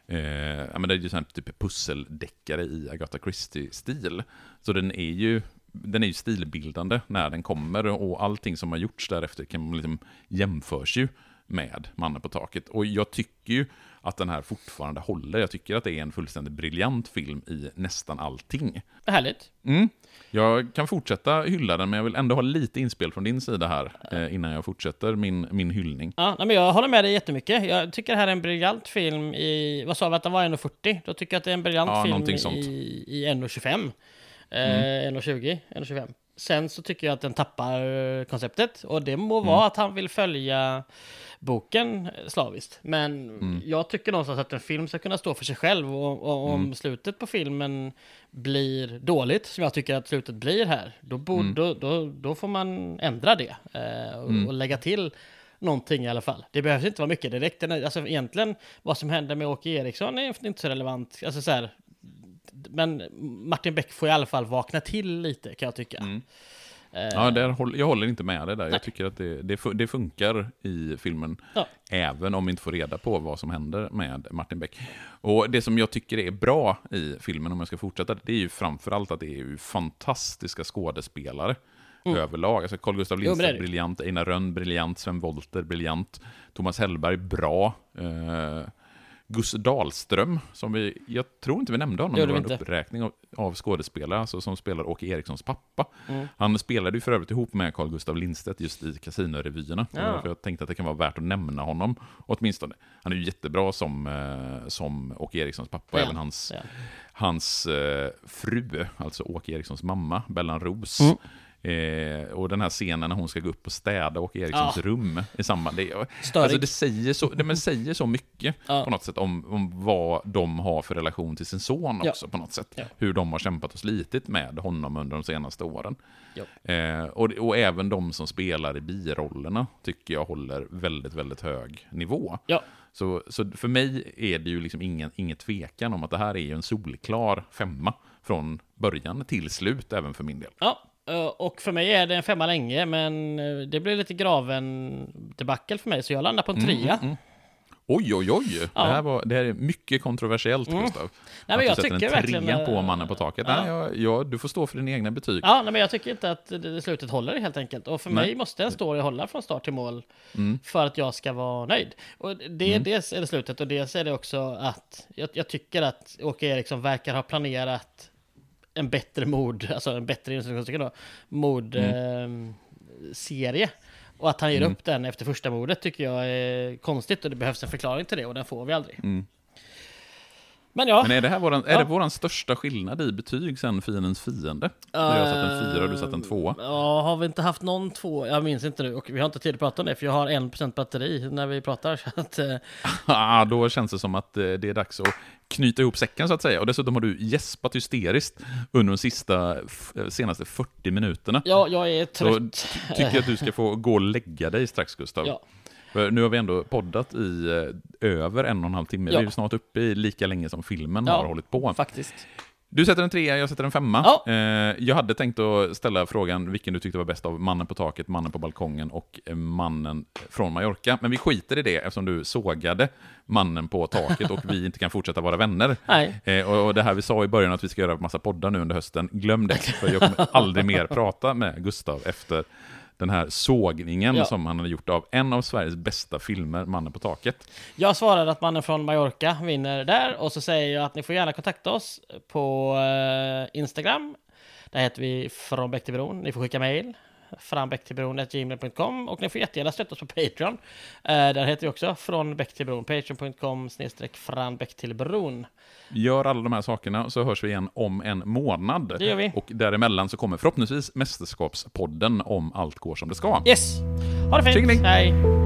Eh, ja, men det är ju sån här typ pusseldeckare i Agatha Christie-stil. Så den är ju den är ju stilbildande när den kommer, och allting som har gjorts därefter kan man liksom jämförs ju med Mannen på taket. Och jag tycker ju att den här fortfarande håller. Jag tycker att det är en fullständigt briljant film i nästan allting. Härligt. Mm. Jag kan fortsätta hylla den, men jag vill ändå ha lite inspel från din sida här eh, innan jag fortsätter min, min hyllning. Ja, men jag håller med dig jättemycket. Jag tycker det här är en briljant film i, vad sa vi att den var, en fyrtio? Då tycker jag att det är en briljant ja, film i, i en tjugofem. Eh, en tjugo, en tjugofem. Sen så tycker jag att den tappar konceptet, och det må vara mm. att han vill följa boken slaviskt. Men mm. jag tycker någonstans att en film ska kunna stå för sig själv, och, och om mm. slutet på filmen blir dåligt, som jag tycker att slutet blir här, då, bo, mm. då, då, då får man ändra det eh, och, mm. och lägga till någonting i alla fall. Det behövs inte vara mycket direkt. Alltså egentligen, vad som händer med Åke Eriksson är inte så relevant. Alltså så här, men Martin Beck får i alla fall vakna till lite, kan jag tycka. Mm. Ja, där, jag håller inte med det där. Nej. Jag tycker att det, det, det funkar i filmen, ja. Även om vi inte får reda på vad som händer med Martin Beck. Och det som jag tycker är bra i filmen, om jag ska fortsätta, det är ju framförallt att det är ju fantastiska skådespelare mm. överlag. Alltså Carl Gustaf Lindstedt, briljant. Einar Rönn, briljant. Sven Wollter, briljant. Thomas Hellberg, bra. Eh, Gus Dahlström, som vi, jag tror inte vi nämnde honom, det var en uppräkning av, av skådespelare, alltså, som spelar Åke Erikssons pappa. Mm. Han spelade ju för övrigt ihop med Carl Gustaf Lindstedt just i Casino-revyerna. Ja. För jag tänkte att det kan vara värt att nämna honom åtminstone. Han är ju jättebra som, eh, som Åke Erikssons pappa, ja. Även hans, ja. hans eh, fru, alltså Åke Erikssons mamma, Bellan Ros. Mm. Eh, och den här scenen när hon ska gå upp och städa Åke Erikssons ja. rum i samband. Det, alltså det, säger så, det men säger så mycket ja. på något sätt om, om vad de har för relation till sin son också, ja. på något sätt. Ja. Hur de har kämpat och slitit med honom under de senaste åren. Ja. Eh, och, och även de som spelar i birollerna tycker jag håller väldigt, väldigt hög nivå. Ja. Så, så för mig är det ju liksom ingen, ingen tvekan om att det här är ju en solklar femma från början till slut, även för min del. Ja. Och för mig är det en femma länge, men det blir lite graven debacle för mig, så jag landar på en trea. Mm, mm. Oj, oj, oj. Ja. Det, här var, det här är mycket kontroversiellt, mm. Gustav. Nej, men jag tycker en verkligen trea på Mannen på taket. Ja. Nej, jag, jag, du får stå för dina egna betyg. Ja, nej, men jag tycker inte att det, slutet håller helt enkelt. Och för nej. mig måste en story hålla från start till mål mm. för att jag ska vara nöjd. Och det är mm. dels är det slutet, och dels är det också att jag, jag tycker att Åke Eriksson verkar ha planerat en bättre mord, alltså en bättre mordserie. Mm. Eh, och att han ger mm. upp den efter första mordet tycker jag är konstigt, och det behövs en förklaring till det, och den får vi aldrig. Mm. Men ja. Men är det här våran, är ja. det våran största skillnad i betyg sen Fiendens fiende? Uh, jag har satt en fyra och du satt en två. Ja, har vi inte haft någon två? Jag minns inte nu, och vi har inte tid att prata om det, för jag har en procent batteri när vi pratar. Så att, uh... ah, då känns det som att det är dags att knyta ihop säcken, så att säga. Och dessutom har du gäspat hysteriskt under de sista, senaste fyrtio minuterna. Ja, jag är trött. Så tycker jag att du ska få gå och lägga dig strax, Gustav. Ja. För nu har vi ändå poddat i eh, över en och en halv timme. Ja. Vi är snart uppe i lika länge som filmen ja, har hållit på. Faktiskt. Du sätter en trea, jag sätter en femma. Ja. Eh, jag hade tänkt att ställa frågan vilken du tyckte var bäst av Mannen på taket, Mannen på balkongen och Mannen från Mallorca. Men vi skiter i det eftersom du sågade Mannen på taket och vi inte kan fortsätta vara vänner. Nej. Eh, och, och det här vi sa i början att vi ska göra en massa poddar nu under hösten, glöm det. För jag kommer aldrig mer prata med Gustav efter den här sågningen ja. som han hade gjort av en av Sveriges bästa filmer, Mannen på taket. Jag svarade att Mannen från Mallorca vinner där, och så säger jag att ni får gärna kontakta oss på uh, Instagram. Där heter vi Från Bäck till Bron. Ni får skicka mejl franbäcktillbron at gmail dot com, och ni får jättegärna stötta oss på Patreon. Uh, där heter vi också Från Bäck till Bron, patreon dot com snedstreck franbäckttillbron. Gör alla de här sakerna så hörs vi igen om en månad. Det gör vi. Och däremellan så kommer förhoppningsvis Mästerskapspodden om allt går som det ska. Yes! Ha det fint! Tjingeling. Hej!